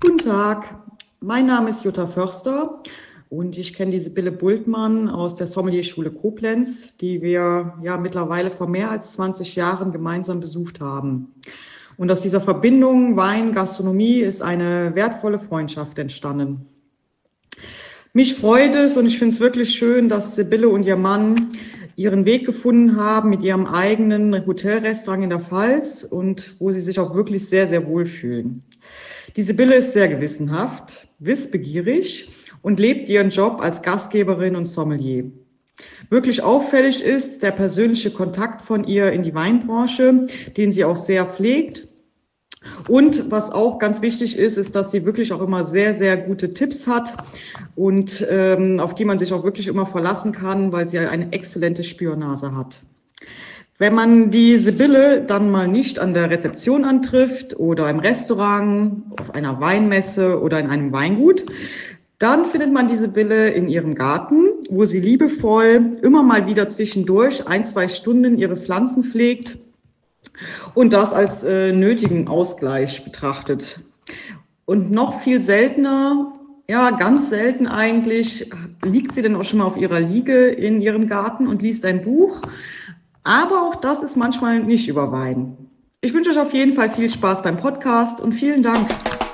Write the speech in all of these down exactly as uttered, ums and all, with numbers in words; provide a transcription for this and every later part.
Guten Tag, mein Name ist Jutta Förster und ich kenne die Sibylle Bultmann aus der Sommelierschule Koblenz, die wir ja mittlerweile vor mehr als zwanzig Jahren gemeinsam besucht haben. Und aus dieser Verbindung Wein, Gastronomie ist eine wertvolle Freundschaft entstanden. Mich freut es und ich finde es wirklich schön, dass Sibylle und ihr Mann ihren Weg gefunden haben mit ihrem eigenen Hotelrestaurant in der Pfalz und wo sie sich auch wirklich sehr, sehr wohl fühlen. Die Sibylle ist sehr gewissenhaft, wissbegierig und lebt ihren Job als Gastgeberin und Sommelier. Wirklich auffällig ist der persönliche Kontakt von ihr in die Weinbranche, den sie auch sehr pflegt. Und was auch ganz wichtig ist, ist, dass sie wirklich auch immer sehr, sehr gute Tipps hat und ähm, auf die man sich auch wirklich immer verlassen kann, weil sie eine exzellente Spürnase hat. Wenn man die Sibylle dann mal nicht an der Rezeption antrifft oder im Restaurant, auf einer Weinmesse oder in einem Weingut, dann findet man die Sibylle in ihrem Garten, wo sie liebevoll immer mal wieder zwischendurch ein, zwei Stunden ihre Pflanzen pflegt und das als äh, nötigen Ausgleich betrachtet. Und noch viel seltener, ja ganz selten eigentlich, liegt sie dann auch schon mal auf ihrer Liege in ihrem Garten und liest ein Buch. Aber auch das ist manchmal nicht über Wein. Ich wünsche euch auf jeden Fall viel Spaß beim Podcast und vielen Dank.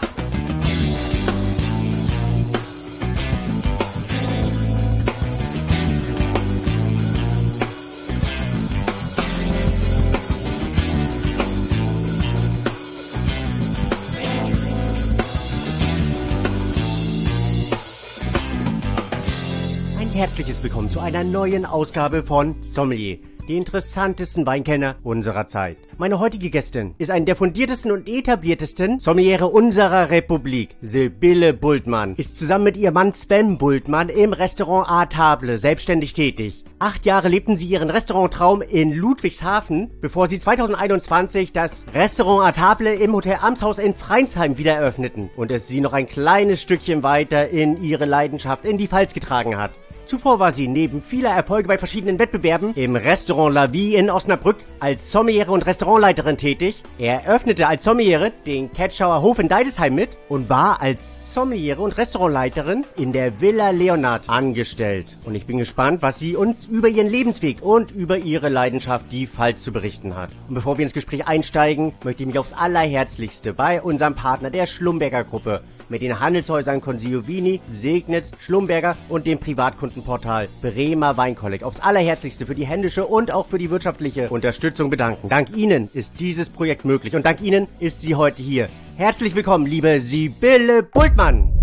Herzliches Willkommen zu einer neuen Ausgabe von Sommelier, die interessantesten Weinkenner unserer Zeit. Meine heutige Gästin ist eine der fundiertesten und etabliertesten Sommeliere unserer Republik. Sibylle Bultmann ist zusammen mit ihrem Mann Sven Bultmann im Restaurant A Table selbstständig tätig. Acht Jahre lebten sie ihren Restauranttraum in Ludwigshafen, bevor sie zweitausendeinundzwanzig das Restaurant A Table im Hotel Amtshaus in Freinsheim wieder eröffneten und es sie noch ein kleines Stückchen weiter in ihre Leidenschaft in die Pfalz getragen hat. Zuvor war sie neben vieler Erfolge bei verschiedenen Wettbewerben im Restaurant La Vie in Osnabrück als Sommeliere und Restaurantleiterin tätig. Er eröffnete als Sommeliere den Ketschauer Hof in Deidesheim mit und war als Sommeliere und Restaurantleiterin in der Villa Leonard angestellt. Und ich bin gespannt, was sie uns über ihren Lebensweg und über ihre Leidenschaft, die Pfalz, zu berichten hat. Und bevor wir ins Gespräch einsteigen, möchte ich mich aufs Allerherzlichste bei unserem Partner der Schlumberger Gruppe mit den Handelshäusern Consigliovini, Segnitz, Schlumberger und dem Privatkundenportal Bremer Weinkolleg aufs Allerherzlichste für die händische und auch für die wirtschaftliche Unterstützung bedanken. Dank Ihnen ist dieses Projekt möglich und dank Ihnen ist sie heute hier. Herzlich willkommen, liebe Sibylle Bultmann.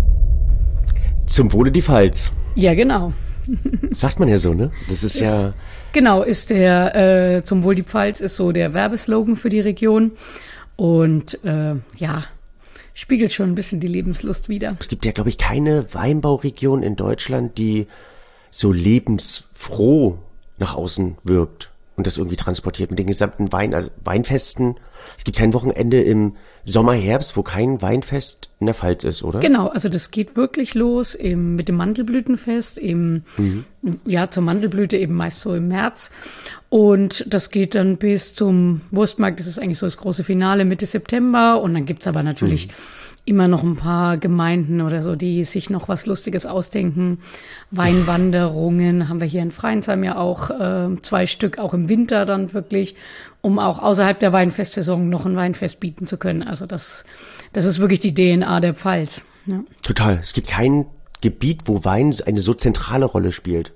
Zum Wohle die Pfalz. Ja, genau. Sagt man ja so, ne? Das ist, ist ja... Genau, ist der äh, Zum Wohl die Pfalz ist so der Werbeslogan für die Region und äh, ja... spiegelt schon ein bisschen die Lebenslust wider. Es gibt ja, glaube ich, keine Weinbauregion in Deutschland, die so lebensfroh nach außen wirkt und das irgendwie transportiert mit den gesamten Wein, also Weinfesten. Es gibt kein Wochenende im Sommer, Herbst, wo kein Weinfest in der Pfalz ist, oder? Genau, also das geht wirklich los im, mit dem Mandelblütenfest, im, mhm. ja, zur Mandelblüte eben meist so im März. Und das geht dann bis zum Wurstmarkt, das ist eigentlich so das große Finale Mitte September. Und dann gibt's aber natürlich mhm. immer noch ein paar Gemeinden oder so, die sich noch was Lustiges ausdenken. Weinwanderungen haben wir hier in Freinsheim ja auch äh, zwei Stück, auch im Winter dann wirklich, um auch außerhalb der Weinfestsaison noch ein Weinfest bieten zu können. Also das, das ist wirklich die D N A der Pfalz. Ja. Total. Es gibt kein Gebiet, wo Wein eine so zentrale Rolle spielt.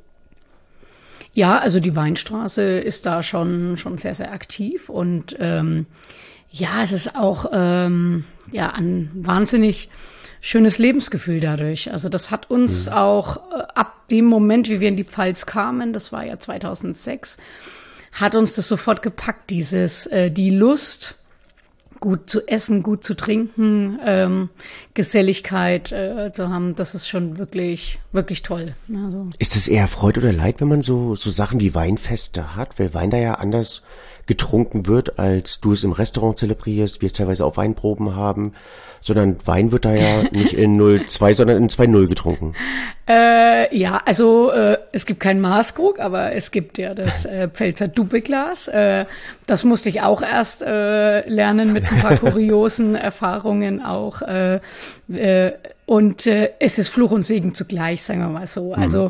Ja, also die Weinstraße ist da schon schon sehr, sehr aktiv und ähm, ja, es ist auch ähm, ja ein wahnsinnig schönes Lebensgefühl dadurch. Also das hat uns mhm. auch äh, ab dem Moment, wie wir in die Pfalz kamen, das war ja zweitausendsechs, hat uns das sofort gepackt, dieses äh, die Lust, gut zu essen, gut zu trinken, ähm, Geselligkeit äh, zu haben, das ist schon wirklich, wirklich toll. Also. Ist es eher Freude oder Leid, wenn man so so Sachen wie Weinfeste hat, weil Wein da ja anders getrunken wird, als du es im Restaurant zelebrierst, wir es teilweise auf Weinproben haben, sondern Wein wird da ja nicht in null Komma zwei, sondern in zwei Komma null getrunken. Äh, ja, also äh, es gibt keinen Maßkrug, aber es gibt ja das äh, Pfälzer Doppelglas. Äh, das musste ich auch erst äh, lernen mit ein paar kuriosen Erfahrungen auch. Äh, äh, und äh, es ist Fluch und Segen zugleich, sagen wir mal so. Also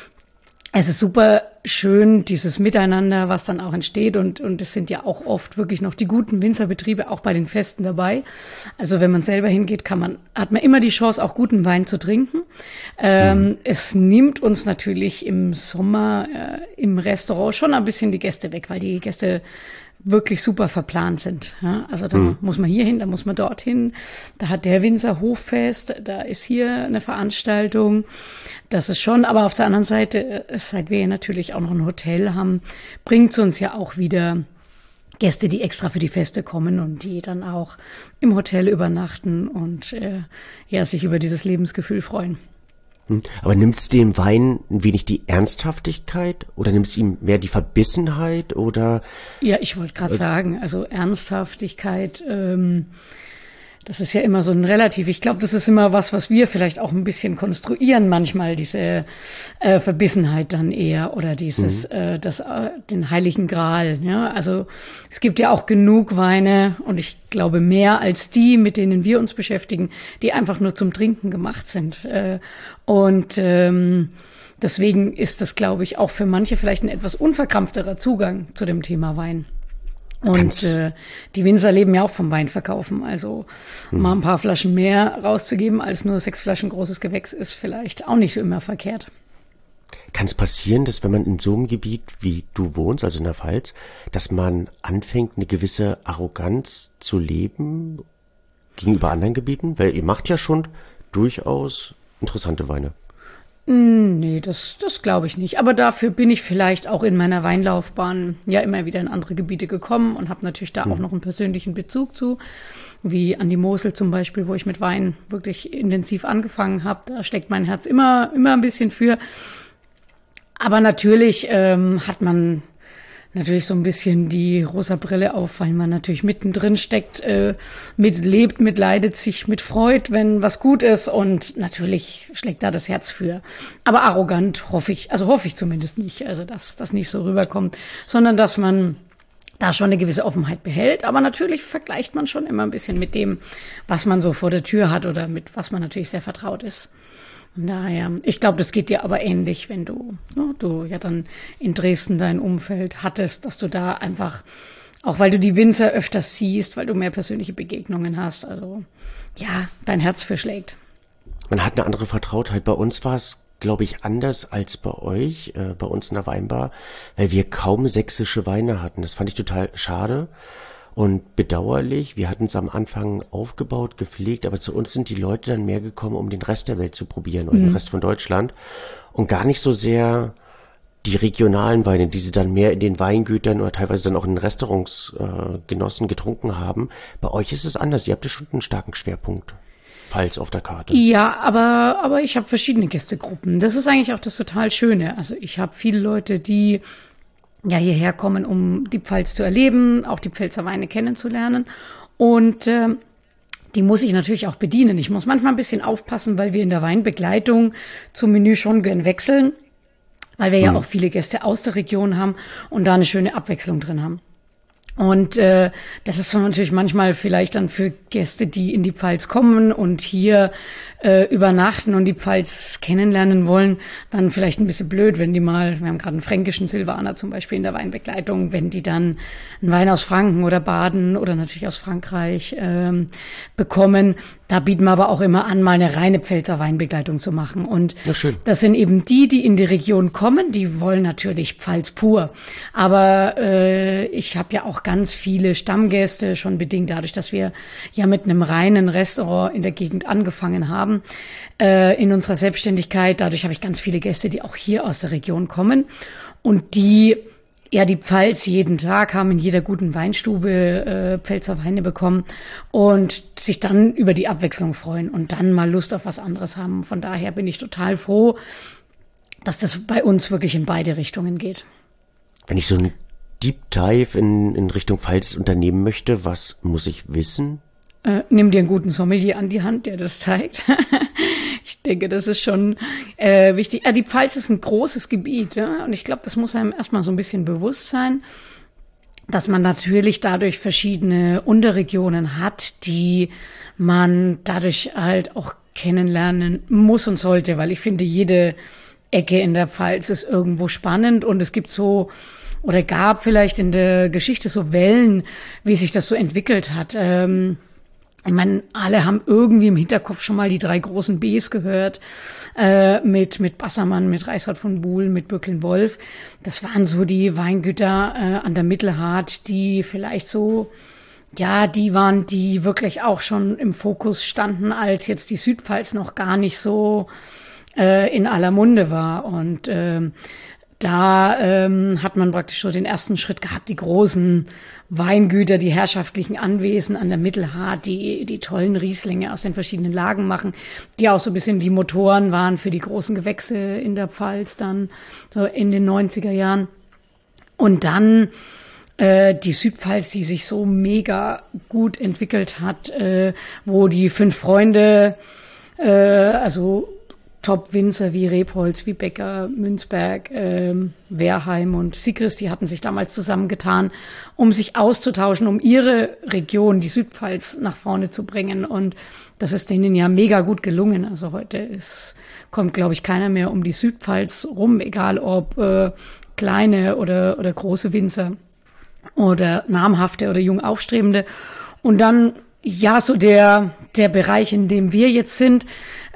es ist super schön, dieses Miteinander, was dann auch entsteht. Und, und es sind ja auch oft wirklich noch die guten Winzerbetriebe auch bei den Festen dabei. Also wenn man selber hingeht, kann man, hat man immer die Chance, auch guten Wein zu trinken. Ähm, mhm. Es nimmt uns natürlich im Sommer äh, im Restaurant schon ein bisschen die Gäste weg, weil die Gäste wirklich super verplant sind. Ja, also da mhm. muss man hier hin, da muss man dorthin. Da hat der Winzer Hoffest, da ist hier eine Veranstaltung. Das ist schon, aber auf der anderen Seite, seit wir natürlich auch noch ein Hotel haben, bringt es uns ja auch wieder Gäste, die extra für die Feste kommen und die dann auch im Hotel übernachten und äh, ja sich über dieses Lebensgefühl freuen. Aber nimmst du dem Wein ein wenig die Ernsthaftigkeit oder nimmst du ihm mehr die Verbissenheit oder? Ja, ich wollte gerade also, sagen, also Ernsthaftigkeit, ähm, das ist ja immer so ein Relativ. Ich glaube, das ist immer was, was wir vielleicht auch ein bisschen konstruieren manchmal, diese äh, Verbissenheit dann eher oder dieses, mhm. äh, das, äh, den Heiligen Gral. Ja, also es gibt ja auch genug Weine und ich glaube mehr als die, mit denen wir uns beschäftigen, die einfach nur zum Trinken gemacht sind. Äh, und ähm, deswegen ist das, glaube ich, auch für manche vielleicht ein etwas unverkrampfterer Zugang zu dem Thema Wein. Und äh, die Winzer leben ja auch vom Weinverkaufen. Also hm. mal ein paar Flaschen mehr rauszugeben als nur sechs Flaschen großes Gewächs ist vielleicht auch nicht so immer verkehrt. Kann es passieren, dass wenn man in so einem Gebiet wie du wohnst, also in der Pfalz, dass man anfängt, eine gewisse Arroganz zu leben gegenüber anderen Gebieten? Weil ihr macht ja schon durchaus interessante Weine. Nee, das, das glaube ich nicht. Aber dafür bin ich vielleicht auch in meiner Weinlaufbahn ja immer wieder in andere Gebiete gekommen und habe natürlich da mhm. auch noch einen persönlichen Bezug zu, wie an die Mosel zum Beispiel, wo ich mit Wein wirklich intensiv angefangen habe. Da steckt mein Herz immer, immer ein bisschen für. Aber natürlich ähm, hat man natürlich so ein bisschen die rosa Brille auf, weil man natürlich mittendrin steckt, äh, mitlebt, mitleidet, sich mitfreut, wenn was gut ist und natürlich schlägt da das Herz für. Aber arrogant hoffe ich, also hoffe ich zumindest nicht, also dass das nicht so rüberkommt, sondern dass man da schon eine gewisse Offenheit behält. Aber natürlich vergleicht man schon immer ein bisschen mit dem, was man so vor der Tür hat oder mit was man natürlich sehr vertraut ist. Von daher, ich glaube, das geht dir aber ähnlich, wenn du, ne, du ja dann in Dresden dein Umfeld hattest, dass du da einfach, auch weil du die Winzer öfters siehst, weil du mehr persönliche Begegnungen hast, also ja, dein Herz für schlägt. Man hat eine andere Vertrautheit. Bei uns war es, glaube ich, anders als bei euch, äh, bei uns in der Weinbar, weil wir kaum sächsische Weine hatten. Das fand ich total schade. Und bedauerlich, wir hatten es am Anfang aufgebaut, gepflegt, aber zu uns sind die Leute dann mehr gekommen, um den Rest der Welt zu probieren oder mhm. den Rest von Deutschland und gar nicht so sehr die regionalen Weine, die sie dann mehr in den Weingütern oder teilweise dann auch in den Restaurants äh, genossen, getrunken haben. Bei euch ist es anders, ihr habt ja schon einen starken Schwerpunkt. Pfalz auf der Karte. Ja, aber aber ich habe verschiedene Gästegruppen. Das ist eigentlich auch das total Schöne. Also ich habe viele Leute, die ja hierher kommen, um die Pfalz zu erleben, auch die Pfälzer Weine kennenzulernen. Und äh, die muss ich natürlich auch bedienen. Ich muss manchmal ein bisschen aufpassen, weil wir in der Weinbegleitung zum Menü schon gern wechseln, weil wir mhm. ja auch viele Gäste aus der Region haben und da eine schöne Abwechslung drin haben. Und äh, das ist natürlich manchmal vielleicht dann für Gäste, die in die Pfalz kommen und hier äh, übernachten und die Pfalz kennenlernen wollen, dann vielleicht ein bisschen blöd, wenn die mal, wir haben gerade einen fränkischen Silvaner zum Beispiel in der Weinbegleitung, wenn die dann einen Wein aus Franken oder Baden oder natürlich aus Frankreich ähm, bekommen. Da bieten wir aber auch immer an, mal eine reine Pfälzer Weinbegleitung zu machen. Und ja, schön. Das sind eben die, die in die Region kommen, die wollen natürlich Pfalz pur. Aber äh, ich habe ja auch ganz viele Stammgäste, schon bedingt dadurch, dass wir ja mit einem reinen Restaurant in der Gegend angefangen haben, äh, in unserer Selbstständigkeit. Dadurch habe ich ganz viele Gäste, die auch hier aus der Region kommen und die ja die Pfalz jeden Tag haben, in jeder guten Weinstube äh, Pfälzer Weine bekommen und sich dann über die Abwechslung freuen und dann mal Lust auf was anderes haben. Von daher bin ich total froh, dass das bei uns wirklich in beide Richtungen geht. Wenn ich so ein Deep Dive in, in Richtung Pfalz unternehmen möchte, was muss ich wissen? Äh, nimm dir einen guten Sommelier an die Hand, der das zeigt. Ich denke, das ist schon äh, wichtig. Ja, die Pfalz ist ein großes Gebiet, ja? Und ich glaube, das muss einem erstmal so ein bisschen bewusst sein, dass man natürlich dadurch verschiedene Unterregionen hat, die man dadurch halt auch kennenlernen muss und sollte, weil ich finde, jede Ecke in der Pfalz ist irgendwo spannend und es gibt so oder gab vielleicht in der Geschichte so Wellen, wie sich das so entwickelt hat. Ähm, Ich meine, alle haben irgendwie im Hinterkopf schon mal die drei großen Bs gehört, äh, mit mit Bassermann, mit Reishardt von Buhl, mit Böcklin-Wolf. Das waren so die Weingüter äh, an der Mittelhart, die vielleicht so, ja, die waren, die wirklich auch schon im Fokus standen, als jetzt die Südpfalz noch gar nicht so äh, in aller Munde war. Und ähm, da ähm, hat man praktisch so den ersten Schritt gehabt, die großen Weingüter, die herrschaftlichen Anwesen an der Mittelhart, die die tollen Rieslinge aus den verschiedenen Lagen machen, die auch so ein bisschen die Motoren waren für die großen Gewächse in der Pfalz dann so in den neunziger Jahren. Und dann äh, die Südpfalz, die sich so mega gut entwickelt hat, äh, wo die fünf Freunde, äh, also Top-Winzer wie Rebholz, wie Becker, Münzberg, ähm, Wehrheim und Sigrist, die hatten sich damals zusammengetan, um sich auszutauschen, um ihre Region, die Südpfalz, nach vorne zu bringen. Und das ist denen ja mega gut gelungen. Also heute ist, kommt, glaube ich, keiner mehr um die Südpfalz rum, egal ob äh, kleine oder, oder große Winzer oder namhafte oder jung aufstrebende. Und dann, ja, so der, der Bereich, in dem wir jetzt sind,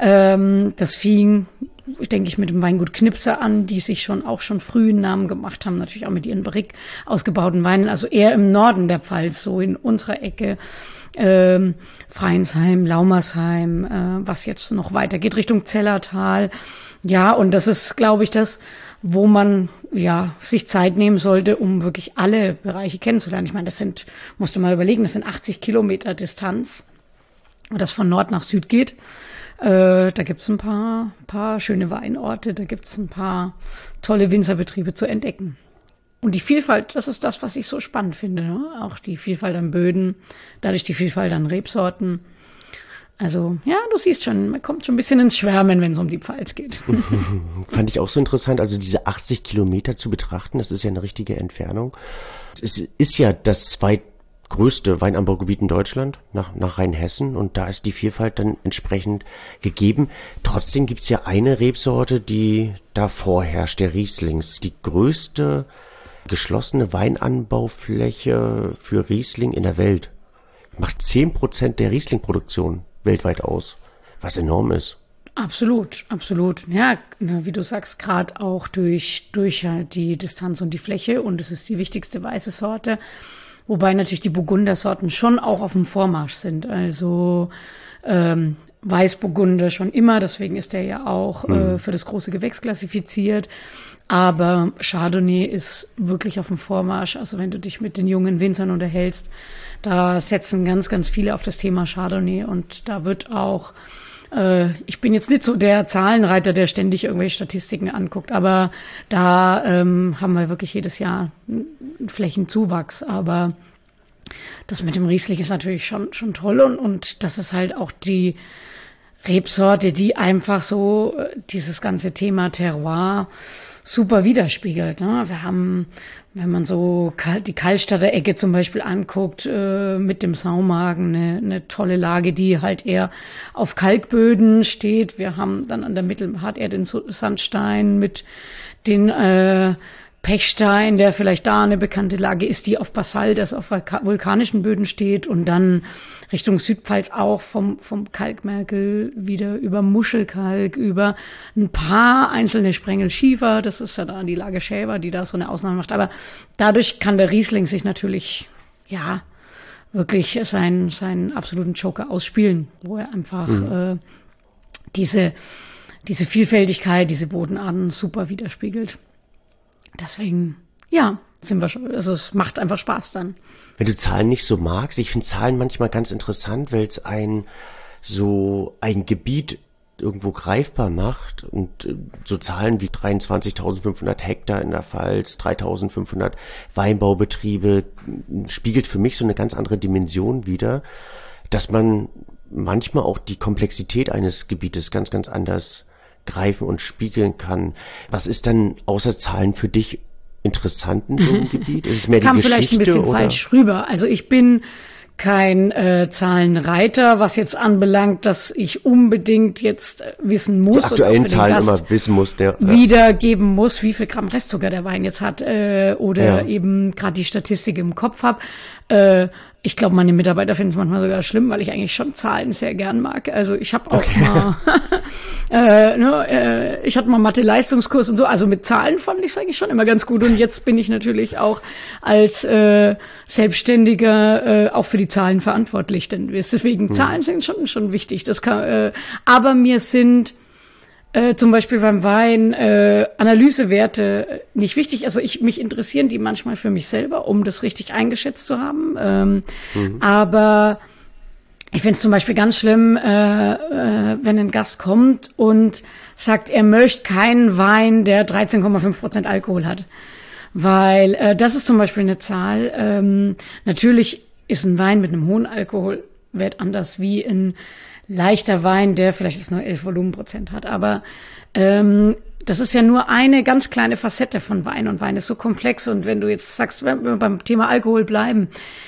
ähm, das fing, denke ich, mit dem Weingut Knipser an, die sich schon auch schon früh einen Namen gemacht haben, natürlich auch mit ihren Barrique ausgebauten Weinen, also eher im Norden der Pfalz, so in unserer Ecke, ähm, Freinsheim, Laumersheim, äh, was jetzt noch weitergeht Richtung Zellertal. Ja, und das ist, glaube ich, das, wo man ja sich Zeit nehmen sollte, um wirklich alle Bereiche kennenzulernen. Ich meine, das sind, musst du mal überlegen, das sind achtzig Kilometer Distanz, das von Nord nach Süd geht. Äh, da gibt's ein paar, paar schöne Weinorte, da gibt's ein paar tolle Winzerbetriebe zu entdecken. Und die Vielfalt, das ist das, was ich so spannend finde, ne? Auch die Vielfalt an Böden, dadurch die Vielfalt an Rebsorten. Also, ja, du siehst schon, man kommt schon ein bisschen ins Schwärmen, wenn es um die Pfalz geht. Fand ich auch so interessant, also diese achtzig Kilometer zu betrachten, das ist ja eine richtige Entfernung. Es ist ja das zweitgrößte Weinanbaugebiet in Deutschland, nach, nach Rheinhessen, und da ist die Vielfalt dann entsprechend gegeben. Trotzdem gibt's ja eine Rebsorte, die da vorherrscht, der Rieslings. Die größte geschlossene Weinanbaufläche für Riesling in der Welt. Macht zehn Prozent der Riesling-Produktion weltweit aus, was enorm ist. Absolut, absolut. Ja, wie du sagst, gerade auch durch, durch halt die Distanz und die Fläche, und es ist die wichtigste weiße Sorte, wobei natürlich die Burgundersorten schon auch auf dem Vormarsch sind. Also ähm, Weißburgunder schon immer, deswegen ist der ja auch mhm. äh, für das große Gewächs klassifiziert. Aber Chardonnay ist wirklich auf dem Vormarsch. Also wenn du dich mit den jungen Winzern unterhältst, da setzen ganz, ganz viele auf das Thema Chardonnay. Und da wird auch, äh, ich bin jetzt nicht so der Zahlenreiter, der ständig irgendwelche Statistiken anguckt, aber da ähm, haben wir wirklich jedes Jahr einen Flächenzuwachs. Aber das mit dem Riesling ist natürlich schon, schon toll. Und, und das ist halt auch die Rebsorte, die einfach so dieses ganze Thema Terroir super widerspiegelt. Ne? Wir haben, wenn man so die Kallstatter Ecke zum Beispiel anguckt, äh, mit dem Saumagen, eine, eine tolle Lage, die halt eher auf Kalkböden steht. Wir haben dann an der Mittelhart eher den Sandstein mit den äh, Pechstein, der vielleicht da eine bekannte Lage ist, die auf Basalt, das auf vulkanischen Böden steht, und dann Richtung Südpfalz auch vom, vom Kalkmergel wieder über Muschelkalk, über ein paar einzelne Sprengel Schiefer, das ist ja da die Lage Schäfer, die da so eine Ausnahme macht, aber dadurch kann der Riesling sich natürlich, ja, wirklich seinen, seinen absoluten Joker ausspielen, wo er einfach mhm. äh, diese, diese Vielfältigkeit, diese Bodenarten super widerspiegelt. Deswegen, ja, sind wir schon, also es macht einfach Spaß dann. Wenn du Zahlen nicht so magst, ich finde Zahlen manchmal ganz interessant, weil es ein, so ein Gebiet irgendwo greifbar macht und äh, so Zahlen wie dreiundzwanzigtausendfünfhundert Hektar in der Pfalz, dreitausendfünfhundert Weinbaubetriebe, spiegelt für mich so eine ganz andere Dimension wider, dass man manchmal auch die Komplexität eines Gebietes ganz, ganz anders greifen und spiegeln kann. Was ist dann außer Zahlen für dich interessant in so einem Gebiet? Ist es mehr die Kam Geschichte, vielleicht ein bisschen oder? falsch rüber. Also ich bin kein äh, Zahlenreiter, was jetzt anbelangt, dass ich unbedingt jetzt äh, wissen muss. Die aktuellen und Zahlen immer wissen muss. Der, ja. wiedergeben muss, wie viel Gramm Restzucker der Wein jetzt hat äh, oder Ja. eben gerade die Statistik im Kopf habe. Äh, ich glaube, meine Mitarbeiter finden es manchmal sogar schlimm, weil ich eigentlich schon Zahlen sehr gern mag. Also ich habe auch Okay. mal, äh, ne, äh, ich hatte mal Mathe-Leistungskurs und so. Also mit Zahlen fand ich es eigentlich schon immer ganz gut. Und jetzt bin ich natürlich auch als äh, Selbstständiger äh, auch für die Zahlen verantwortlich. Denn deswegen Hm. Zahlen sind schon schon wichtig. Das kann, äh, aber mir sind Äh, zum Beispiel beim Wein äh, Analysewerte nicht wichtig. Also ich mich interessieren die manchmal für mich selber, um das richtig eingeschätzt zu haben. Ähm, mhm. Aber ich finde es zum Beispiel ganz schlimm, äh, äh, wenn ein Gast kommt und sagt, er möchte keinen Wein, der dreizehn Komma fünf Prozent Alkohol hat. Weil äh, das ist zum Beispiel eine Zahl. Ähm, natürlich ist ein Wein mit einem hohen Alkoholwert anders wie ein leichter Wein, der vielleicht jetzt nur elf Volumenprozent hat. Aber ähm, das ist ja nur eine ganz kleine Facette von Wein. Und Wein ist so komplex. Und wenn du jetzt sagst, wenn wir beim Thema Alkohol bleiben,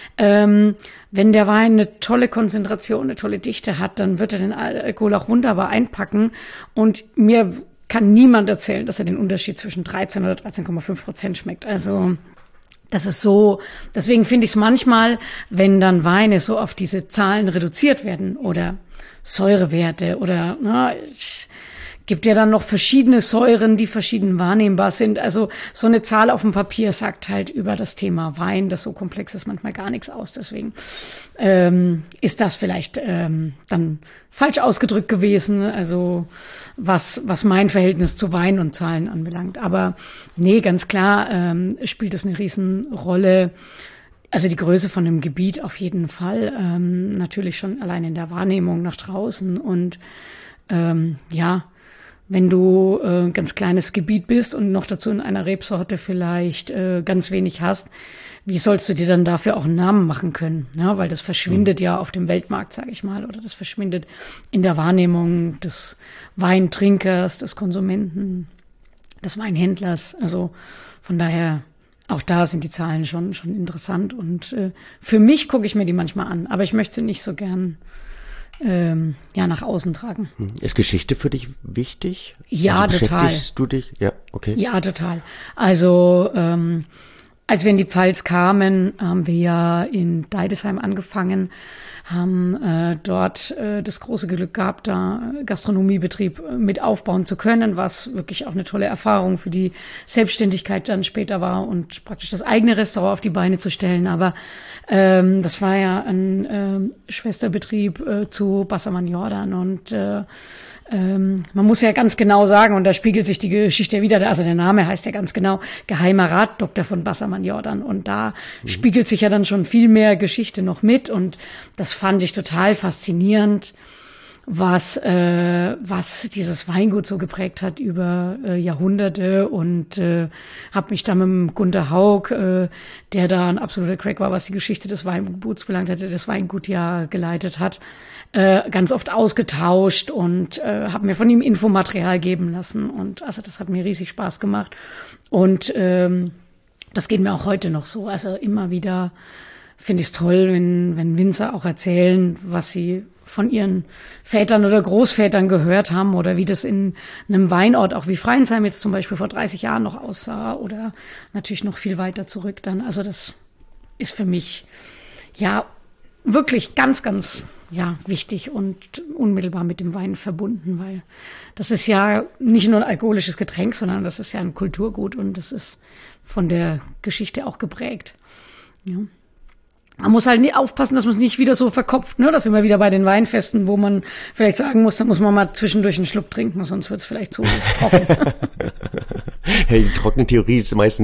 ähm, wenn der Wein eine tolle Konzentration, eine tolle Dichte hat, dann wird er den Alkohol auch wunderbar einpacken. Und mir kann niemand erzählen, dass er den Unterschied zwischen dreizehn oder dreizehn Komma fünf Prozent schmeckt. Also das ist so, deswegen finde ich es manchmal, wenn dann Weine so auf diese Zahlen reduziert werden oder Säurewerte oder na, es gibt ja dann noch verschiedene Säuren, die verschieden wahrnehmbar sind. Also so eine Zahl auf dem Papier sagt halt über das Thema Wein, das so komplex ist, manchmal gar nichts aus. Deswegen ähm, ist das vielleicht ähm, dann falsch ausgedrückt gewesen, also was was mein Verhältnis zu Wein und Zahlen anbelangt. Aber nee, ganz klar ähm, spielt es eine Riesenrolle. Also die Größe von dem Gebiet auf jeden Fall, ähm, natürlich schon allein in der Wahrnehmung nach draußen. Und ähm, ja, wenn du äh, ein ganz kleines Gebiet bist und noch dazu in einer Rebsorte vielleicht äh, ganz wenig hast, wie sollst du dir dann dafür auch einen Namen machen können? Ja, weil das verschwindet mhm. ja auf dem Weltmarkt, sage ich mal, oder das verschwindet in der Wahrnehmung des Weintrinkers, des Konsumenten, des Weinhändlers. Also von daher, auch da sind die Zahlen schon schon interessant. Und äh, für mich gucke ich mir die manchmal an, aber ich möchte sie nicht so gern ähm, ja nach außen tragen. Ist Geschichte für dich wichtig? Ja, also total. Beschäftigst du dich? Ja, okay. Ja, total. Also ähm, als wir in die Pfalz kamen, haben wir ja in Deidesheim angefangen, haben äh, dort äh, das große Glück gehabt, da Gastronomiebetrieb mit aufbauen zu können, was wirklich auch eine tolle Erfahrung für die Selbstständigkeit dann später war und praktisch das eigene Restaurant auf die Beine zu stellen. Aber ähm, das war ja ein äh, Schwesterbetrieb äh, zu Bassermann Jordan und äh, Ähm, man muss ja ganz genau sagen, und da spiegelt sich die Geschichte wieder, also der Name heißt ja ganz genau Geheimer Ratdoktor von Bassermann Jordan, und da mhm. spiegelt sich ja dann schon viel mehr Geschichte noch mit, und das fand ich total faszinierend, was äh, was dieses Weingut so geprägt hat über äh, Jahrhunderte, und äh, habe mich da mit dem Gunter Haug, äh, der da ein absoluter Crack war, was die Geschichte des Weinguts belangt hat, der das Weingut ja geleitet hat, äh, ganz oft ausgetauscht und äh, habe mir von ihm Infomaterial geben lassen, und also das hat mir riesig Spaß gemacht, und ähm, das geht mir auch heute noch so. Also immer wieder finde ich es toll, wenn wenn Winzer auch erzählen, was sie von ihren Vätern oder Großvätern gehört haben oder wie das in einem Weinort, auch wie Freinsheim jetzt zum Beispiel vor dreißig Jahren noch aussah, oder natürlich noch viel weiter zurück dann. Also das ist für mich ja wirklich ganz, ganz ja wichtig und unmittelbar mit dem Wein verbunden, weil das ist ja nicht nur ein alkoholisches Getränk, sondern das ist ja ein Kulturgut, und das ist von der Geschichte auch geprägt. Ja. Man muss halt nicht aufpassen, dass man es nicht wieder so verkopft, ne? Das sind wir wieder bei den Weinfesten, wo man vielleicht sagen muss, da muss man mal zwischendurch einen Schluck trinken, sonst wird es vielleicht zu trocken. Ja, die trockene Theorie ist meistens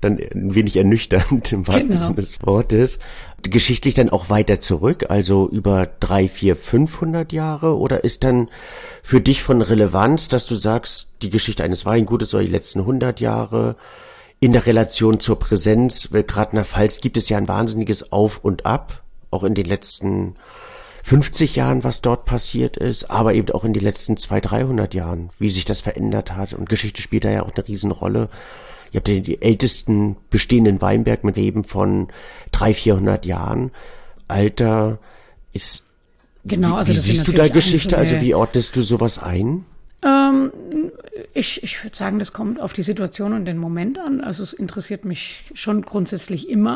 dann ein wenig ernüchternd im wahrsten Genau. Sinne des Wortes. Geschichtlich dann auch weiter zurück, also über drei, vier, fünfhundert Jahre? Oder ist dann für dich von Relevanz, dass du sagst, die Geschichte eines Weingutes oder die letzten hundert Jahre in der Relation zur Präsenz, weil gerade in der Pfalz gibt es ja ein wahnsinniges Auf und Ab, auch in den letzten fünfzig Jahren, was dort passiert ist, aber eben auch in den letzten zweihundert, dreihundert Jahren, wie sich das verändert hat. Und Geschichte spielt da ja auch eine Riesenrolle. Ihr habt ja die ältesten bestehenden Weinberg mit Reben von dreihundert, vierhundert Jahren. Alter ist, Genau, also wie das sind siehst du da natürlich Geschichte? einzelne- Also wie ordnest du sowas ein? Ähm, ich ich würde sagen, das kommt auf die Situation und den Moment an. Also es interessiert mich schon grundsätzlich immer,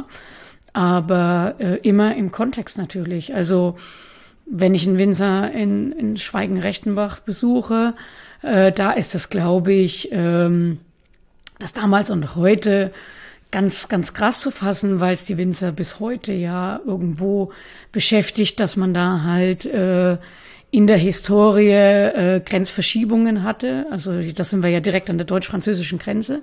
aber äh, immer im Kontext natürlich. Also wenn ich einen Winzer in, in Schweigen-Rechtenbach besuche, äh, da ist es, glaube ich, ähm, das damals und heute ganz, ganz krass zu fassen, weil es die Winzer bis heute ja irgendwo beschäftigt, dass man da halt äh, in der Historie äh, Grenzverschiebungen hatte. Also das sind wir ja direkt an der deutsch-französischen Grenze.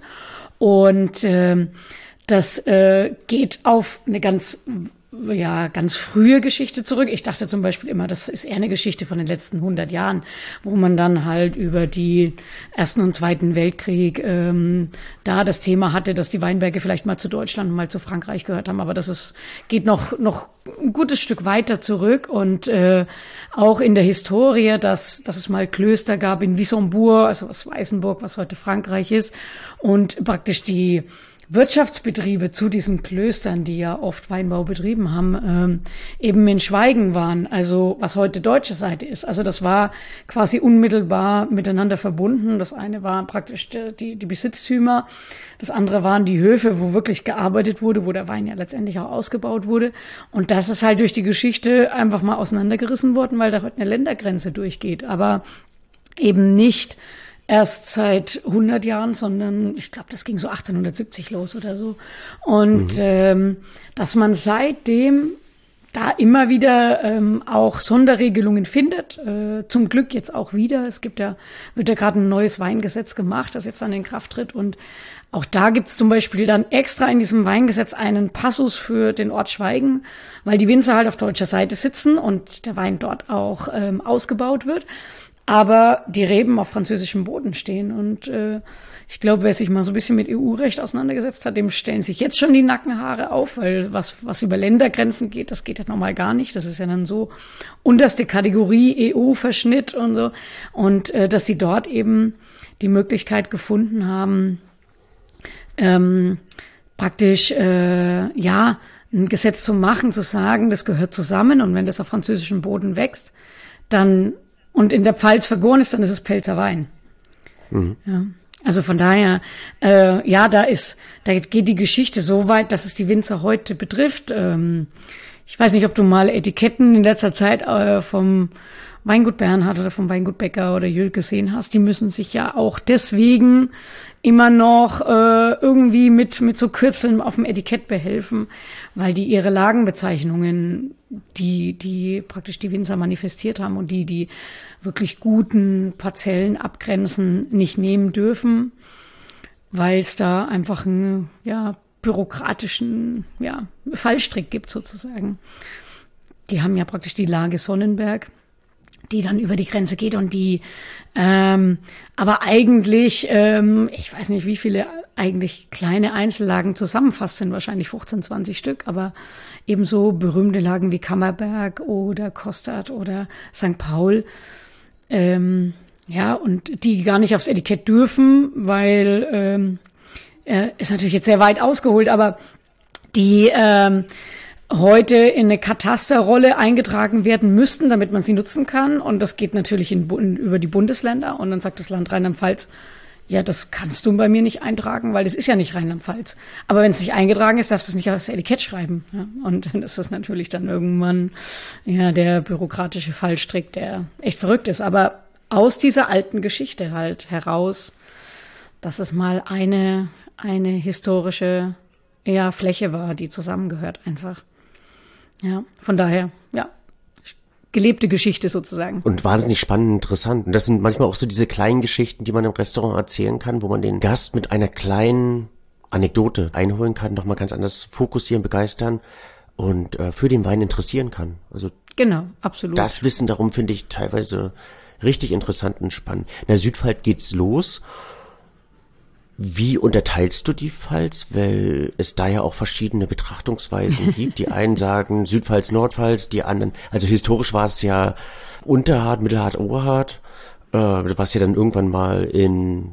Und ähm, das äh, geht auf eine ganz ja, ganz frühe Geschichte zurück. Ich dachte zum Beispiel immer, das ist eher eine Geschichte von den letzten hundert Jahren, wo man dann halt über die Ersten und Zweiten Weltkrieg ähm, da das Thema hatte, dass die Weinberge vielleicht mal zu Deutschland und mal zu Frankreich gehört haben. Aber das ist, geht noch, noch ein gutes Stück weiter zurück und äh, auch in der Historie, dass, dass es mal Klöster gab in Wissembourg, also was Weißenburg, was heute Frankreich ist, und praktisch die Wirtschaftsbetriebe zu diesen Klöstern, die ja oft Weinbau betrieben haben, ähm, eben in Schweigen waren, also was heute deutsche Seite ist. Also das war quasi unmittelbar miteinander verbunden. Das eine war praktisch die, die Besitztümer, das andere waren die Höfe, wo wirklich gearbeitet wurde, wo der Wein ja letztendlich auch ausgebaut wurde. Und das ist halt durch die Geschichte einfach mal auseinandergerissen worden, weil da heute eine Ländergrenze durchgeht, aber eben nicht erst seit hundert Jahren, sondern ich glaube, das ging so achtzehnhundertsiebzig los oder so. Und mhm. ähm, dass man seitdem da immer wieder ähm, auch Sonderregelungen findet, äh, zum Glück jetzt auch wieder. Es gibt ja, wird ja gerade ein neues Weingesetz gemacht, das jetzt dann in Kraft tritt. Und auch da gibt's zum Beispiel dann extra in diesem Weingesetz einen Passus für den Ort Schweigen, weil die Winzer halt auf deutscher Seite sitzen und der Wein dort auch ähm, ausgebaut wird, aber die Reben auf französischem Boden stehen. Und äh, ich glaube, wer sich mal so ein bisschen mit E U-Recht auseinandergesetzt hat, dem stellen sich jetzt schon die Nackenhaare auf, weil was was über Ländergrenzen geht, das geht ja normal gar nicht. Das ist ja dann so unterste Kategorie E U-Verschnitt und so. Und äh, dass sie dort eben die Möglichkeit gefunden haben, ähm, praktisch äh, ja ein Gesetz zu machen, zu sagen, das gehört zusammen. Und wenn das auf französischem Boden wächst, dann und in der Pfalz vergoren ist, dann ist es Pfälzer Wein. Mhm. Ja. Also von daher, äh, ja, da ist, da geht die Geschichte so weit, dass es die Winzer heute betrifft. Ähm, ich weiß nicht, ob du mal Etiketten in letzter Zeit äh, vom Weingut Bernhard oder vom Weingut Becker oder Jüll gesehen hast. Die müssen sich ja auch deswegen immer noch äh, irgendwie mit mit so Kürzeln auf dem Etikett behelfen, weil die ihre Lagenbezeichnungen, die die praktisch die Winzer manifestiert haben und die die wirklich guten Parzellen abgrenzen, nicht nehmen dürfen, weil es da einfach einen ja bürokratischen ja Fallstrick gibt sozusagen. Die haben ja praktisch die Lage Sonnenberg, die dann über die Grenze geht und die ähm, aber eigentlich, ähm, ich weiß nicht, wie viele eigentlich kleine Einzellagen zusammenfasst sind, wahrscheinlich fünfzehn, zwanzig Stück, aber ebenso berühmte Lagen wie Kammerberg oder Kostert oder Sankt Paul, ähm, ja, und die gar nicht aufs Etikett dürfen, weil ähm, äh, ist natürlich jetzt sehr weit ausgeholt, aber die ähm, heute in eine Katasterrolle eingetragen werden müssten, damit man sie nutzen kann. Und das geht natürlich in, in, über die Bundesländer. Und dann sagt das Land Rheinland-Pfalz, ja, das kannst du bei mir nicht eintragen, weil das ist ja nicht Rheinland-Pfalz. Aber wenn es nicht eingetragen ist, darfst du es nicht aufs Etikett schreiben. Ja? Und dann ist das natürlich dann irgendwann ja der bürokratische Fallstrick, der echt verrückt ist. Aber aus dieser alten Geschichte halt heraus, dass es mal eine, eine historische ja, Fläche war, die zusammengehört einfach. Ja, von daher, ja, gelebte Geschichte sozusagen. Und wahnsinnig spannend, interessant. Und das sind manchmal auch so diese kleinen Geschichten, die man im Restaurant erzählen kann, wo man den Gast mit einer kleinen Anekdote einholen kann, nochmal ganz anders fokussieren, begeistern und äh, für den Wein interessieren kann. Also genau, absolut. Das Wissen darum finde ich teilweise richtig interessant und spannend. In der Südpfalz geht's los. Wie unterteilst du die Pfalz? Weil es da ja auch verschiedene Betrachtungsweisen gibt. Die einen sagen Südpfalz, Nordpfalz, die anderen, also historisch war es ja Unterhart, Mittelhart, Oberhart, äh, was ja dann irgendwann mal in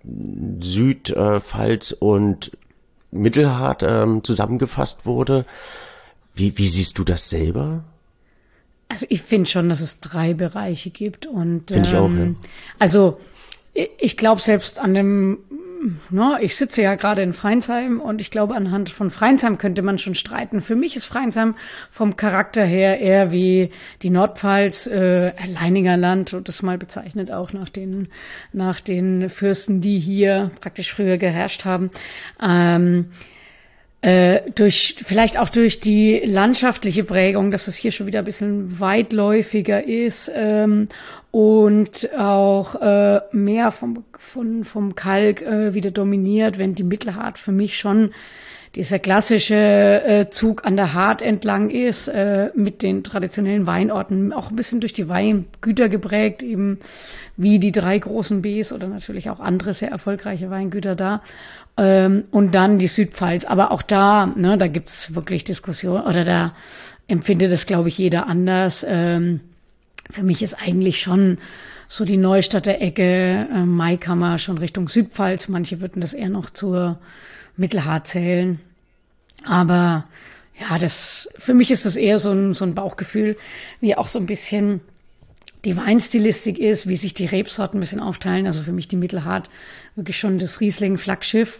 Südpfalz und Mittelhart ähm, zusammengefasst wurde. Wie, wie siehst du das selber? Also ich finde schon, dass es drei Bereiche gibt und finde ich ähm, auch, ja. Also ich glaube selbst an dem, no, ich sitze ja gerade in Freinsheim und ich glaube anhand von Freinsheim könnte man schon streiten. Für mich ist Freinsheim vom Charakter her eher wie die Nordpfalz, äh, Leininger Land, und das mal bezeichnet auch nach den nach den Fürsten, die hier praktisch früher geherrscht haben. Ähm, Äh, durch, vielleicht auch durch die landschaftliche Prägung, dass es hier schon wieder ein bisschen weitläufiger ist, ähm, und auch äh, mehr vom, von, vom Kalk äh, wieder dominiert, wenn die Mittelhart für mich schon dieser klassische äh, Zug an der Hart entlang ist, äh, mit den traditionellen Weinorten, auch ein bisschen durch die Weingüter geprägt, eben wie die drei großen Bs oder natürlich auch andere sehr erfolgreiche Weingüter da. Ähm, und dann die Südpfalz. Aber auch da, ne, da gibt's wirklich Diskussionen, oder da empfindet es, glaube ich, jeder anders. Ähm, für mich ist eigentlich schon so die Neustädter Ecke, äh, Maikammer schon Richtung Südpfalz. Manche würden das eher noch zur Mittelhart zählen. Aber ja, das, für mich ist das eher so ein, so ein Bauchgefühl, wie auch so ein bisschen die Weinstilistik ist, wie sich die Rebsorten ein bisschen aufteilen. Also für mich die Mittelhart wirklich schon das Riesling-Flaggschiff,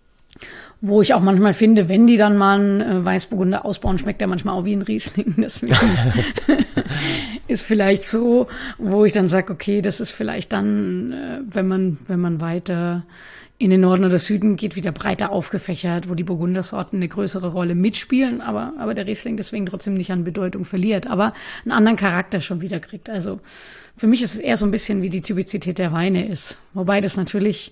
wo ich auch manchmal finde, wenn die dann mal einen äh, Weißburgunder ausbauen, schmeckt der manchmal auch wie ein Riesling. Deswegen ist vielleicht so, wo ich dann sage, okay, das ist vielleicht dann, äh, wenn man wenn man weiter in den Norden oder Süden geht, wieder breiter aufgefächert, wo die Burgundersorten eine größere Rolle mitspielen, aber aber der Riesling deswegen trotzdem nicht an Bedeutung verliert, aber einen anderen Charakter schon wieder kriegt. Also für mich ist es eher so ein bisschen, wie die Typizität der Weine ist. Wobei das natürlich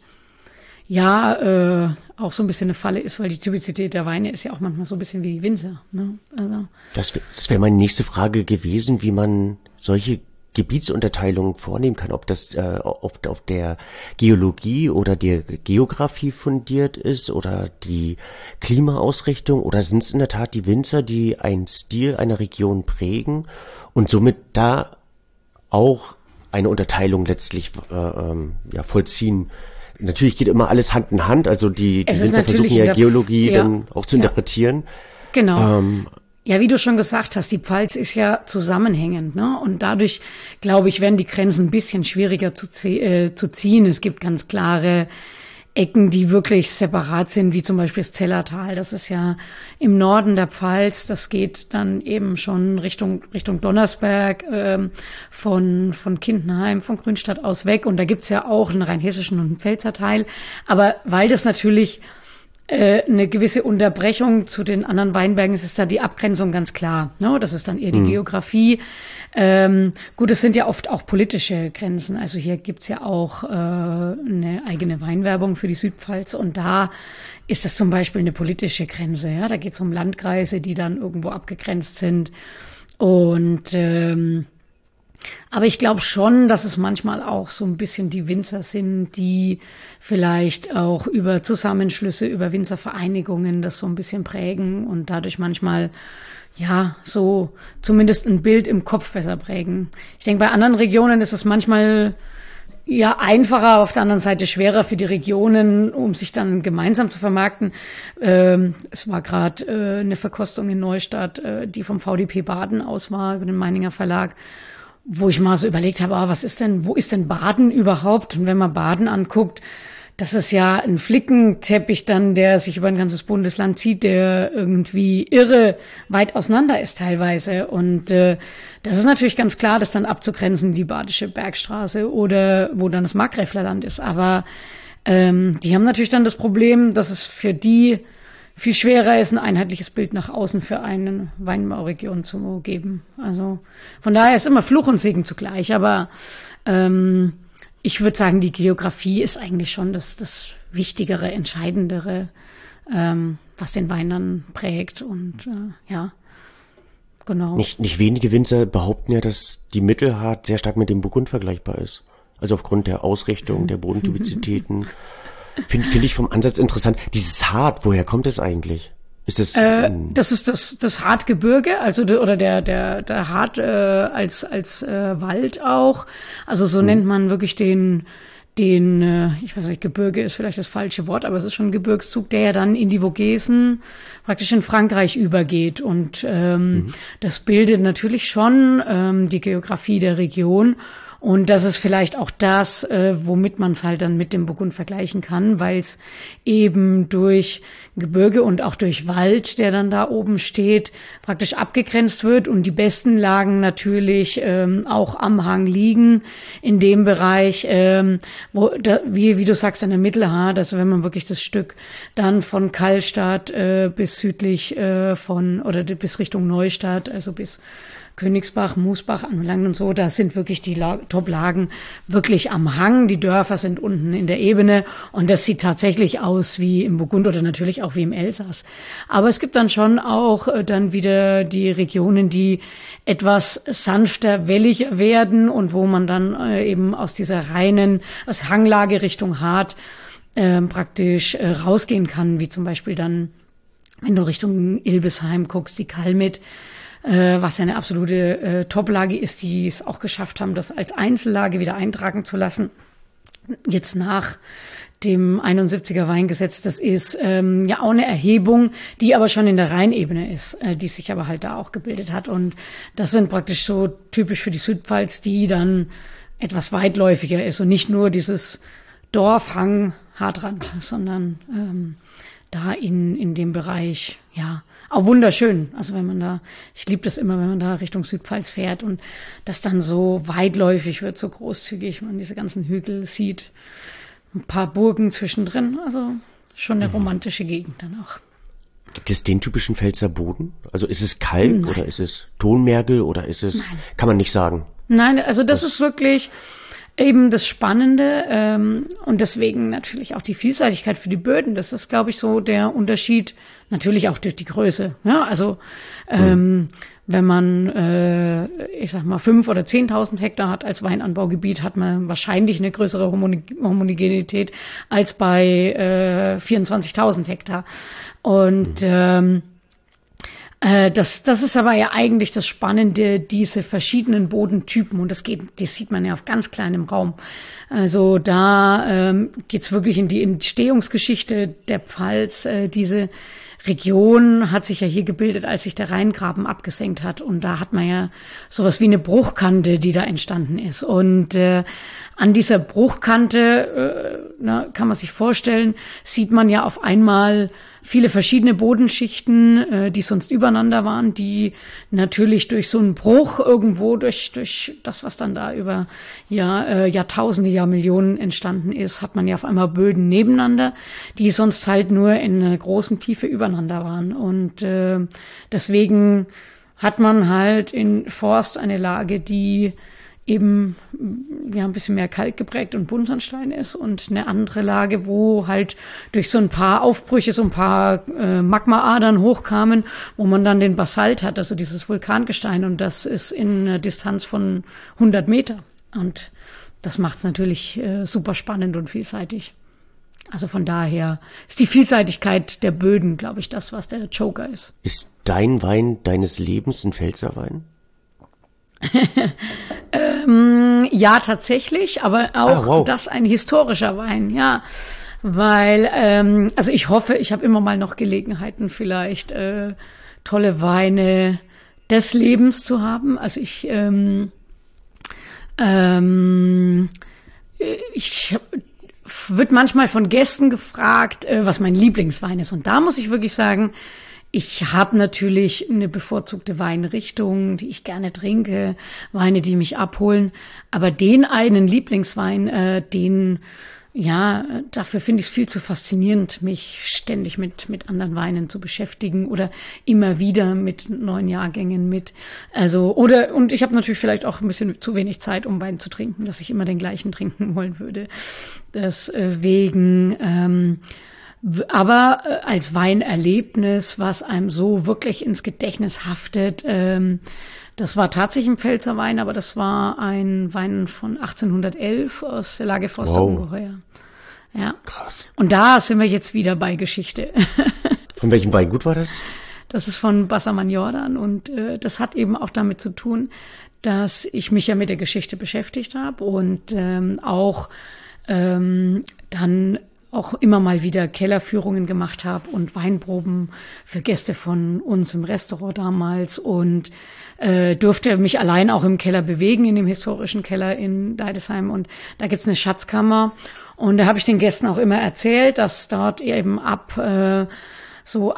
ja äh, auch so ein bisschen eine Falle ist, weil die Typizität der Weine ist ja auch manchmal so ein bisschen wie die Winzer. Ne? Also Das, das wäre meine nächste Frage gewesen, wie man solche Gebietsunterteilung vornehmen kann, ob das äh, oft auf der Geologie oder der Geografie fundiert ist oder die Klimaausrichtung, oder sind es in der Tat die Winzer, die einen Stil einer Region prägen und somit da auch eine Unterteilung letztlich äh, ähm, ja, vollziehen. Natürlich geht immer alles Hand in Hand, also die, die Winzer versuchen ja Geologie ja, dann auch zu interpretieren. Ja. Genau. Ähm, Ja, wie du schon gesagt hast, die Pfalz ist ja zusammenhängend, ne? Und dadurch, glaube ich, werden die Grenzen ein bisschen schwieriger zu, äh, zu ziehen. Es gibt ganz klare Ecken, die wirklich separat sind, wie zum Beispiel das Zellertal. Das ist ja im Norden der Pfalz. Das geht dann eben schon Richtung Richtung Donnersberg, ähm, von von Kindenheim, von Grünstadt aus weg. Und da gibt's ja auch einen rheinhessischen und einen Pfälzer Teil. Aber weil das natürlich eine gewisse Unterbrechung zu den anderen Weinbergen ist, ist da die Abgrenzung ganz klar. Ne? Das ist dann eher die mhm. Geografie. Ähm, gut, es sind ja oft auch politische Grenzen. Also hier gibt's ja auch äh, eine eigene Weinwerbung für die Südpfalz, und da ist das zum Beispiel eine politische Grenze. Ja, da geht's um Landkreise, die dann irgendwo abgegrenzt sind. Und ähm, aber ich glaube schon, dass es manchmal auch so ein bisschen die Winzer sind, die vielleicht auch über Zusammenschlüsse, über Winzervereinigungen das so ein bisschen prägen und dadurch manchmal, ja, so zumindest ein Bild im Kopf besser prägen. Ich denke, bei anderen Regionen ist es manchmal ja einfacher, auf der anderen Seite schwerer für die Regionen, um sich dann gemeinsam zu vermarkten. Ähm, es war gerade äh, eine Verkostung in Neustadt, äh, die vom V D P Baden aus war, über den Meininger Verlag, wo ich mal so überlegt habe, ah, was ist denn, wo ist denn Baden überhaupt? Und wenn man Baden anguckt, das ist ja ein Flickenteppich dann, der sich über ein ganzes Bundesland zieht, der irgendwie irre weit auseinander ist teilweise. Und äh, das ist natürlich ganz klar, das dann abzugrenzen, die Badische Bergstraße oder wo dann das Markgräflerland ist. Aber ähm, die haben natürlich dann das Problem, dass es für die viel schwerer ist, ein einheitliches Bild nach außen für eine Weinbauregion zu geben. Also von daher ist immer Fluch und Segen zugleich. Aber ähm, ich würde sagen, die Geografie ist eigentlich schon das, das Wichtigere, Entscheidendere. ähm, was den Wein dann prägt und äh, ja, genau. Nicht, nicht wenige Winzer behaupten ja, dass die Mittelhart sehr stark mit dem Burgund vergleichbar ist. Also aufgrund der Ausrichtung, der Bodentypizitäten. Finde find ich vom Ansatz interessant. Dieses Hart, woher kommt es eigentlich? Ist es, äh, das ist das das Hartgebirge, also de, oder der der der Hart äh, als als äh, Wald auch. Also so hm. nennt man wirklich den den äh, ich weiß nicht, Gebirge ist vielleicht das falsche Wort, aber es ist schon ein Gebirgszug, der ja dann in die Vogesen praktisch in Frankreich übergeht und ähm, mhm. das bildet natürlich schon ähm, die Geografie der Region. Und das ist vielleicht auch das, äh, womit man es halt dann mit dem Burgund vergleichen kann, weil es eben durch Gebirge und auch durch Wald, der dann da oben steht, praktisch abgegrenzt wird und die besten Lagen natürlich ähm, auch am Hang liegen, in dem Bereich, ähm, wo da, wie, wie du sagst, an der Mittelhart, also wenn man wirklich das Stück dann von Kallstadt äh, bis südlich äh, von, oder bis Richtung Neustadt, also bis Königsbach, Moosbach anbelangt und so, da sind wirklich die La- Top-Lagen wirklich am Hang. Die Dörfer sind unten in der Ebene und das sieht tatsächlich aus wie im Burgund oder natürlich auch wie im Elsass. Aber es gibt dann schon auch äh, dann wieder die Regionen, die etwas sanfter, welliger werden und wo man dann äh, eben aus dieser reinen, aus Hanglage Richtung Hart äh, praktisch äh, rausgehen kann, wie zum Beispiel dann, wenn du Richtung Ilbesheim guckst, die Kalmit, was ja eine absolute äh, Top-Lage ist, die es auch geschafft haben, das als Einzellage wieder eintragen zu lassen. Jetzt nach dem einundsiebziger Weingesetz, das ist ähm, ja auch eine Erhebung, die aber schon in der Rheinebene ist, äh, die sich aber halt da auch gebildet hat. Und das sind praktisch so typisch für die Südpfalz, die dann etwas weitläufiger ist und nicht nur dieses Dorf, Hang, Hartrand, sondern ähm, da in in dem Bereich, ja, auch wunderschön. Also wenn man da, ich liebe das immer, wenn man da Richtung Südpfalz fährt und das dann so weitläufig wird, so großzügig, man diese ganzen Hügel sieht, ein paar Burgen zwischendrin, also schon eine romantische Gegend dann auch. Gibt es den typischen Pfälzer Boden? Also ist es Kalk Nein. oder ist es Tonmergel oder ist es, Nein. kann man nicht sagen? Nein, also das, das ist wirklich eben das Spannende ähm, und deswegen natürlich auch die Vielseitigkeit für die Böden. Das ist, glaube ich, so der Unterschied, natürlich auch durch die Größe. Ja, also ähm, mhm. wenn man, äh, ich sag mal, fünf oder zehntausend Hektar hat als Weinanbaugebiet, hat man wahrscheinlich eine größere Homogenität als bei äh, vierundzwanzigtausend Hektar. Und mhm. ähm, Das, das ist aber ja eigentlich das Spannende, diese verschiedenen Bodentypen. Und das geht, das sieht man ja auf ganz kleinem Raum. Also da ähm, geht's wirklich in die Entstehungsgeschichte der Pfalz. Äh, diese Region hat sich ja hier gebildet, als sich der Rheingraben abgesenkt hat. Und da hat man ja sowas wie eine Bruchkante, die da entstanden ist. Und äh, an dieser Bruchkante, äh, na, kann man sich vorstellen, sieht man ja auf einmal viele verschiedene Bodenschichten, äh, die sonst übereinander waren, die natürlich durch so einen Bruch irgendwo, durch durch das, was dann da über ja, äh, Jahrtausende, Jahrmillionen entstanden ist, hat man ja auf einmal Böden nebeneinander, die sonst halt nur in einer großen Tiefe übereinander waren. Und äh, deswegen hat man halt in Forst eine Lage, die eben ja ein bisschen mehr Kalk geprägt und Buntsandstein ist und eine andere Lage, wo halt durch so ein paar Aufbrüche so ein paar äh, Magmaadern hochkamen, wo man dann den Basalt hat, also dieses Vulkangestein, und das ist in einer Distanz von hundert Meter und das macht es natürlich äh, super spannend und vielseitig. Also von daher ist die Vielseitigkeit der Böden, glaube ich, das, was der Joker ist. Ist dein Wein deines Lebens ein Pfälzer Wein? ähm, ja, tatsächlich, aber auch ah, wow. das ein historischer Wein, ja. Weil, ähm, also ich hoffe, ich habe immer mal noch Gelegenheiten, vielleicht äh, tolle Weine des Lebens zu haben. Also ich, ähm, ähm, ich wird manchmal von Gästen gefragt, äh, was mein Lieblingswein ist. Und da muss ich wirklich sagen, ich habe natürlich eine bevorzugte Weinrichtung, die ich gerne trinke, Weine, die mich abholen. Aber den einen Lieblingswein, äh, den, ja, dafür finde ich es viel zu faszinierend, mich ständig mit mit anderen Weinen zu beschäftigen oder immer wieder mit neuen Jahrgängen mit. Also, oder, und ich habe natürlich vielleicht auch ein bisschen zu wenig Zeit, um Wein zu trinken, dass ich immer den gleichen trinken wollen würde. Deswegen, ähm, Aber äh, als Weinerlebnis, was einem so wirklich ins Gedächtnis haftet, ähm, das war tatsächlich ein Pfälzer Wein, aber das war ein Wein von achtzehnhundertelf aus der Lagerfroster Wow. Ungeheuer. Ja. Krass. Und da sind wir jetzt wieder bei Geschichte. Von welchem Weingut war das? Das ist von Bassermann Jordan und äh, das hat eben auch damit zu tun, dass ich mich ja mit der Geschichte beschäftigt habe und ähm, auch ähm, dann auch immer mal wieder Kellerführungen gemacht habe und Weinproben für Gäste von uns im Restaurant damals und äh, durfte mich allein auch im Keller bewegen, in dem historischen Keller in Deidesheim. Und da gibt's eine Schatzkammer. Und da habe ich den Gästen auch immer erzählt, dass dort eben ab äh, so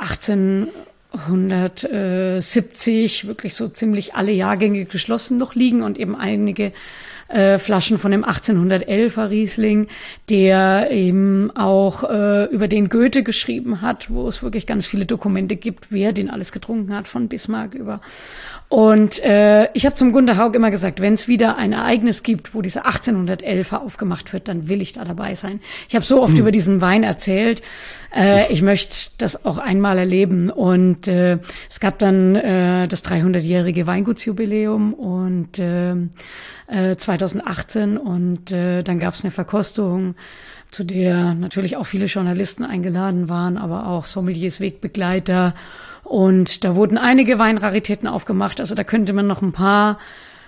achtzehnhundertsiebzig wirklich so ziemlich alle Jahrgänge geschlossen noch liegen und eben einige Äh, Flaschen von dem achtzehnhundertelfer Riesling, der eben auch äh, über den Goethe geschrieben hat, wo es wirklich ganz viele Dokumente gibt, wer den alles getrunken hat, von Bismarck über. Und äh, ich habe zum Gunter Haug immer gesagt, wenn es wieder ein Ereignis gibt, wo dieser achtzehnhundertelfer aufgemacht wird, dann will ich da dabei sein. Ich habe so oft hm. über diesen Wein erzählt, äh, ich möchte das auch einmal erleben. Und äh, es gab dann äh, das dreihundertjährige Weingutsjubiläum und äh, zweitausendachtzehn und äh, dann gab es eine Verkostung, zu der natürlich auch viele Journalisten eingeladen waren, aber auch Sommeliers, Wegbegleiter und da wurden einige Weinraritäten aufgemacht, also da könnte man noch ein paar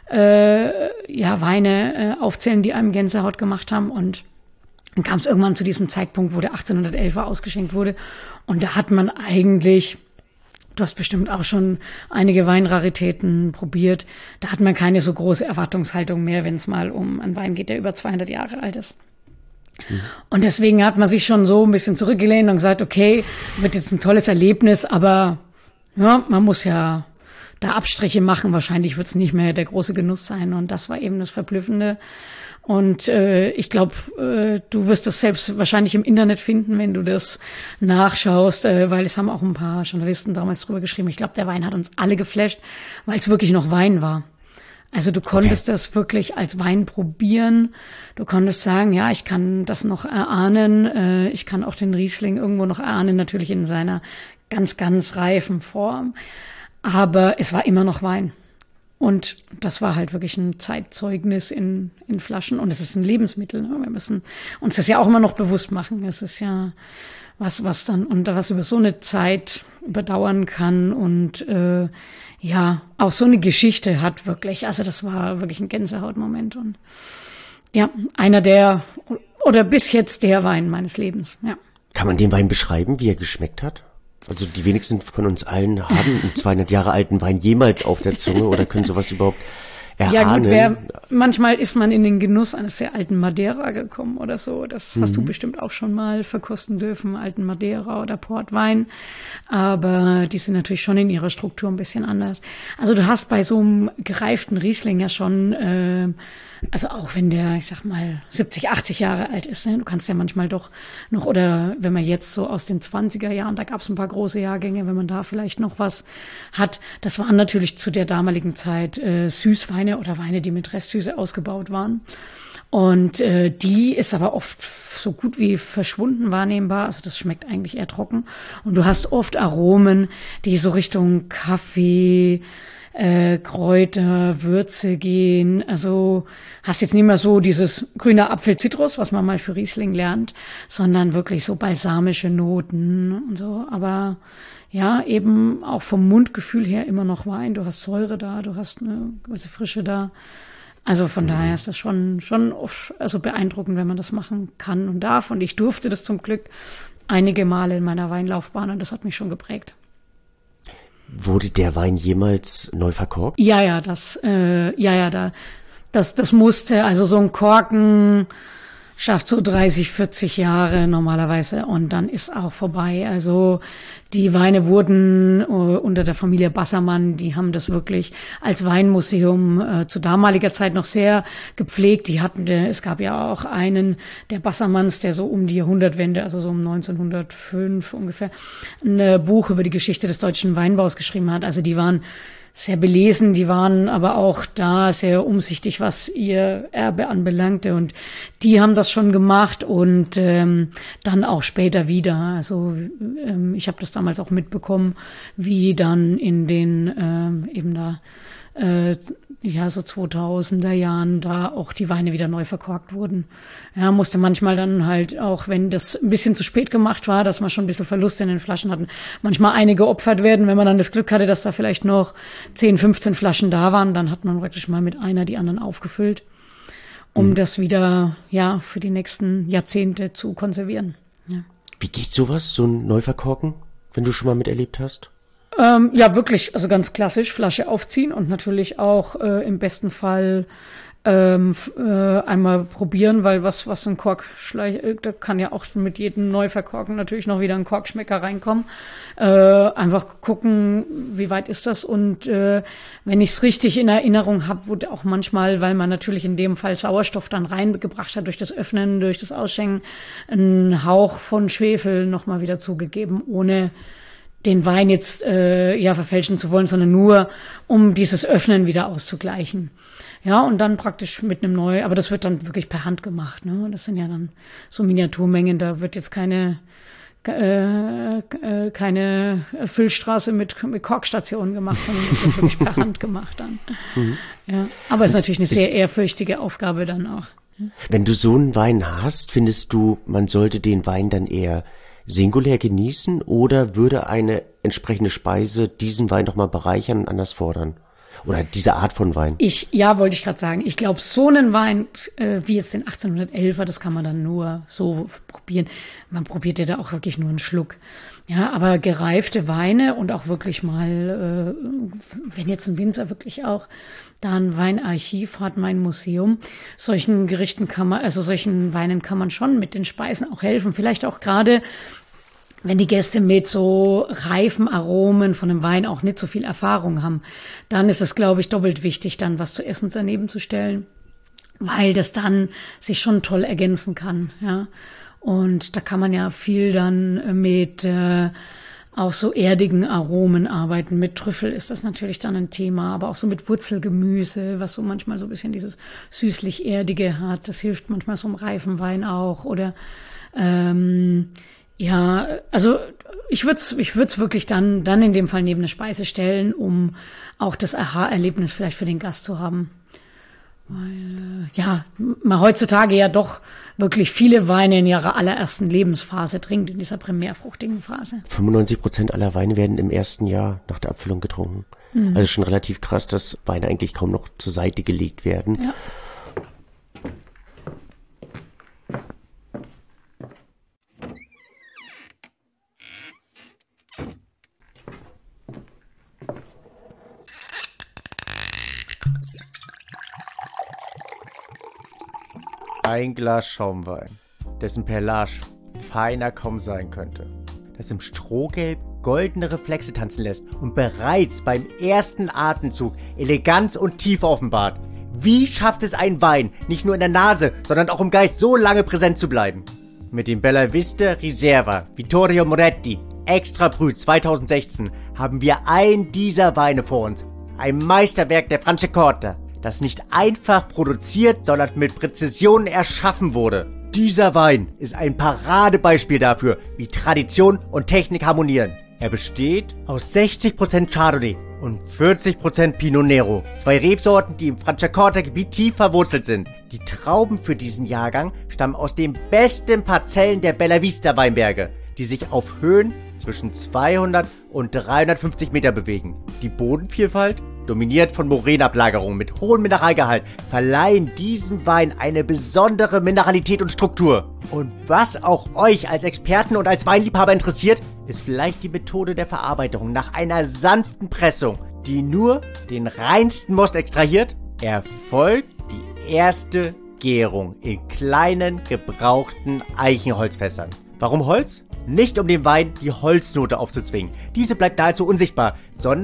äh, ja Weine äh, aufzählen, die einem Gänsehaut gemacht haben und dann kam es irgendwann zu diesem Zeitpunkt, wo der achtzehnhundertelfer ausgeschenkt wurde und da hat man eigentlich... Du hast bestimmt auch schon einige Weinraritäten probiert. Da hat man keine so große Erwartungshaltung mehr, wenn es mal um einen Wein geht, der über zweihundert Jahre alt ist. Mhm. Und deswegen hat man sich schon so ein bisschen zurückgelehnt und gesagt, okay, wird jetzt ein tolles Erlebnis, aber ja, man muss ja da Abstriche machen. Wahrscheinlich wird es nicht mehr der große Genuss sein. Und das war eben das Verblüffende. Und äh, ich glaube, äh, du wirst das selbst wahrscheinlich im Internet finden, wenn du das nachschaust, äh, weil es haben auch ein paar Journalisten damals drüber geschrieben. Ich glaube, der Wein hat uns alle geflasht, weil es wirklich noch Wein war. Also du konntest okay. das wirklich als Wein probieren. Du konntest sagen, ja, ich kann das noch erahnen. Äh, ich kann auch den Riesling irgendwo noch erahnen, natürlich in seiner ganz, ganz reifen Form. Aber es war immer noch Wein. Und das war halt wirklich ein Zeitzeugnis in, in Flaschen. Und es ist ein Lebensmittel. Ne? Wir müssen uns das ja auch immer noch bewusst machen. Es ist ja was, was dann, und was über so eine Zeit überdauern kann und äh, ja, auch so eine Geschichte hat wirklich. Also das war wirklich ein Gänsehautmoment. Und ja, einer der, oder bis jetzt der Wein meines Lebens, ja. Kann man den Wein beschreiben, wie er geschmeckt hat? Also die wenigsten von uns allen haben einen zweihundert Jahre alten Wein jemals auf der Zunge oder können sowas überhaupt erahnen. Ja gut, wer, manchmal ist man in den Genuss eines sehr alten Madeira gekommen oder so. Das mhm. hast du bestimmt auch schon mal verkosten dürfen, alten Madeira oder Portwein. Aber die sind natürlich schon in ihrer Struktur ein bisschen anders. Also du hast bei so einem gereiften Riesling ja schon... Äh, Also auch wenn der, ich sag mal, siebzig, achtzig Jahre alt ist, ne? Du kannst ja manchmal doch noch, oder wenn man jetzt so aus den zwanziger Jahren, da gab es ein paar große Jahrgänge, wenn man da vielleicht noch was hat. Das waren natürlich zu der damaligen Zeit äh, Süßweine oder Weine, die mit Restsüße ausgebaut waren. Und äh, die ist aber oft so gut wie verschwunden wahrnehmbar. Also das schmeckt eigentlich eher trocken. Und du hast oft Aromen, die so Richtung Kaffee, Äh, Kräuter, Würze gehen. Also hast jetzt nicht mehr so dieses grüne Apfel-Zitrus, was man mal für Riesling lernt, sondern wirklich so balsamische Noten und so. Aber ja, eben auch vom Mundgefühl her immer noch Wein. Du hast Säure da, du hast eine gewisse Frische da. Also von mhm. daher ist das schon schon oft, also beeindruckend, wenn man das machen kann und darf. Und ich durfte das zum Glück einige Male in meiner Weinlaufbahn und das hat mich schon geprägt. Wurde der Wein jemals neu verkorkt? Ja, ja, das, äh, ja, ja, da, das, das musste, also so ein Korken schafft so dreißig, vierzig Jahre normalerweise und dann ist auch vorbei. Also die Weine wurden uh, unter der Familie Bassermann, die haben das wirklich als Weinmuseum uh, zu damaliger Zeit noch sehr gepflegt. Die hatten, es gab ja auch einen der Bassermanns, der so um die Jahrhundertwende, also so um neunzehnhundertfünf ungefähr, ein Buch über die Geschichte des deutschen Weinbaus geschrieben hat. Also die waren sehr belesen, die waren aber auch da sehr umsichtig, was ihr Erbe anbelangte und die haben das schon gemacht und ähm, dann auch später wieder. Also ähm, ich habe das damals auch mitbekommen, wie dann in den ähm, eben da äh, ja so zweitausender Jahren da auch die Weine wieder neu verkorkt wurden. Ja, musste manchmal dann halt auch, wenn das ein bisschen zu spät gemacht war, dass man schon ein bisschen Verluste in den Flaschen hatten, manchmal eine geopfert werden, wenn man dann das Glück hatte, dass da vielleicht noch zehn, fünfzehn Flaschen da waren, dann hat man praktisch mal mit einer die anderen aufgefüllt, um mhm. das wieder, ja, für die nächsten Jahrzehnte zu konservieren. Ja. Wie geht sowas, so ein Neuverkorken, wenn du schon mal miterlebt hast? Ähm, ja, wirklich, also ganz klassisch, Flasche aufziehen und natürlich auch äh, im besten Fall ähm, f- äh, einmal probieren, weil was was ein Korkschleich, äh, da kann ja auch mit jedem Neuverkorken natürlich noch wieder ein Korkschmecker reinkommen. Äh, einfach gucken, wie weit ist das und äh, wenn ich es richtig in Erinnerung habe, wurde auch manchmal, weil man natürlich in dem Fall Sauerstoff dann reingebracht hat durch das Öffnen, durch das Ausschenken, ein Hauch von Schwefel nochmal wieder zugegeben, ohne den Wein jetzt äh, ja verfälschen zu wollen, sondern nur, um dieses Öffnen wieder auszugleichen. Ja, und dann praktisch mit einem neu, aber das wird dann wirklich per Hand gemacht, ne? Das sind ja dann so Miniaturmengen, da wird jetzt keine äh, äh, keine Füllstraße mit, mit Korkstationen gemacht, sondern das wird wirklich per Hand gemacht dann. Mhm. Ja, aber es ist natürlich eine sehr ehrfürchtige Aufgabe dann auch. Wenn du so einen Wein hast, findest du, man sollte den Wein dann eher singulär genießen oder würde eine entsprechende Speise diesen Wein doch mal bereichern und anders fordern? Oder diese Art von Wein? Ich, ja, wollte ich gerade sagen. Ich glaube, so einen Wein, äh, wie jetzt den achtzehnhundertelfer, das kann man dann nur so probieren. Man probiert ja da auch wirklich nur einen Schluck. Ja, aber gereifte Weine und auch wirklich mal, äh, wenn jetzt ein Winzer wirklich auch da ein Weinarchiv hat, mein Museum, solchen Gerichten kann man, also solchen Weinen kann man schon mit den Speisen auch helfen. Vielleicht auch gerade, wenn die Gäste mit so reifen Aromen von einem Wein auch nicht so viel Erfahrung haben, dann ist es, glaube ich, doppelt wichtig, dann was zu essen daneben zu stellen, weil das dann sich schon toll ergänzen kann, ja. Und da kann man ja viel dann mit äh, auch so erdigen Aromen arbeiten. Mit Trüffel ist das natürlich dann ein Thema, aber auch so mit Wurzelgemüse, was so manchmal so ein bisschen dieses süßlich-erdige hat. Das hilft manchmal so im reifen Wein auch. Oder ähm, ja, also ich würde es ich würd's wirklich dann, dann in dem Fall neben eine Speise stellen, um auch das Aha-Erlebnis vielleicht für den Gast zu haben. Weil, äh, ja, man heutzutage ja doch wirklich viele Weine in ihrer allerersten Lebensphase trinkt, in dieser primärfruchtigen Phase. fünfundneunzig Prozent aller Weine werden im ersten Jahr nach der Abfüllung getrunken. Mhm. Also schon relativ krass, dass Weine eigentlich kaum noch zur Seite gelegt werden. Ja. Ein Glas Schaumwein, dessen Perlage feiner kaum sein könnte, das im Strohgelb goldene Reflexe tanzen lässt und bereits beim ersten Atemzug Eleganz und Tiefe offenbart. Wie schafft es ein Wein, nicht nur in der Nase, sondern auch im Geist so lange präsent zu bleiben? Mit dem Bella Vista Riserva Vittorio Moretti Extra Brut zweitausendsechzehn haben wir einen dieser Weine vor uns. Ein Meisterwerk der Franciacorta, das nicht einfach produziert, sondern mit Präzision erschaffen wurde. Dieser Wein ist ein Paradebeispiel dafür, wie Tradition und Technik harmonieren. Er besteht aus sechzig Prozent Chardonnay und vierzig Prozent Pinot Nero. Zwei Rebsorten, die im Franciacorta-Gebiet tief verwurzelt sind. Die Trauben für diesen Jahrgang stammen aus den besten Parzellen der Bella Vista Weinberge, die sich auf Höhen zwischen zweihundert und dreihundertfünfzig Meter bewegen. Die Bodenvielfalt, dominiert von Moränablagerungen mit hohem Mineralgehalt, verleihen diesem Wein eine besondere Mineralität und Struktur. Und was auch euch als Experten und als Weinliebhaber interessiert, ist vielleicht die Methode der Verarbeitung nach einer sanften Pressung, die nur den reinsten Most extrahiert. Erfolgt die erste Gärung in kleinen, gebrauchten Eichenholzfässern. Warum Holz? Nicht um dem Wein die Holznote aufzuzwingen. Diese bleibt nahezu unsichtbar, sondern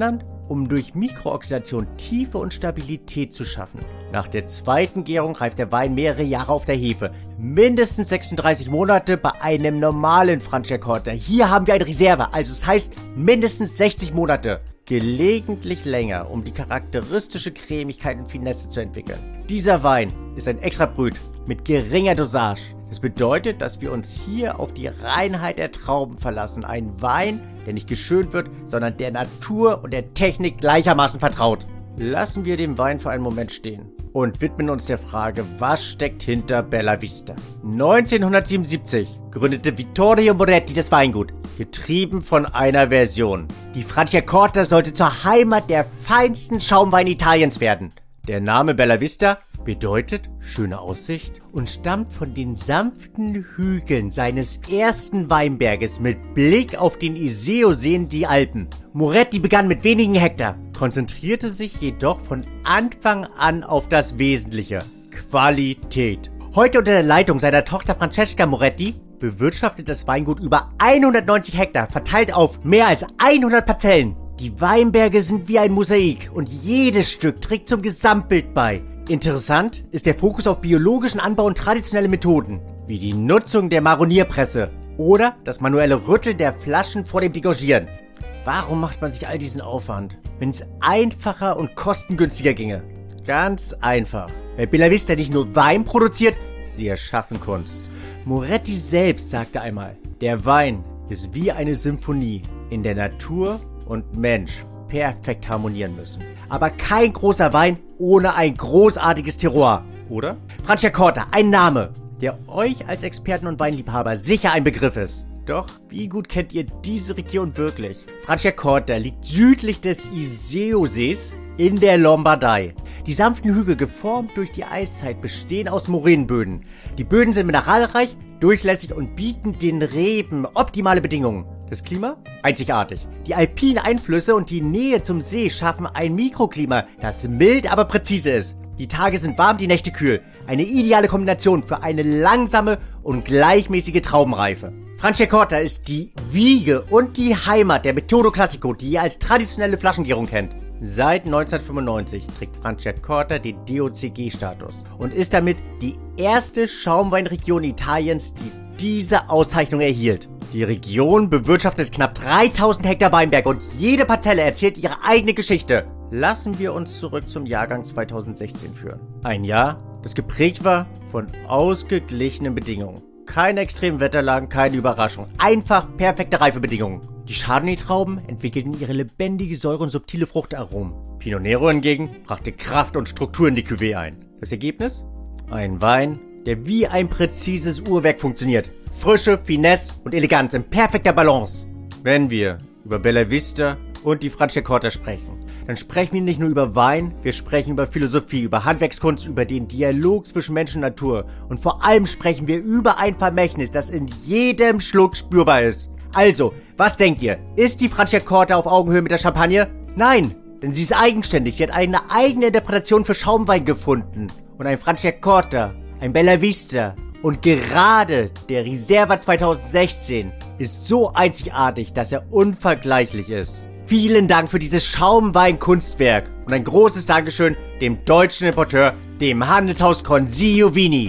um durch Mikrooxidation Tiefe und Stabilität zu schaffen. Nach der zweiten Gärung reift der Wein mehrere Jahre auf der Hefe. Mindestens sechsunddreißig Monate bei einem normalen Franciacorta. Hier haben wir eine Reserve, also es heißt mindestens sechzig Monate. Gelegentlich länger, um die charakteristische Cremigkeit und Finesse zu entwickeln. Dieser Wein ist ein Extrabrüt mit geringer Dosage. Das bedeutet, dass wir uns hier auf die Reinheit der Trauben verlassen. Ein Wein, der nicht geschönt wird, sondern der Natur und der Technik gleichermaßen vertraut. Lassen wir den Wein für einen Moment stehen und widmen uns der Frage, was steckt hinter Bella Vista? neunzehnhundertsiebenundsiebzig gründete Vittorio Moretti das Weingut, getrieben von einer Version. Die Franciacorta sollte zur Heimat der feinsten Schaumweine Italiens werden. Der Name Bella Vista bedeutet schöne Aussicht und stammt von den sanften Hügeln seines ersten Weinberges mit Blick auf den Iseo-See in die Alpen. Moretti begann mit wenigen Hektar, konzentrierte sich jedoch von Anfang an auf das Wesentliche: Qualität. Heute unter der Leitung seiner Tochter Francesca Moretti bewirtschaftet das Weingut über hundertneunzig Hektar, verteilt auf mehr als hundert Parzellen. Die Weinberge sind wie ein Mosaik und jedes Stück trägt zum Gesamtbild bei. Interessant ist der Fokus auf biologischen Anbau und traditionelle Methoden, wie die Nutzung der Maronierpresse oder das manuelle Rütteln der Flaschen vor dem Degorgieren. Warum macht man sich all diesen Aufwand, wenn es einfacher und kostengünstiger ginge? Ganz einfach, weil Bella Vista nicht nur Wein produziert, sie erschaffen Kunst. Moretti selbst sagte einmal, der Wein ist wie eine Symphonie, in der Natur und Mensch perfekt harmonieren müssen. Aber kein großer Wein ohne ein großartiges Terroir, oder? Franciacorta, ein Name, der euch als Experten und Weinliebhaber sicher ein Begriff ist. Doch, wie gut kennt ihr diese Region wirklich? Franciacorta liegt südlich des Iseo-Sees in der Lombardei. Die sanften Hügel, geformt durch die Eiszeit, bestehen aus Moränenböden. Die Böden sind mineralreich, durchlässig und bieten den Reben optimale Bedingungen. Das Klima? Einzigartig. Die alpinen Einflüsse und die Nähe zum See schaffen ein Mikroklima, das mild, aber präzise ist. Die Tage sind warm, die Nächte kühl. Eine ideale Kombination für eine langsame und gleichmäßige Traubenreife. Franciacorta ist die Wiege und die Heimat der Metodo Classico, die ihr als traditionelle Flaschengärung kennt. Seit neunzehnhundertfünfundneunzig trägt Franciacorta den D O C G-Status und ist damit die erste Schaumweinregion Italiens, die diese Auszeichnung erhielt. Die Region bewirtschaftet knapp dreitausend Hektar Weinberg und jede Parzelle erzählt ihre eigene Geschichte. Lassen wir uns zurück zum Jahrgang zweitausendsechzehn führen. Ein Jahr, das geprägt war von ausgeglichenen Bedingungen. Keine extremen Wetterlagen, keine Überraschung. Einfach perfekte Reifebedingungen. Die Chardonnay-Trauben entwickelten ihre lebendige Säure und subtile Fruchtaromen. Pinot Nero hingegen brachte Kraft und Struktur in die Cuvée ein. Das Ergebnis? Ein Wein, der wie ein präzises Uhrwerk funktioniert. Frische, Finesse und Eleganz in perfekter Balance. Wenn wir über Bella Vista und die Franciacorta sprechen, dann sprechen wir nicht nur über Wein, wir sprechen über Philosophie, über Handwerkskunst, über den Dialog zwischen Mensch und Natur. Und vor allem sprechen wir über ein Vermächtnis, das in jedem Schluck spürbar ist. Also, was denkt ihr? Ist die Franciacorta auf Augenhöhe mit der Champagne? Nein, denn sie ist eigenständig. Sie hat eine eigene Interpretation für Schaumwein gefunden. Und ein Franciacorta, ein Bella Vista und gerade der Riserva zweitausendsechzehn ist so einzigartig, dass er unvergleichlich ist. Vielen Dank für dieses Schaumwein-Kunstwerk und ein großes Dankeschön dem deutschen Importeur, dem Handelshaus Consiglio Vini.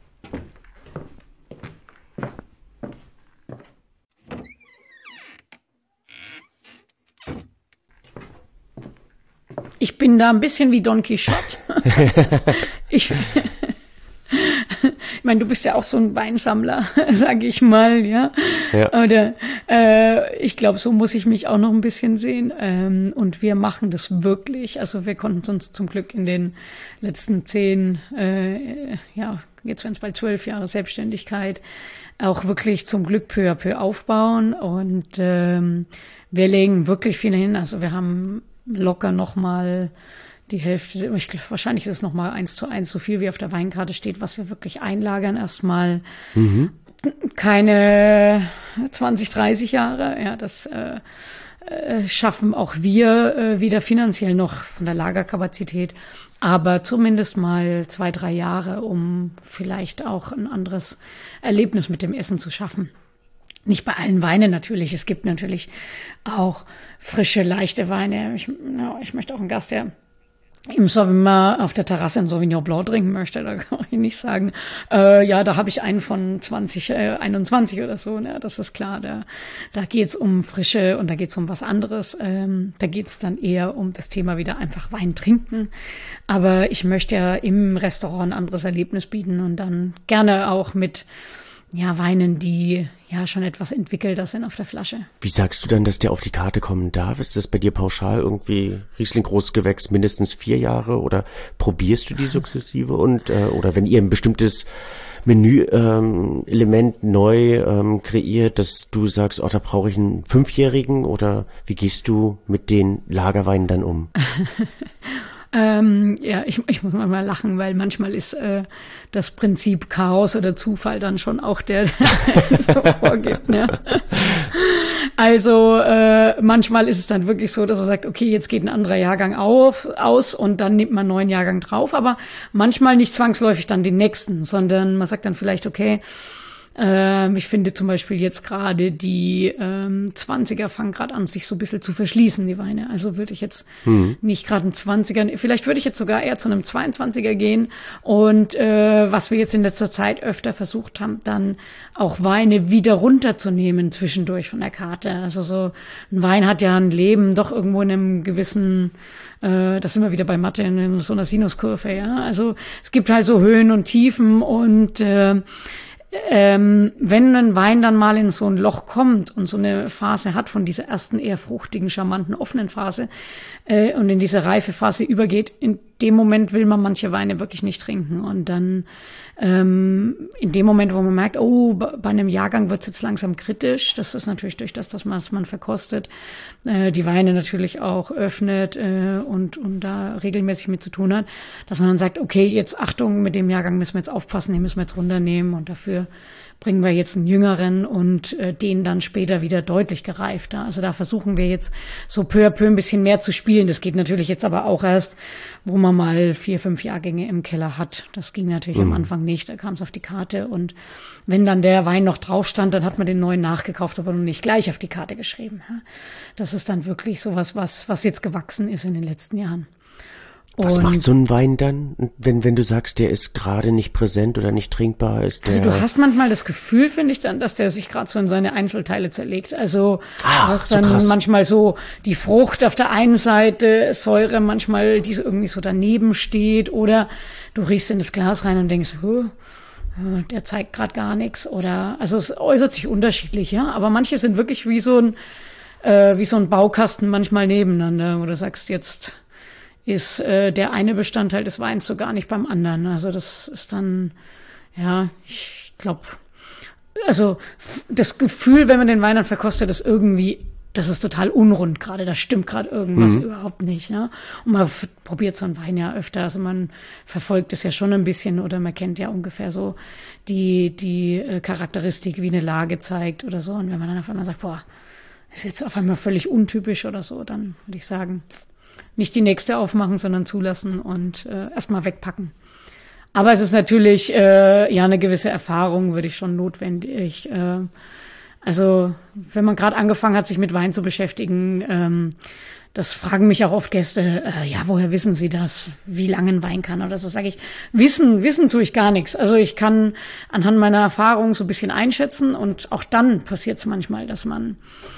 Ich bin da ein bisschen wie Don Quixote. ich, ich meine, du bist ja auch so ein Weinsammler, sage ich mal, ja. ja. Oder äh, ich glaube, so muss ich mich auch noch ein bisschen sehen. Ähm, und wir machen das wirklich. Also wir konnten uns zum Glück in den letzten zehn, äh, ja, jetzt werden es bald zwölf Jahre Selbstständigkeit, auch wirklich zum Glück peu à peu aufbauen. Und ähm, wir legen wirklich viel hin. Also wir haben locker nochmal die Hälfte, ich glaube, wahrscheinlich ist es nochmal eins zu eins so viel, wie auf der Weinkarte steht, was wir wirklich einlagern erstmal. Mhm. Keine zwanzig, dreißig Jahre, ja, das äh, äh, schaffen auch wir äh, wieder finanziell noch von der Lagerkapazität, aber zumindest mal zwei, drei Jahre, um vielleicht auch ein anderes Erlebnis mit dem Essen zu schaffen. Nicht bei allen Weinen natürlich. Es gibt natürlich auch frische, leichte Weine. Ich, ja, ich möchte auch einen Gast, der im Sommer auf der Terrasse ein Sauvignon Blanc trinken möchte, da kann ich nicht sagen, äh, ja, da habe ich einen von zwanzig einundzwanzig oder so, ne? Das ist klar, da, da geht's um Frische und da geht's um was anderes. Ähm, da geht's dann eher um das Thema wieder einfach Wein trinken. Aber ich möchte ja im Restaurant ein anderes Erlebnis bieten und dann gerne auch mit ja, Weinen, die ja schon etwas entwickelter sind auf der Flasche. Wie sagst du dann, dass der auf die Karte kommen darf? Ist das bei dir pauschal irgendwie Riesling Großgewächs mindestens vier Jahre oder probierst du die sukzessive und äh, oder wenn ihr ein bestimmtes Menü-Element ähm, neu ähm, kreiert, dass du sagst, oh, da brauche ich einen Fünfjährigen oder wie gehst du mit den Lagerweinen dann um? Ähm, ja, ich, ich muss mal lachen, weil manchmal ist äh, das Prinzip Chaos oder Zufall dann schon auch der, der so vorgibt. Ne? Also äh, manchmal ist es dann wirklich so, dass er sagt, okay, jetzt geht ein anderer Jahrgang auf, aus und dann nimmt man einen neuen Jahrgang drauf, aber manchmal nicht zwangsläufig dann den nächsten, sondern man sagt dann vielleicht, okay, Ähm, ich finde zum Beispiel jetzt gerade die ähm, zwanziger fangen gerade an, sich so ein bisschen zu verschließen, die Weine. Also würde ich jetzt mhm. nicht gerade einen zwanziger, vielleicht würde ich jetzt sogar eher zu einem zweiundzwanziger gehen. Und äh, was wir jetzt in letzter Zeit öfter versucht haben, dann auch Weine wieder runterzunehmen zwischendurch von der Karte. Also so ein Wein hat ja ein Leben doch irgendwo in einem gewissen, äh, das sind wir wieder bei Mathe, in so einer Sinuskurve, ja. Also es gibt halt so Höhen und Tiefen und äh, Ähm, wenn ein Wein dann mal in so ein Loch kommt und so eine Phase hat von dieser ersten eher fruchtigen, charmanten, offenen Phase äh, und in diese reife Phase übergeht, in dem Moment will man manche Weine wirklich nicht trinken. Und dann ähm, in dem Moment, wo man merkt, oh, bei einem Jahrgang wird es jetzt langsam kritisch, das ist natürlich durch das, dass man es man verkostet, äh, die Weine natürlich auch öffnet äh, und, und da regelmäßig mit zu tun hat, dass man dann sagt, okay, jetzt Achtung, mit dem Jahrgang müssen wir jetzt aufpassen, den müssen wir jetzt runternehmen und dafür bringen wir jetzt einen Jüngeren und äh, den dann später wieder deutlich gereifter. Also da versuchen wir jetzt so peu à peu ein bisschen mehr zu spielen. Das geht natürlich jetzt aber auch erst, wo man mal vier, fünf Jahrgänge im Keller hat. Das ging natürlich mhm. am Anfang nicht. Da kam es auf die Karte und wenn dann der Wein noch drauf stand, dann hat man den neuen nachgekauft, aber noch nicht gleich auf die Karte geschrieben. Das ist dann wirklich sowas, was, was jetzt gewachsen ist in den letzten Jahren. Was und macht so ein Wein dann, wenn wenn du sagst, der ist gerade nicht präsent oder nicht trinkbar? Ist der also du hast manchmal das Gefühl, finde ich dann, dass der sich gerade so in seine Einzelteile zerlegt. Also Ach, du hast so dann krass. manchmal so die Frucht auf der einen Seite, Säure manchmal, die so irgendwie so daneben steht, oder du riechst in das Glas rein und denkst, huh, der zeigt gerade gar nichts. Oder also es äußert sich unterschiedlich, ja. Aber manche sind wirklich wie so ein äh, wie so ein Baukasten manchmal nebeneinander, wo du sagst, jetzt ist äh, der eine Bestandteil des Weins so gar nicht beim anderen. Also das ist dann, ja, ich glaube, also f- das Gefühl, wenn man den Wein dann verkostet, ist irgendwie, das ist total unrund gerade, da stimmt gerade irgendwas mhm. überhaupt nicht. Ne? Und man f- probiert so einen Wein ja öfter, also man verfolgt es ja schon ein bisschen oder man kennt ja ungefähr so die, die äh, Charakteristik, wie eine Lage zeigt oder so. Und wenn man dann auf einmal sagt, boah, ist jetzt auf einmal völlig untypisch oder so, dann würde ich sagen, nicht die nächste aufmachen, sondern zulassen und äh, erstmal wegpacken. Aber es ist natürlich äh, ja eine gewisse Erfahrung, würde ich schon notwendig. Äh, also wenn man gerade angefangen hat, sich mit Wein zu beschäftigen, ähm, das fragen mich auch oft Gäste, äh, ja, woher wissen Sie das, wie lange ein Wein kann oder so, sage ich, wissen, wissen tue ich gar nichts. Also ich kann anhand meiner Erfahrung so ein bisschen einschätzen und auch dann passiert es manchmal, dass man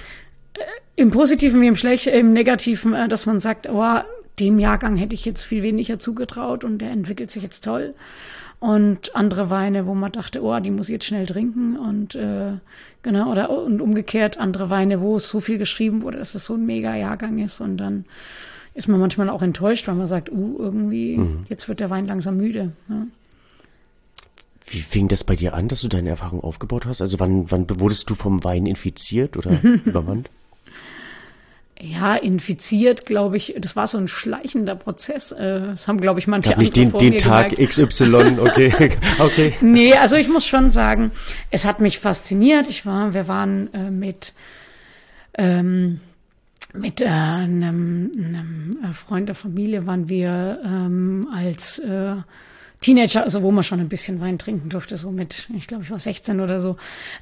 im Positiven wie im Schlechten, im Negativen, dass man sagt, oh, dem Jahrgang hätte ich jetzt viel weniger zugetraut und der entwickelt sich jetzt toll. Und andere Weine, wo man dachte, oh, die muss ich jetzt schnell trinken und äh, genau, oder und umgekehrt andere Weine, wo es so viel geschrieben wurde, dass es so ein Mega-Jahrgang ist und dann ist man manchmal auch enttäuscht, weil man sagt, uh, irgendwie, mhm. jetzt wird der Wein langsam müde. Ja. Wie fing das bei dir an, dass du deine Erfahrung aufgebaut hast? Also wann, wann wurdest du vom Wein infiziert oder übermannt? Ja, infiziert, glaube ich, das war so ein schleichender Prozess. Das haben, glaube ich, manche andere nicht den, vor den mir Tag gemerkt. X Y, okay, okay. Nee, also ich muss schon sagen, es hat mich fasziniert. Ich war, wir waren äh, mit ähm, mit äh, einem, einem Freund der Familie waren wir ähm, als äh, Teenager, also wo man schon ein bisschen Wein trinken durfte, so mit, ich glaube, ich war sechzehn oder so,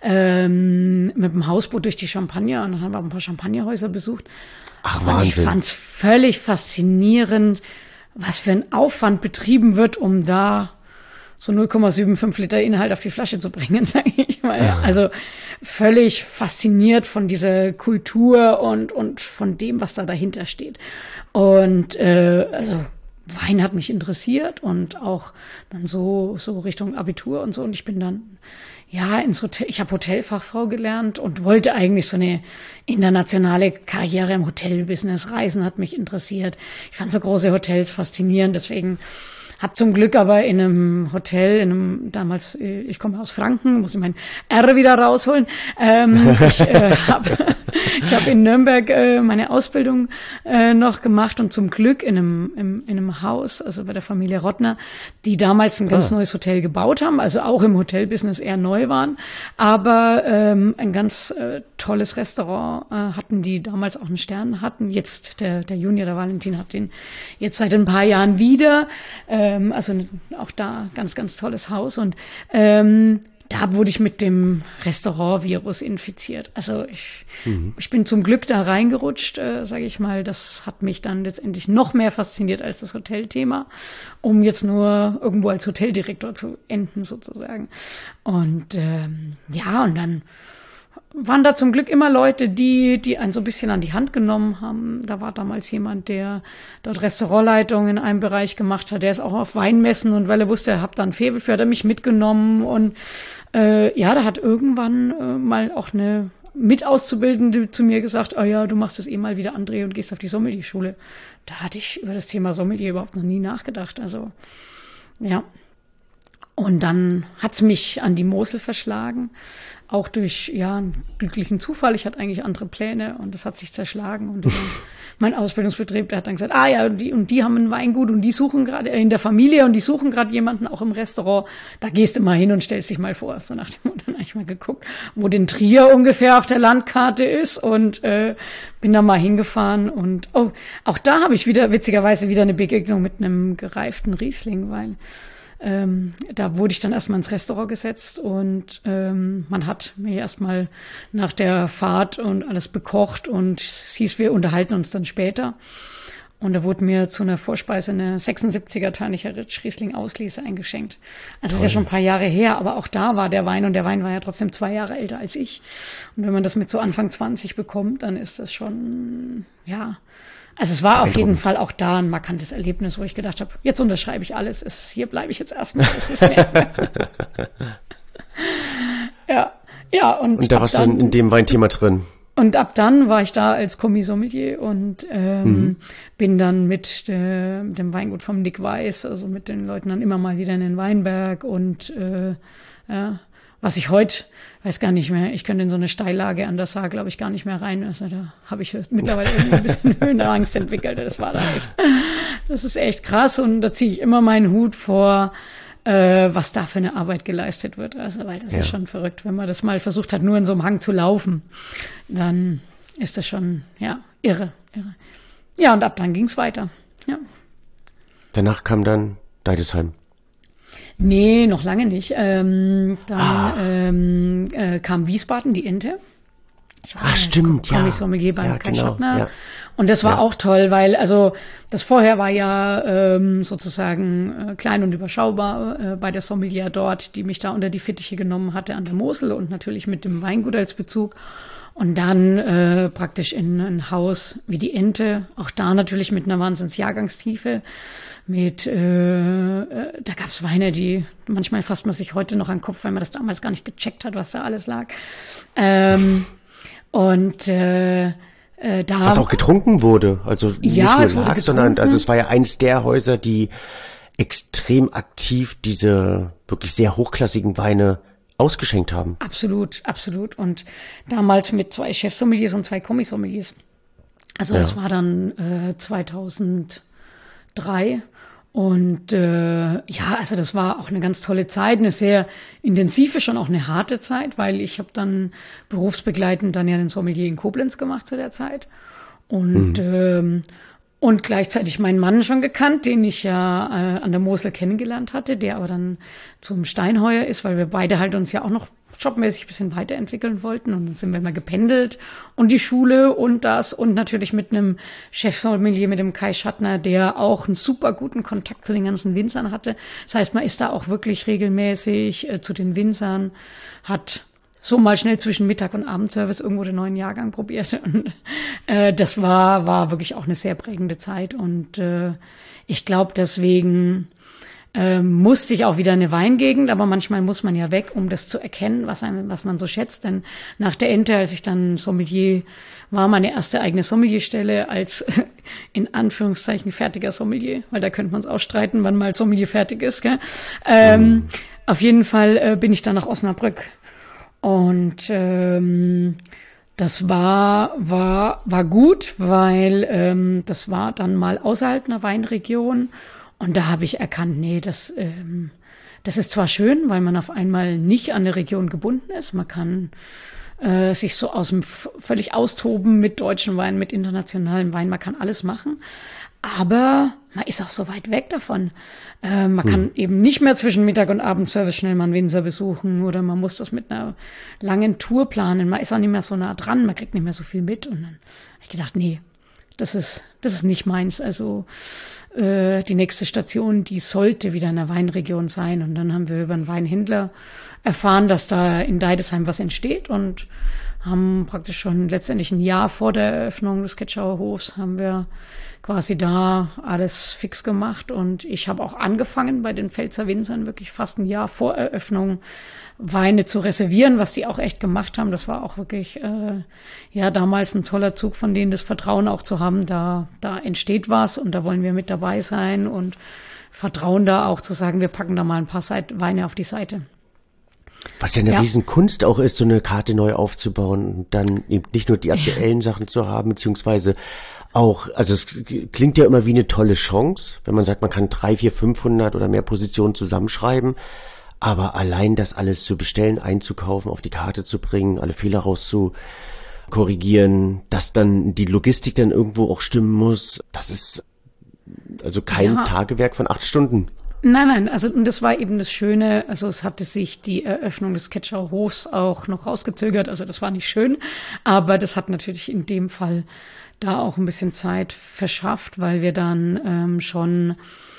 ähm, mit dem Hausboot durch die Champagner und dann haben wir auch ein paar Champagnerhäuser besucht. Ach, und Wahnsinn. Ich fand's völlig faszinierend, was für ein Aufwand betrieben wird, um da so null Komma fünfundsiebzig Liter Inhalt auf die Flasche zu bringen, sage ich mal. Ja. Also völlig fasziniert von dieser Kultur und und von dem, was da dahinter steht. Und äh, also Wein hat mich interessiert und auch dann so so Richtung Abitur und so. Und ich bin dann ja ins Hotel. Ich habe Hotelfachfrau gelernt und wollte eigentlich so eine internationale Karriere im Hotelbusiness. Reisen hat mich interessiert. Ich fand so große Hotels faszinierend. Deswegen hab zum Glück aber in einem Hotel, in einem damals, ich komme aus Franken, muss ich mein R wieder rausholen. Ähm, ich äh, habe ich hab in Nürnberg äh, meine Ausbildung äh, noch gemacht und zum Glück in einem, im, in einem Haus, also bei der Familie Rottner, die damals ein ganz ah. neues Hotel gebaut haben, also auch im Hotelbusiness eher neu waren, aber ähm, ein ganz äh, tolles Restaurant äh, hatten, die damals auch einen Stern hatten. Jetzt der, der Junior, der Valentin, hat den jetzt seit ein paar Jahren wieder. Äh, Also auch da ganz, ganz tolles Haus. Und ähm, da wurde ich mit dem Restaurant-Virus infiziert. Also ich, mhm. ich bin zum Glück da reingerutscht, äh, sage ich mal. Das hat mich dann letztendlich noch mehr fasziniert als das Hotelthema, um jetzt nur irgendwo als Hoteldirektor zu enden sozusagen. Und ähm, ja, und dann waren da zum Glück immer Leute, die die einen so ein bisschen an die Hand genommen haben. Da war damals jemand, der dort Restaurantleitung in einem Bereich gemacht hat. Der ist auch auf Weinmessen und weil er wusste, er hat da ein Faible für, hat er mich mitgenommen. Und äh, ja, da hat irgendwann äh, mal auch eine Mitauszubildende zu mir gesagt, oh ja, du machst das eh mal wieder, André, und gehst auf die Sommelier-Schule. Da hatte ich über das Thema Sommelier überhaupt noch nie nachgedacht. Also ja. Und dann hat's mich an die Mosel verschlagen, auch durch ja einen glücklichen Zufall. Ich hatte eigentlich andere Pläne und das hat sich zerschlagen. Und mein Ausbildungsbetrieb, der hat dann gesagt, ah ja, und die, und die haben ein Weingut und die suchen gerade in der Familie und die suchen gerade jemanden auch im Restaurant. Da gehst du mal hin und stellst dich mal vor. So nach dem Motto, dann habe ich mal geguckt, wo denn Trier ungefähr auf der Landkarte ist und äh, bin da mal hingefahren. Und oh, auch da habe ich wieder witzigerweise wieder eine Begegnung mit einem gereiften Riesling, weil Ähm, da wurde ich dann erstmal ins Restaurant gesetzt und ähm, man hat mir erstmal nach der Fahrt und alles bekocht und es hieß, wir unterhalten uns dann später. Und da wurde mir zu einer Vorspeise eine sechsundsiebziger Tanicher Ritsch Riesling Auslese eingeschenkt. Also das ist ja schon ein paar Jahre her, aber auch da war der Wein und der Wein war ja trotzdem zwei Jahre älter als ich. Und wenn man das mit so Anfang zwanzig bekommt, dann ist das schon, ja... Also es war auf jeden Fall auch da ein markantes Erlebnis, wo ich gedacht habe, jetzt unterschreibe ich alles, es, hier bleibe ich jetzt erstmal. Das ist mehr. ja, ja. Und, und da warst du in dem Weinthema drin. Und ab dann war ich da als Kommis-Sommelier und ähm, mhm. bin dann mit äh, dem Weingut vom Nick Weiß, also mit den Leuten dann immer mal wieder in den Weinberg und äh, ja, was ich heute, weiß gar nicht mehr, ich könnte in so eine Steillage an der Saar, glaube ich, gar nicht mehr rein. Also da habe ich mittlerweile irgendwie ein bisschen Höhenangst entwickelt. Das war da echt, das ist echt krass und da ziehe ich immer meinen Hut vor, äh, was da für eine Arbeit geleistet wird. Also weil das ja. ist schon verrückt, wenn man das mal versucht hat, nur in so einem Hang zu laufen, dann ist das schon, ja, irre, irre. Ja, und ab dann ging's weiter, ja. Danach kam dann Deidesheim. Nee, noch lange nicht. Ähm, dann ah. ähm, äh, kam Wiesbaden, die Ente. Ich war Ach, stimmt, ja. Sommelier beim ja, Kai genau, Schottner. Ja. Und das war ja. auch toll, weil also das vorher war ja ähm, sozusagen äh, klein und überschaubar äh, bei der Sommelier dort, die mich da unter die Fittiche genommen hatte an der Mosel und natürlich mit dem Weingut als Bezug. Und dann äh, praktisch in ein Haus wie die Ente, auch da natürlich mit einer Wahnsinns-Jahrgangstiefe. Mit, äh, äh, da gab's Weine, die manchmal fasst man sich heute noch an den Kopf, weil man das damals gar nicht gecheckt hat, was da alles lag. Ähm, und äh, äh, da was auch getrunken wurde, also nicht ja, nur es wurde lag, getrunken. sondern also es war ja eins der Häuser, die extrem aktiv diese wirklich sehr hochklassigen Weine ausgeschenkt haben. Absolut, absolut. Und damals mit zwei Chefsommeliers und zwei Kommissommeliers. Also ja. das war dann äh, zweitausenddrei. Und äh, ja, also das war auch eine ganz tolle Zeit, eine sehr intensive, schon auch eine harte Zeit, weil ich habe dann berufsbegleitend dann ja den Sommelier in Koblenz gemacht zu der Zeit. Und mhm. ähm, und gleichzeitig meinen Mann schon gekannt, den ich ja äh, an der Mosel kennengelernt hatte, der aber dann zum Steinheuer ist, weil wir beide halt uns ja auch noch jobmäßig ein bisschen weiterentwickeln wollten. Und dann sind wir mal gependelt und die Schule und das und natürlich mit einem Chefsommelier, mit dem Kai Schattner, der auch einen super guten Kontakt zu den ganzen Winzern hatte. Das heißt, man ist da auch wirklich regelmäßig äh, zu den Winzern, hat so mal schnell zwischen Mittag- und Abendservice irgendwo den neuen Jahrgang probiert. Und äh, das war war wirklich auch eine sehr prägende Zeit. Und äh, ich glaube, deswegen äh, musste ich auch wieder eine Weingegend. Aber manchmal muss man ja weg, um das zu erkennen, was einem, was man so schätzt. Denn nach der Ente, als ich dann Sommelier war, meine erste eigene Sommelierstelle als in Anführungszeichen fertiger Sommelier. Weil da könnte man es auch streiten, wann mal Sommelier fertig ist. Gell? Ähm, mhm. Auf jeden Fall äh, bin ich dann nach Osnabrück. Und ähm, das war war war gut, weil ähm, das war dann mal außerhalb einer Weinregion und da habe ich erkannt, nee, das ähm, das ist zwar schön, weil man auf einmal nicht an eine Region gebunden ist, man kann äh, sich so aus dem f- völlig austoben mit deutschen Wein, mit internationalen Wein, man kann alles machen, aber man ist auch so weit weg davon. Äh, man hm. kann eben nicht mehr zwischen Mittag- und Abendservice schnell mal einen Winzer besuchen oder man muss das mit einer langen Tour planen. Man ist auch nicht mehr so nah dran, man kriegt nicht mehr so viel mit. Und dann habe ich gedacht, nee, das ist das ist nicht meins. Also äh, die nächste Station, die sollte wieder in der Weinregion sein. Und dann haben wir über einen Weinhändler erfahren, dass da in Deidesheim was entsteht und haben praktisch schon letztendlich ein Jahr vor der Eröffnung des Ketschauer Hofs haben wir quasi da alles fix gemacht und ich habe auch angefangen bei den Pfälzer Winzern wirklich fast ein Jahr vor Eröffnung Weine zu reservieren, was die auch echt gemacht haben. Das war auch wirklich äh, ja damals ein toller Zug von denen, das Vertrauen auch zu haben, da da entsteht was und da wollen wir mit dabei sein und Vertrauen da auch zu sagen, wir packen da mal ein paar Seite, Weine auf die Seite. Was ja eine ja. Riesenkunst auch ist, so eine Karte neu aufzubauen und dann eben nicht nur die aktuellen ja. Sachen zu haben, beziehungsweise auch, also es klingt ja immer wie eine tolle Chance, wenn man sagt, man kann drei, vier, fünfhundert oder mehr Positionen zusammenschreiben, aber allein das alles zu bestellen, einzukaufen, auf die Karte zu bringen, alle Fehler rauszukorrigieren, dass dann die Logistik dann irgendwo auch stimmen muss, das ist also kein ja. Tagewerk von acht Stunden. Nein, nein, also und das war eben das Schöne, also es hatte sich die Eröffnung des Ketschauer Hofs auch noch rausgezögert, also das war nicht schön, aber das hat natürlich in dem Fall da auch ein bisschen Zeit verschafft, weil wir dann ähm, schon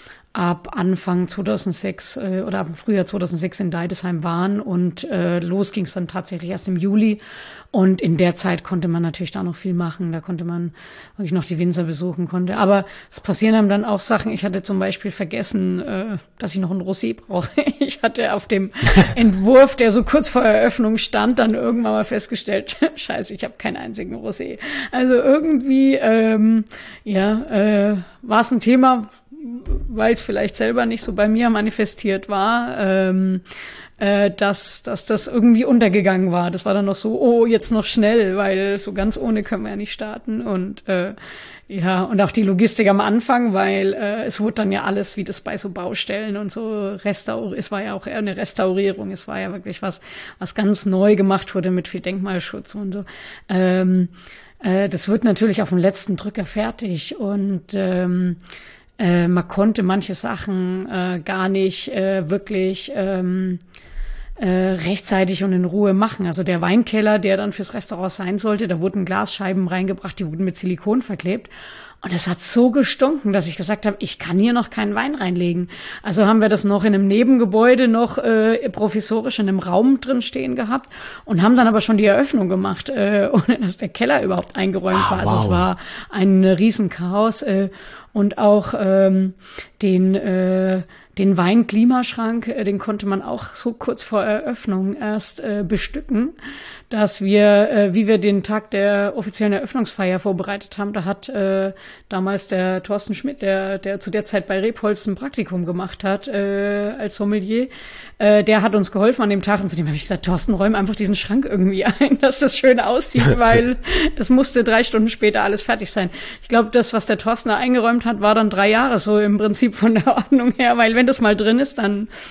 ab Anfang zweitausendsechs äh, oder ab Frühjahr zweitausendsechs in Deidesheim waren und äh, los ging es dann tatsächlich erst im Juli und in der Zeit konnte man natürlich da noch viel machen, da konnte man wirklich noch die Winzer besuchen konnte, aber es passieren einem dann auch Sachen, ich hatte zum Beispiel vergessen, äh, dass ich noch ein Rosé brauche. Ich hatte auf dem Entwurf, der so kurz vor Eröffnung stand, dann irgendwann mal festgestellt, scheiße, ich habe keinen einzigen Rosé. Also irgendwie, ähm, ja, äh, war es ein Thema, weil es vielleicht selber nicht so bei mir manifestiert war, ähm, äh, dass, dass das irgendwie untergegangen war. Das war dann noch so, oh, jetzt noch schnell, weil so ganz ohne können wir ja nicht starten. Und äh, ja, und auch die Logistik am Anfang, weil äh, es wurde dann ja alles, wie das bei so Baustellen und so restauriert, es war ja auch eher eine Restaurierung, es war ja wirklich was, was ganz neu gemacht wurde mit viel Denkmalschutz und so. Ähm, äh, das wird natürlich auf dem letzten Drücker fertig und ähm, Äh, man konnte manche Sachen äh, gar nicht äh, wirklich ähm, äh, rechtzeitig und in Ruhe machen. Also der Weinkeller, der dann fürs Restaurant sein sollte, da wurden Glasscheiben reingebracht, die wurden mit Silikon verklebt. Und es hat so gestunken, dass ich gesagt habe, ich kann hier noch keinen Wein reinlegen. Also haben wir das noch in einem Nebengebäude noch äh, provisorisch in einem Raum drin stehen gehabt und haben dann aber schon die Eröffnung gemacht, äh, ohne dass der Keller überhaupt eingeräumt ah, war. Also wow. Es war ein Riesenchaos. Äh, und auch ähm, den äh, den Weinklimaschrank, äh, den konnte man auch so kurz vor Eröffnung erst äh, bestücken, dass wir, äh, wie wir den Tag der offiziellen Eröffnungsfeier vorbereitet haben, da hat äh, damals der Thorsten Schmidt, der der zu der Zeit bei Rebholz ein Praktikum gemacht hat äh, als Sommelier, äh, der hat uns geholfen an dem Tag und zu dem habe ich gesagt, Thorsten, räum einfach diesen Schrank irgendwie ein, dass das schön aussieht, weil es musste drei Stunden später alles fertig sein. Ich glaube, das, was der Thorsten da eingeräumt hat, war dann drei Jahre so im Prinzip von der Ordnung her, weil wenn das mal drin ist, dann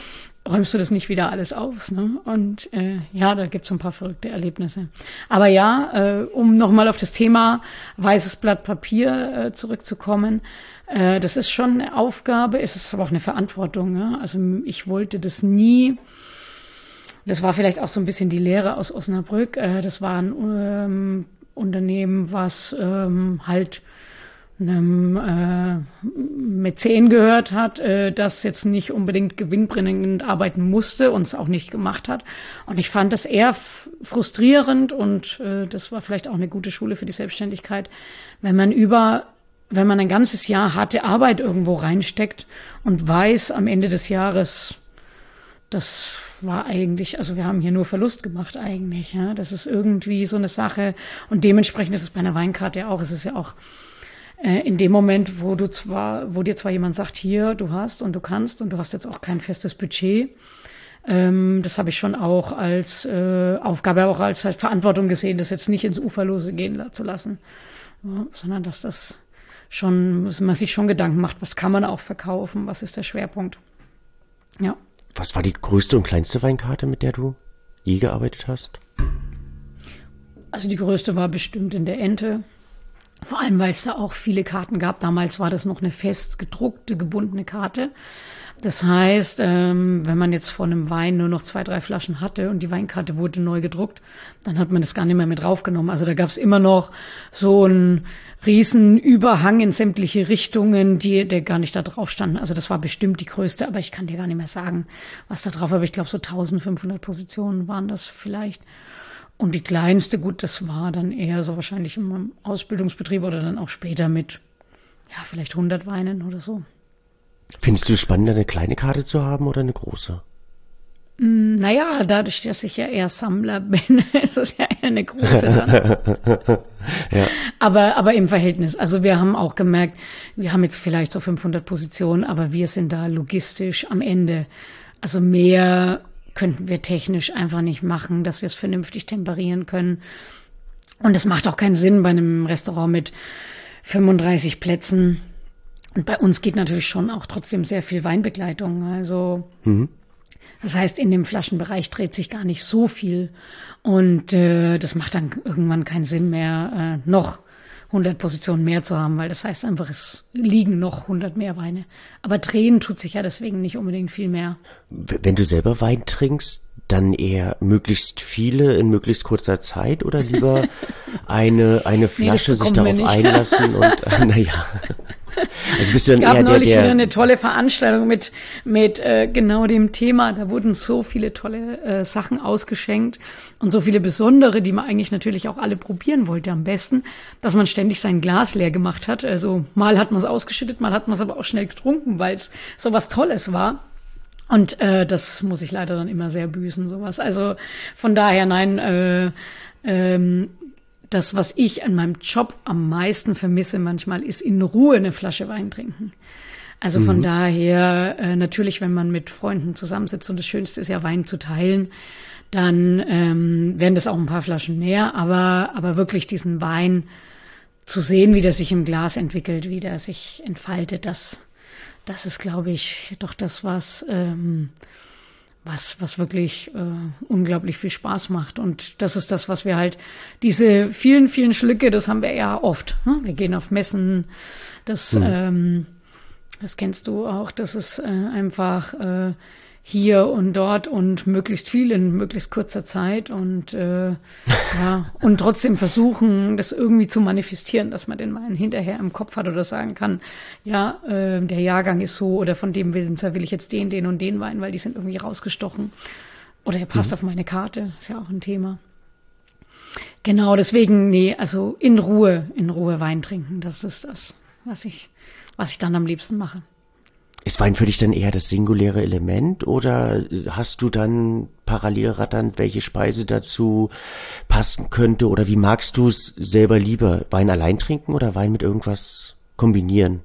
räumst du das nicht wieder alles aus, ne? Und äh, ja, da gibt's so ein paar verrückte Erlebnisse. Aber ja, äh, um nochmal auf das Thema weißes Blatt Papier äh, zurückzukommen, äh, das ist schon eine Aufgabe, es ist aber auch eine Verantwortung. Ja? Also ich wollte das nie, das war vielleicht auch so ein bisschen die Lehre aus Osnabrück, äh, das war ein ähm, Unternehmen, was ähm, halt einem äh, Mäzen gehört hat, äh, das jetzt nicht unbedingt gewinnbringend arbeiten musste und es auch nicht gemacht hat. Und ich fand das eher f- frustrierend und äh, das war vielleicht auch eine gute Schule für die Selbstständigkeit, wenn man über, wenn man ein ganzes Jahr harte Arbeit irgendwo reinsteckt und weiß am Ende des Jahres, das war eigentlich, also wir haben hier nur Verlust gemacht eigentlich. Ja? Das ist irgendwie so eine Sache und dementsprechend ist es bei einer Weinkarte ja auch, es ist ja auch in dem Moment, wo du zwar, wo dir zwar jemand sagt, hier, du hast und du kannst und du hast jetzt auch kein festes Budget, ähm, das habe ich schon auch als äh, Aufgabe, aber auch als halt Verantwortung gesehen, das jetzt nicht ins Uferlose gehen la- zu lassen, ja, sondern dass das schon, dass man sich schon Gedanken macht, was kann man auch verkaufen, was ist der Schwerpunkt. Ja. Was war die größte und kleinste Weinkarte, mit der du je gearbeitet hast? Also die größte war bestimmt in der Ente. Vor allem, weil es da auch viele Karten gab. Damals war das noch eine fest gedruckte, gebundene Karte. Das heißt, ähm, wenn man jetzt von einem Wein nur noch zwei, drei Flaschen hatte und die Weinkarte wurde neu gedruckt, dann hat man das gar nicht mehr mit draufgenommen. Also da gab es immer noch so einen riesen Überhang in sämtliche Richtungen, die der gar nicht da drauf standen. Also das war bestimmt die größte, aber ich kann dir gar nicht mehr sagen, was da drauf war. Aber ich glaube, so eintausendfünfhundert Positionen waren das vielleicht. Und die kleinste, gut, das war dann eher so wahrscheinlich im Ausbildungsbetrieb oder dann auch später mit, ja, vielleicht hundert Weinen oder so. Findest du es spannender, eine kleine Karte zu haben oder eine große? Mm, naja, dadurch, dass ich ja eher Sammler bin, ist es ja eher eine große dann. Ja. Aber, aber im Verhältnis. Also wir haben auch gemerkt, wir haben jetzt vielleicht so fünfhundert Positionen, aber wir sind da logistisch am Ende. Also mehr könnten wir technisch einfach nicht machen, dass wir es vernünftig temperieren können. Und es macht auch keinen Sinn bei einem Restaurant mit fünfunddreißig Plätzen. Und bei uns geht natürlich schon auch trotzdem sehr viel Weinbegleitung. Also mhm. Das heißt, in dem Flaschenbereich dreht sich gar nicht so viel. Und äh, das macht dann irgendwann keinen Sinn mehr, äh, noch hundert Positionen mehr zu haben, weil das heißt einfach, es liegen noch hundert mehr Weine. Aber drehen tut sich ja deswegen nicht unbedingt viel mehr. Wenn du selber Wein trinkst, dann eher möglichst viele in möglichst kurzer Zeit oder lieber eine eine Flasche nee, sich darauf einlassen und äh, naja. Also bist du dann es gab eher neulich der, der wieder eine tolle Veranstaltung mit mit äh, genau dem Thema. Da wurden so viele tolle äh, Sachen ausgeschenkt und so viele besondere, die man eigentlich natürlich auch alle probieren wollte am besten, dass man ständig sein Glas leer gemacht hat. Also mal hat man es ausgeschüttet, mal hat man es aber auch schnell getrunken, weil es so was Tolles war. Und äh, das muss ich leider dann immer sehr büßen, sowas. Also von daher, nein, äh, ähm, das, was ich an meinem Job am meisten vermisse manchmal, ist in Ruhe eine Flasche Wein trinken. Also von mhm. daher, äh, natürlich, wenn man mit Freunden zusammensitzt und das Schönste ist ja, Wein zu teilen, dann ähm, werden das auch ein paar Flaschen mehr. Aber, aber wirklich diesen Wein zu sehen, wie der sich im Glas entwickelt, wie der sich entfaltet, das, das ist, glaube ich, doch das, was... Ähm, was was wirklich äh, unglaublich viel Spaß macht. Und das ist das, was wir halt, diese vielen, vielen Schlücke, das haben wir ja oft. Ne? Wir gehen auf Messen, das, mhm. ähm, das kennst du auch, das ist äh, einfach äh, hier und dort und möglichst viel in möglichst kurzer Zeit und äh, ja und trotzdem versuchen, das irgendwie zu manifestieren, dass man den mal hinterher im Kopf hat oder sagen kann, ja, äh, der Jahrgang ist so oder von dem Winzer will ich jetzt den, den und den Wein, weil die sind irgendwie rausgestochen oder er passt mhm. auf meine Karte, ist ja auch ein Thema. Genau, deswegen, nee, also in Ruhe, in Ruhe Wein trinken, das ist das, was ich, was ich dann am liebsten mache. Ist Wein für dich dann eher das singuläre Element oder hast du dann parallel ratternd, welche Speise dazu passen könnte oder wie magst du es selber lieber? Wein allein trinken oder Wein mit irgendwas kombinieren?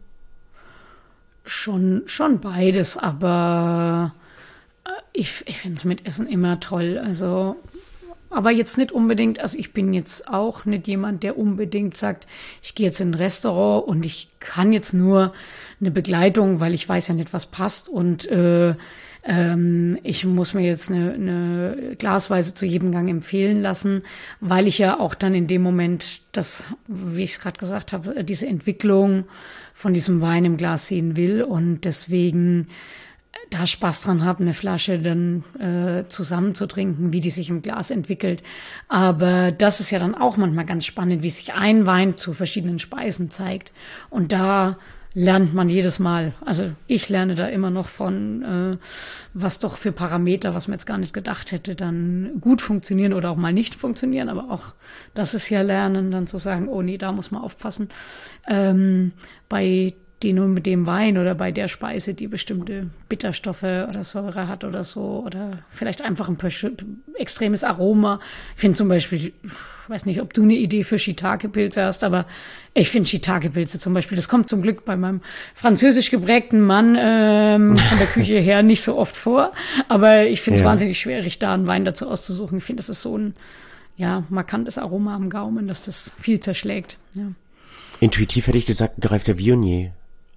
Schon, schon beides, aber ich, ich finde es mit Essen immer toll, also aber jetzt nicht unbedingt, also ich bin jetzt auch nicht jemand, der unbedingt sagt, ich gehe jetzt in ein Restaurant und ich kann jetzt nur eine Begleitung, weil ich weiß ja nicht, was passt und äh, ähm, ich muss mir jetzt eine, eine Glasweise zu jedem Gang empfehlen lassen, weil ich ja auch dann in dem Moment das, wie ich es gerade gesagt habe, diese Entwicklung von diesem Wein im Glas sehen will und deswegen da Spaß dran habe, eine Flasche dann äh, zusammen zu trinken, wie die sich im Glas entwickelt. Aber das ist ja dann auch manchmal ganz spannend, wie sich ein Wein zu verschiedenen Speisen zeigt. Und da lernt man jedes Mal, also ich lerne da immer noch von, äh, was doch für Parameter, was man jetzt gar nicht gedacht hätte, dann gut funktionieren oder auch mal nicht funktionieren. Aber auch das ist ja Lernen, dann zu sagen, oh nee, da muss man aufpassen. Ähm, bei die nun mit dem Wein oder bei der Speise, die bestimmte Bitterstoffe oder Säure hat oder so, oder vielleicht einfach ein extremes Aroma. Ich finde zum Beispiel, ich weiß nicht, ob du eine Idee für Shiitake-Pilze hast, aber ich finde Shiitake-Pilze zum Beispiel, das kommt zum Glück bei meinem französisch geprägten Mann ähm, von der Küche her nicht so oft vor, aber ich finde es ja. wahnsinnig schwierig, da einen Wein dazu auszusuchen. Ich finde, das ist so ein ja markantes Aroma am Gaumen, dass das viel zerschlägt. Ja. Intuitiv hätte ich gesagt, gereifter Viognier.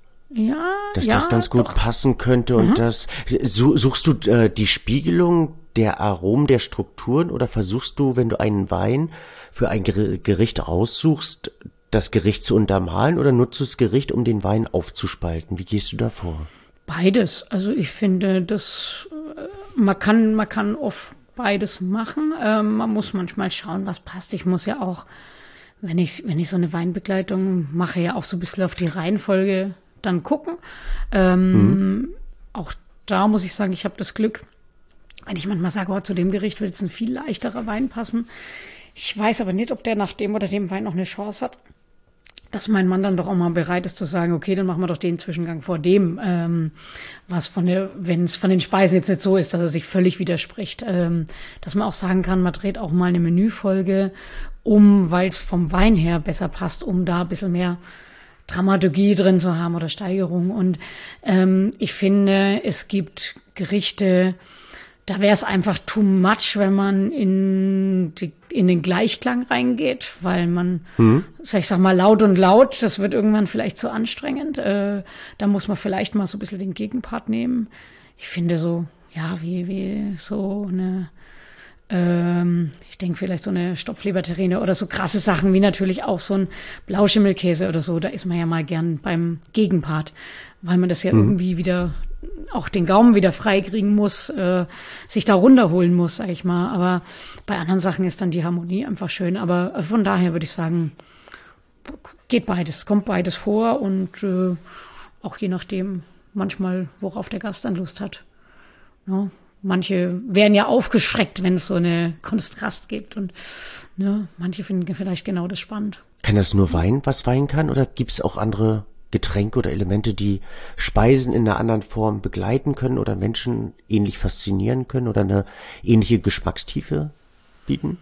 Ja, dass ja, das ganz gut doch. passen könnte und mhm. das suchst du äh, die Spiegelung der Aromen, der Strukturen oder versuchst du, wenn du einen Wein für ein Gericht aussuchst, das Gericht zu untermalen oder nutzt du das Gericht, um den Wein aufzuspalten? Wie gehst du da vor? Beides. Also ich finde, das man kann man kann oft beides machen. Ähm, man muss manchmal schauen, was passt. Ich muss ja auch, wenn ich wenn ich so eine Weinbegleitung mache, ja auch so ein bisschen auf die Reihenfolge dann gucken. Ähm, mhm. Auch da muss ich sagen, ich habe das Glück, wenn ich manchmal sage, oh, zu dem Gericht wird jetzt ein viel leichterer Wein passen. Ich weiß aber nicht, ob der nach dem oder dem Wein noch eine Chance hat, dass mein Mann dann doch auch mal bereit ist zu sagen, okay, dann machen wir doch den Zwischengang vor dem, ähm, was von der, wenn es von den Speisen jetzt nicht so ist, dass er sich völlig widerspricht, ähm, dass man auch sagen kann, man dreht auch mal eine Menüfolge um, weil es vom Wein her besser passt, um da ein bisschen mehr Dramaturgie drin zu haben oder Steigerung. Und ähm, ich finde, es gibt Gerichte, da wäre es einfach too much, wenn man in, die, in den Gleichklang reingeht, weil man, mhm. ich sag mal, laut und laut, das wird irgendwann vielleicht zu anstrengend. Äh, da muss man vielleicht mal so ein bisschen den Gegenpart nehmen. Ich finde so, ja, wie, wie so eine Ähm, ich denke vielleicht so eine Stopfleberterrine oder so krasse Sachen wie natürlich auch so ein Blauschimmelkäse oder so. Da ist man ja mal gern beim Gegenpart, weil man das ja mhm. irgendwie wieder, auch den Gaumen wieder freikriegen muss, äh, sich da runterholen muss, sag ich mal. Aber bei anderen Sachen ist dann die Harmonie einfach schön. Aber von daher würde ich sagen, geht beides, kommt beides vor und äh, auch je nachdem manchmal, worauf der Gast dann Lust hat. Ja. Manche werden ja aufgeschreckt, wenn es so eine Kontrast gibt und ne, manche finden vielleicht genau das spannend. Kann das nur Wein, was Wein kann, oder gibt es auch andere Getränke oder Elemente, die Speisen in einer anderen Form begleiten können oder Menschen ähnlich faszinieren können oder eine ähnliche Geschmackstiefe bieten?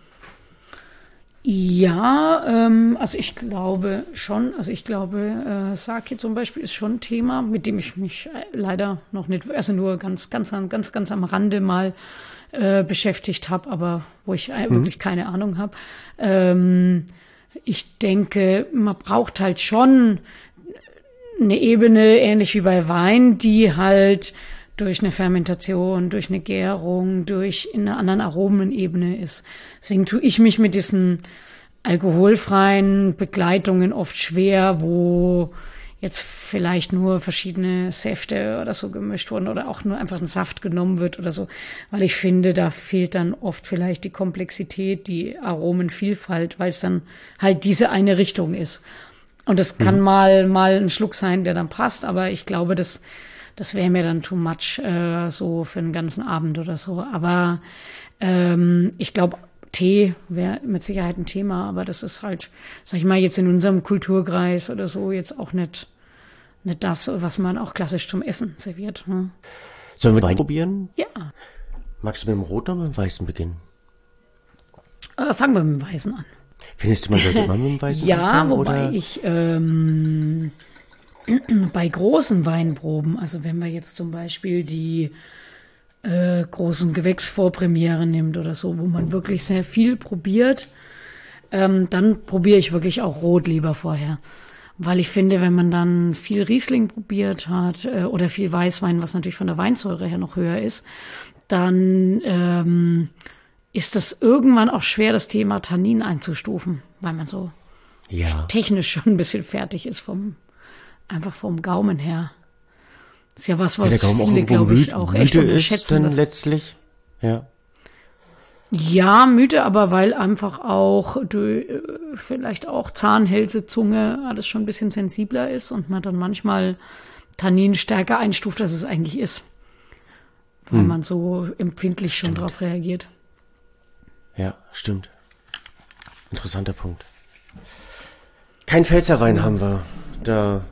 Ja, ähm, also ich glaube schon, also ich glaube, äh, Sake zum Beispiel ist schon ein Thema, mit dem ich mich leider noch nicht, also nur ganz, ganz, ganz, ganz am Rande mal äh, beschäftigt habe, aber wo ich äh, mhm. wirklich keine Ahnung habe. Ähm, ich denke, man braucht halt schon eine Ebene, ähnlich wie bei Wein, die halt durch eine Fermentation, durch eine Gärung, durch in einer anderen Aromenebene ist. Deswegen tue ich mich mit diesen alkoholfreien Begleitungen oft schwer, wo jetzt vielleicht nur verschiedene Säfte oder so gemischt wurden oder auch nur einfach ein Saft genommen wird oder so, weil ich finde, da fehlt dann oft vielleicht die Komplexität, die Aromenvielfalt, weil es dann halt diese eine Richtung ist. Und das kann mhm. mal mal ein Schluck sein, der dann passt, aber ich glaube, das Das wäre mir dann too much, äh, so für einen ganzen Abend oder so. Aber ähm, ich glaube, Tee wäre mit Sicherheit ein Thema. Aber das ist halt, sag ich mal, jetzt in unserem Kulturkreis oder so jetzt auch nicht, nicht das, was man auch klassisch zum Essen serviert. Ne? Sollen wir Wein probieren? Ja. Magst du mit dem Roten oder mit dem Weißen beginnen? Äh, fangen wir mit dem Weißen an. Findest du, man sollte immer mit dem Weißen ja, anfangen? Ja, wobei oder? ich... Ähm, bei großen Weinproben, also wenn man jetzt zum Beispiel die äh, großen Gewächsvorpremieren nimmt oder so, wo man wirklich sehr viel probiert, ähm, dann probiere ich wirklich auch Rot lieber vorher. Weil ich finde, wenn man dann viel Riesling probiert hat äh, oder viel Weißwein, was natürlich von der Weinsäure her noch höher ist, dann ähm, ist das irgendwann auch schwer, das Thema Tannin einzustufen, weil man so Ja. technisch schon ein bisschen fertig ist, vom einfach vom Gaumen her. Das ist ja was, Ja, was der Gaumen auch viele, irgendwo glaube ich, müde, auch echt müde ist unterschätzen. dann dass- letztlich. Ja. Ja, müde, aber weil einfach auch du, äh, vielleicht auch Zahnhälse, Zunge, alles schon ein bisschen sensibler ist und man dann manchmal Tannin stärker einstuft, als es eigentlich ist. Weil man so empfindlich schon drauf reagiert. Ja, stimmt. Interessanter Punkt. Kein Pfälzerwein haben wir. Da.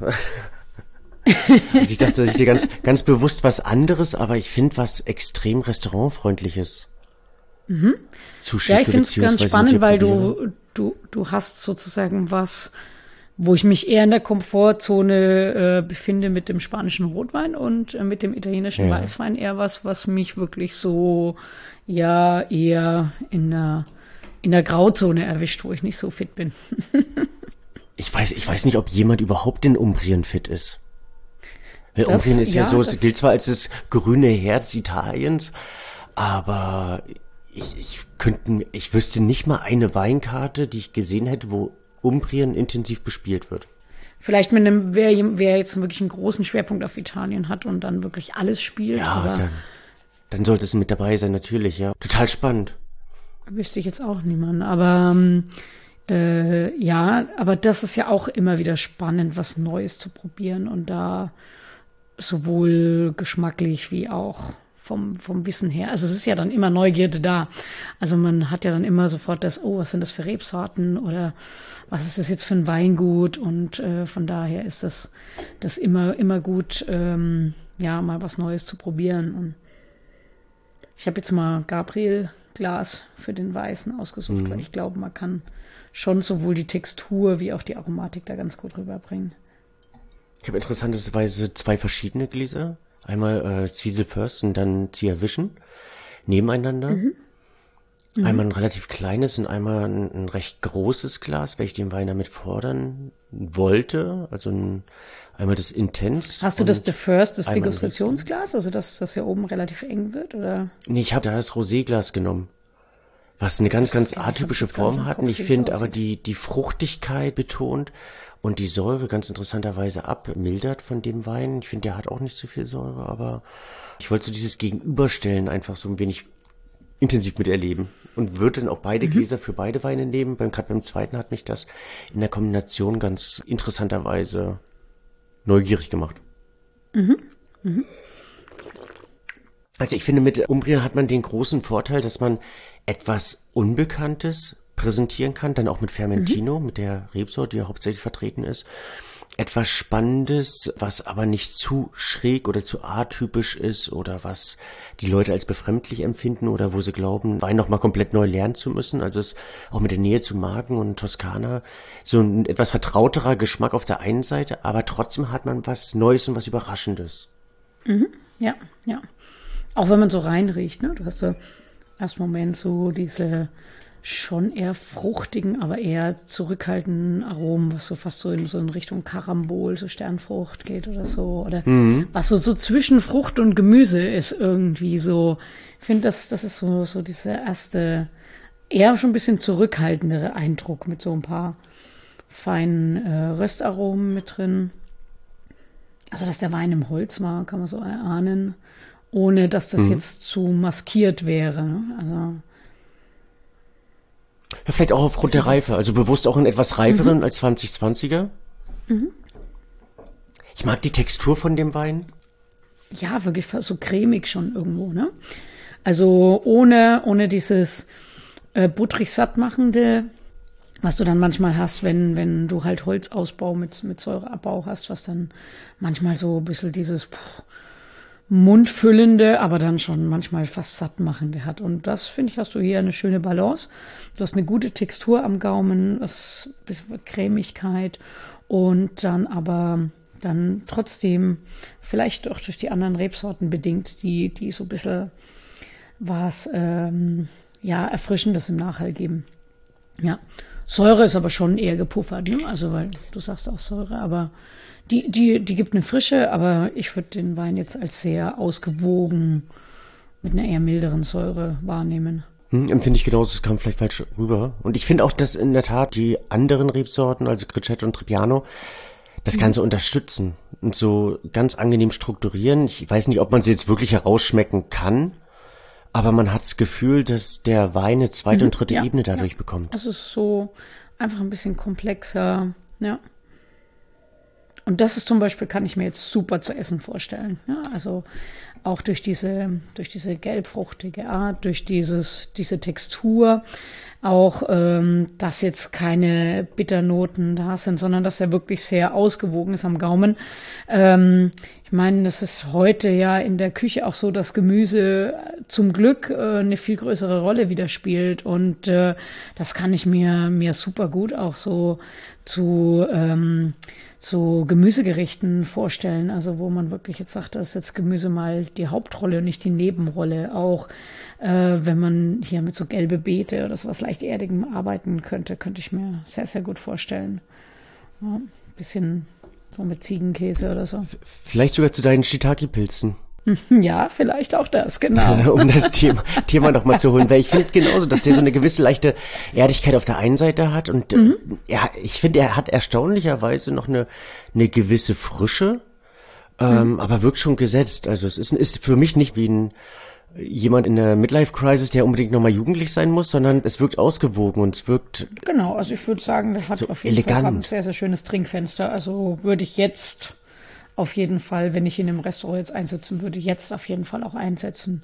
Also ich dachte, ich dir ganz, ganz bewusst was anderes, aber ich finde was extrem restaurantfreundliches. Mhm. Ja, ich finde es ganz spannend, weil du, du, du hast sozusagen was, wo ich mich eher in der Komfortzone äh, befinde mit dem spanischen Rotwein und äh, mit dem italienischen Ja. Weißwein eher was, was mich wirklich so, ja, eher in der, in der Grauzone erwischt, wo ich nicht so fit bin. Ich weiß, ich weiß nicht, ob jemand überhaupt in Umbrien fit ist. Weil Das- Umbrien ist ja, ja, so, es das- gilt zwar als das grüne Herz Italiens, aber ich, ich könnte, ich wüsste nicht mal eine Weinkarte, die ich gesehen hätte, wo Umbrien intensiv bespielt wird. Vielleicht mit einem, wer, wer jetzt wirklich einen großen Schwerpunkt auf Italien hat und dann wirklich alles spielt, Ja, aber dann, dann sollte es mit dabei sein, natürlich, ja. Total spannend. wüsste ich jetzt auch niemanden. Aber ähm, äh, ja, aber das ist ja auch immer wieder spannend, was Neues zu probieren und da sowohl geschmacklich wie auch vom, vom Wissen her. Also es ist ja dann immer Neugierde da. Also man hat ja dann immer sofort das, oh, was sind das für Rebsorten oder was ist das jetzt für ein Weingut? Und äh, von daher ist das, das immer, immer gut, ähm, ja, mal was Neues zu probieren. Und ich habe jetzt mal Gabriel Glas für den Weißen ausgesucht, Mhm. weil ich glaube, man kann schon sowohl die Textur wie auch die Aromatik da ganz gut rüberbringen. Ich habe interessanterweise zwei verschiedene Gläser. Einmal äh, Zwiesel First und dann Zia Vision nebeneinander. Mhm. Einmal ein relativ kleines und einmal ein, ein recht großes Glas, weil ich den Wein damit fordern wollte. Also ein, einmal das Intense. Hast du das und The First, das einmal ein Degustationsglas, also dass das ja oben relativ eng wird, oder? Nee, ich habe da das Roséglas genommen, was eine ganz, ganz kenn ich, hab atypische ich jetzt gar nicht Form im hat. Kopf, Und wie ich das finde aber aussieht. die, die Fruchtigkeit betont und die Säure ganz interessanterweise abmildert von dem Wein. Ich finde, der hat auch nicht zu viel Säure, aber ich wollte so dieses Gegenüberstellen einfach so ein wenig intensiv miterleben und würde dann auch beide Gläser für beide Weine nehmen. Beim, gerade beim zweiten hat mich das in der Kombination ganz interessanterweise neugierig gemacht. Also ich finde, mit Umbria hat man den großen Vorteil, dass man etwas Unbekanntes präsentieren kann, dann auch mit Fermentino, mit der Rebsorte, die ja hauptsächlich vertreten ist. Etwas Spannendes, was aber nicht zu schräg oder zu atypisch ist oder was die Leute als befremdlich empfinden oder wo sie glauben, Wein nochmal komplett neu lernen zu müssen. Also es auch mit der Nähe zu Marken und Toskana so ein etwas vertrauterer Geschmack auf der einen Seite, aber trotzdem hat man was Neues und was Überraschendes. Ja, ja. Auch wenn man so reinriecht, ne? Du hast so erst Moment so diese schon eher fruchtigen, aber eher zurückhaltenden Aromen, was so fast so in so in Richtung Karambol, so Sternfrucht geht oder so. Oder was so, so zwischen Frucht und Gemüse ist irgendwie so. Ich finde, das, das ist so, so dieser erste, eher schon ein bisschen zurückhaltendere Eindruck mit so ein paar feinen äh, Röstaromen mit drin. Also, dass der Wein im Holz war, kann man so erahnen, ohne dass das jetzt zu maskiert wäre. Ne? Also, Ja, vielleicht auch aufgrund der Reife, also bewusst auch einen etwas reiferen als zwanzig zwanziger. Ich mag die Textur von dem Wein. ja, wirklich fast so cremig schon irgendwo, ne? Also ohne, ohne dieses äh, butterig sattmachende, was du dann manchmal hast, wenn, wenn du halt Holzausbau mit, mit Säureabbau hast, was dann manchmal so ein bisschen dieses puh, mundfüllende, aber dann schon manchmal fast sattmachende hat. Und das, finde ich, hast du hier eine schöne Balance. Du hast eine gute Textur am Gaumen, das bisschen Cremigkeit und dann aber dann trotzdem vielleicht auch durch die anderen Rebsorten bedingt, die, die so ein bisschen was, ähm, ja, Erfrischendes im Nachhall geben. Ja, Säure ist aber schon eher gepuffert, ne? Also, weil du sagst auch Säure, aber die, die, die gibt eine Frische, aber ich würde den Wein jetzt als sehr ausgewogen mit einer eher milderen Säure wahrnehmen. Hm, empfinde ich genauso, es kam vielleicht falsch rüber. Und ich finde auch, dass in der Tat die anderen Rebsorten, also Gricetto und Trebbiano, das mhm. Ganze unterstützen und so ganz angenehm strukturieren. Ich weiß nicht, ob man sie jetzt wirklich herausschmecken kann, aber man hat das Gefühl, dass der Wein eine zweite mhm, und dritte ja, Ebene dadurch ja. bekommt. Es ist so einfach ein bisschen komplexer, ja. Und das ist zum Beispiel, kann ich mir jetzt super zu essen vorstellen. Ja, also auch durch diese, durch diese gelbfruchtige Art, durch dieses, diese Textur, auch, ähm, dass jetzt keine Bitternoten da sind, sondern dass er wirklich sehr ausgewogen ist am Gaumen. Ähm, ich meine, das ist heute ja in der Küche auch so, dass Gemüse zum Glück äh, eine viel größere Rolle wieder spielt und äh, das kann ich mir, mir super gut auch so zu, ähm, so Gemüsegerichten vorstellen, also wo man wirklich jetzt sagt, dass jetzt Gemüse mal die Hauptrolle und nicht die Nebenrolle. Auch äh, wenn man hier mit so gelbe Beete oder so was leicht Erdigem arbeiten könnte, könnte ich mir sehr, sehr gut vorstellen. Ja, ein bisschen so mit Ziegenkäse oder so. Vielleicht sogar zu deinen Shiitake-Pilzen. Ja, vielleicht auch das, genau. Um das Thema, Thema noch mal zu holen, weil ich finde genauso, dass der so eine gewisse leichte Erdigkeit auf der einen Seite hat und mhm. äh, ja, ich finde, er hat erstaunlicherweise noch eine eine gewisse Frische, ähm, mhm. aber wirkt schon gesetzt. Also es ist ist für mich nicht wie ein jemand in der Midlife-Crisis, der unbedingt noch mal jugendlich sein muss, sondern es wirkt ausgewogen und es wirkt genau. Also ich würde sagen, das hat so auf jeden elegant. Fall ein sehr sehr schönes Trinkfenster. Also würde ich jetzt auf jeden Fall, wenn ich ihn im Restaurant jetzt einsetzen würde, jetzt auf jeden Fall auch einsetzen.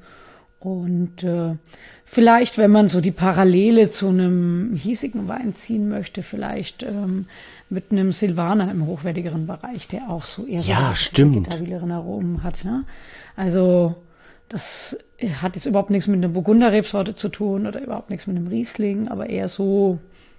Und äh, vielleicht, wenn man so die Parallele zu einem hiesigen Wein ziehen möchte, vielleicht ähm, mit einem Silvaner im hochwertigeren Bereich, der auch so eher ja, so stimmt. vegetabileren Aromen hat. Ne? Also das hat jetzt überhaupt nichts mit einer Burgunderrebsorte zu tun oder überhaupt nichts mit einem Riesling, aber eher so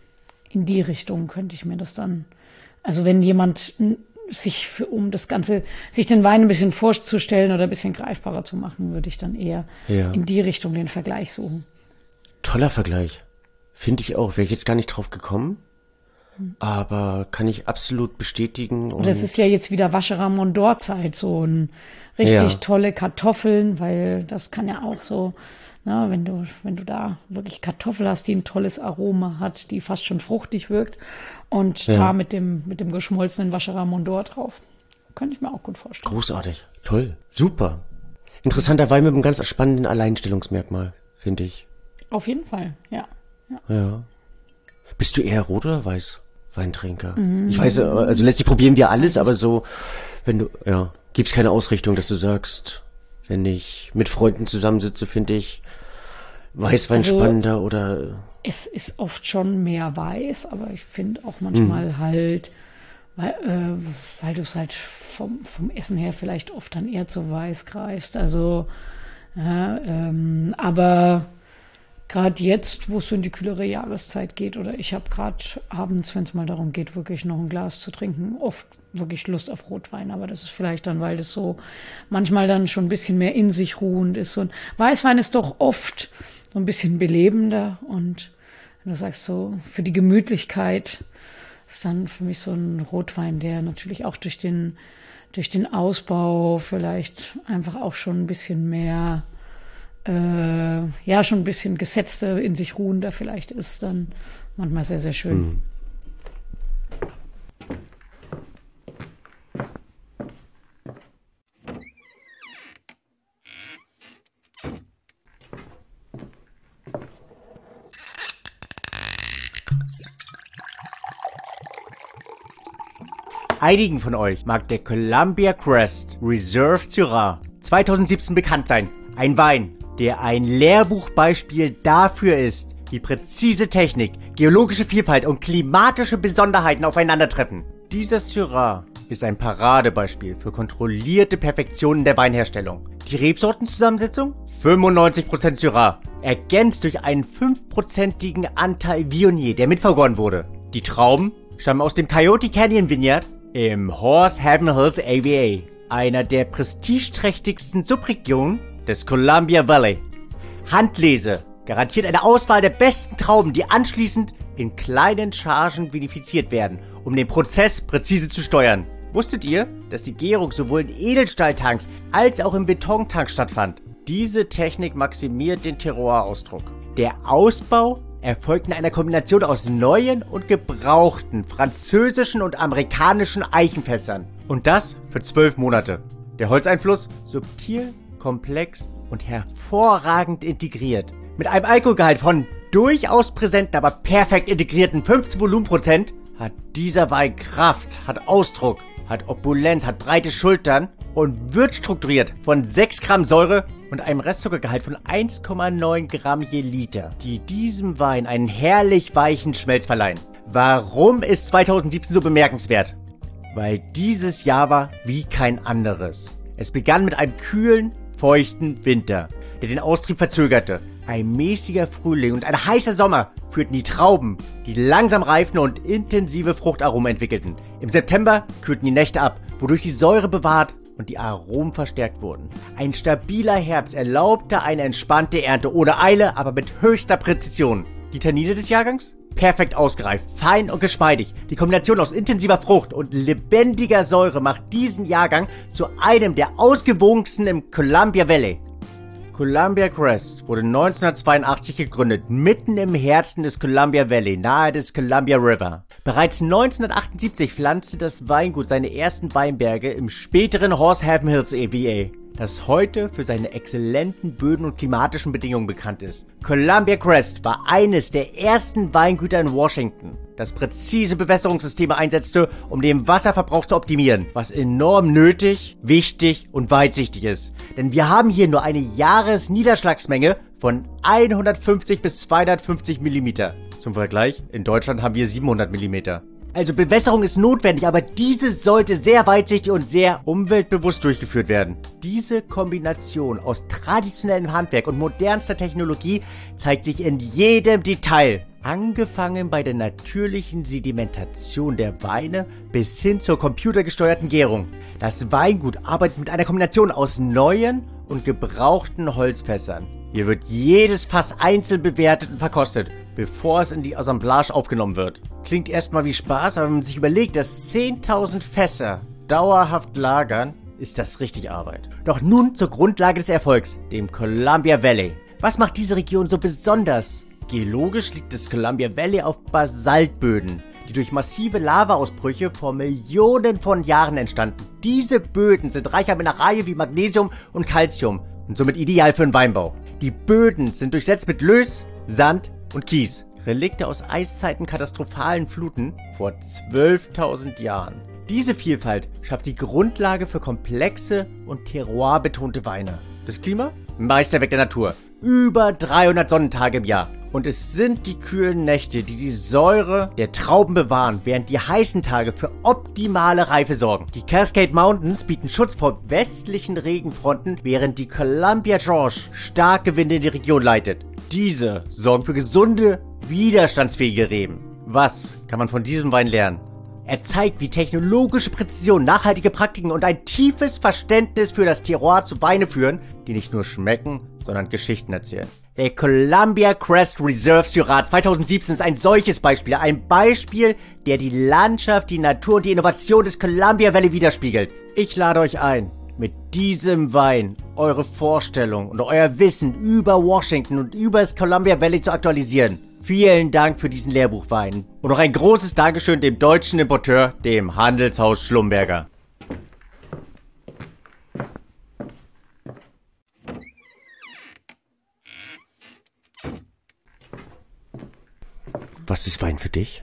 in die Richtung könnte ich mir das dann, also wenn jemand sich für, um das Ganze, sich den Wein ein bisschen vorzustellen oder ein bisschen greifbarer zu machen, würde ich dann eher ja. in die Richtung den Vergleich suchen. Toller Vergleich. Finde ich auch. Wäre ich jetzt gar nicht drauf gekommen, hm. aber kann ich absolut bestätigen. Und das ist ja jetzt wieder Vacherin Mondor-Zeit, so ein richtig ja. tolle Kartoffeln, weil das kann ja auch so, na, wenn du, wenn du da wirklich Kartoffel hast, die ein tolles Aroma hat, die fast schon fruchtig wirkt und ja. da mit dem, mit dem geschmolzenen Vacherin Mondor drauf. Könnte ich mir auch gut vorstellen. Großartig. Toll. Super. Interessanter Wein mit einem ganz spannenden Alleinstellungsmerkmal, finde ich. Auf jeden Fall, ja. ja. Ja. Bist du eher Rot- oder Weißweintrinker? Mhm. Ich weiß, also letztlich probieren wir alles, aber so, wenn du, ja, gibt's keine Ausrichtung, dass du sagst, wenn ich mit Freunden zusammensitze, finde ich Weißwein also, spannender oder... Es ist oft schon mehr weiß, aber ich finde auch manchmal mhm. halt, weil, äh, weil du es halt vom, vom Essen her vielleicht oft dann eher zu weiß greifst. Also, ja, ähm, aber gerade jetzt, wo es so in die kühlere Jahreszeit geht, oder ich habe gerade abends, wenn es mal darum geht, wirklich noch ein Glas zu trinken, oft wirklich Lust auf Rotwein, aber das ist vielleicht dann, weil das so manchmal dann schon ein bisschen mehr in sich ruhend ist. Und Weißwein ist doch oft so ein bisschen belebender und wenn du sagst so, für die Gemütlichkeit ist dann für mich so ein Rotwein, der natürlich auch durch den, durch den Ausbau vielleicht einfach auch schon ein bisschen mehr, äh, ja, schon ein bisschen gesetzter, in sich ruhender vielleicht ist, dann manchmal sehr, sehr schön. Mhm. Einigen von euch mag der Columbia Crest Reserve Syrah zweitausendsiebzehn bekannt sein. Ein Wein, der ein Lehrbuchbeispiel dafür ist, wie präzise Technik, geologische Vielfalt und klimatische Besonderheiten aufeinandertreffen. Dieser Syrah ist ein Paradebeispiel für kontrollierte Perfektionen der Weinherstellung. Die Rebsortenzusammensetzung? fünfundneunzig Prozent Syrah, ergänzt durch einen fünfprozentigen Anteil Viognier, der mitvergoren wurde. Die Trauben stammen aus dem Coyote Canyon Vineyard im Horse Heaven Hills A V A, einer der prestigeträchtigsten Subregionen des Columbia Valley. Handlese garantiert eine Auswahl der besten Trauben, die anschließend in kleinen Chargen vinifiziert werden, um den Prozess präzise zu steuern. Wusstet ihr, dass die Gärung sowohl in Edelstahltanks als auch im Betontank stattfand? Diese Technik maximiert den Terroirausdruck. Der Ausbau erfolgt in einer Kombination aus neuen und gebrauchten französischen und amerikanischen Eichenfässern. Und das für zwölf Monate. Der Holzeinfluss subtil, komplex und hervorragend integriert. Mit einem Alkoholgehalt von durchaus präsenten, aber perfekt integrierten fünfzehn Volumenprozent hat dieser Wein Kraft, hat Ausdruck, hat Opulenz, hat breite Schultern und wird strukturiert von sechs Gramm Säure und einem Restzuckergehalt von eins Komma neun Gramm je Liter, die diesem Wein einen herrlich weichen Schmelz verleihen. Warum ist zweitausendsiebzehn so bemerkenswert? Weil dieses Jahr war wie kein anderes. Es begann mit einem kühlen, feuchten Winter, der den Austrieb verzögerte. Ein mäßiger Frühling und ein heißer Sommer führten die Trauben, die langsam reifen und intensive Fruchtaromen entwickelten. Im September kühlten die Nächte ab, wodurch die Säure bewahrt und die Aromen verstärkt wurden. Ein stabiler Herbst erlaubte eine entspannte Ernte ohne Eile, aber mit höchster Präzision. Die Tannine des Jahrgangs? Perfekt ausgereift, fein und geschmeidig. Die Kombination aus intensiver Frucht und lebendiger Säure macht diesen Jahrgang zu einem der ausgewogensten im Columbia Valley. Columbia Crest wurde neunzehnhundertzweiundachtzig gegründet, mitten im Herzen des Columbia Valley, nahe des Columbia River. Bereits neunzehnhundertachtundsiebzig pflanzte das Weingut seine ersten Weinberge im späteren Horsehaven Hills A V A, das heute für seine exzellenten Böden und klimatischen Bedingungen bekannt ist. Columbia Crest war eines der ersten Weingüter in Washington, das präzise Bewässerungssysteme einsetzte, um den Wasserverbrauch zu optimieren, was enorm nötig, wichtig und weitsichtig ist. Denn wir haben hier nur eine Jahresniederschlagsmenge von hundertfünfzig bis zweihundertfünfzig Millimeter. Zum Vergleich, in Deutschland haben wir siebenhundert Millimeter. Also Bewässerung ist notwendig, aber diese sollte sehr weitsichtig und sehr umweltbewusst durchgeführt werden. Diese Kombination aus traditionellem Handwerk und modernster Technologie zeigt sich in jedem Detail. Angefangen bei der natürlichen Sedimentation der Weine bis hin zur computergesteuerten Gärung. Das Weingut arbeitet mit einer Kombination aus neuen und gebrauchten Holzfässern. Hier wird jedes Fass einzeln bewertet und verkostet, bevor es in die Assemblage aufgenommen wird. Klingt erstmal wie Spaß, aber wenn man sich überlegt, dass zehntausend Fässer dauerhaft lagern, ist das richtig Arbeit. Doch nun zur Grundlage des Erfolgs, dem Columbia Valley. Was macht diese Region so besonders? Geologisch liegt das Columbia Valley auf Basaltböden, die durch massive Lavaausbrüche vor Millionen von Jahren entstanden. Diese Böden sind reich an Mineralien wie Magnesium und Calcium und somit ideal für den Weinbau. Die Böden sind durchsetzt mit Löss, Sand und Kies. Relikte aus Eiszeiten katastrophalen Fluten vor zwölftausend Jahren. Diese Vielfalt schafft die Grundlage für komplexe und terroirbetonte Weine. Das Klima? Meisterwerk der Natur. Über dreihundert Sonnentage im Jahr. Und es sind die kühlen Nächte, die die Säure der Trauben bewahren, während die heißen Tage für optimale Reife sorgen. Die Cascade Mountains bieten Schutz vor westlichen Regenfronten, während die Columbia Gorge starke Winde in die Region leitet. Diese sorgen für gesunde, widerstandsfähige Reben. Was kann man von diesem Wein lernen? Er zeigt, wie technologische Präzision, nachhaltige Praktiken und ein tiefes Verständnis für das Terroir zu Weine führen, die nicht nur schmecken, sondern Geschichten erzählen. Der Columbia Crest Reserve Syrah zweitausendsiebzehn ist ein solches Beispiel. Ein Beispiel, der die Landschaft, die Natur und die Innovation des Columbia Valley widerspiegelt. Ich lade euch ein, mit diesem Wein eure Vorstellung und euer Wissen über Washington und über das Columbia Valley zu aktualisieren. Vielen Dank für diesen Lehrbuchwein. Und noch ein großes Dankeschön dem deutschen Importeur, dem Handelshaus Schlumberger. Was ist Wein für dich?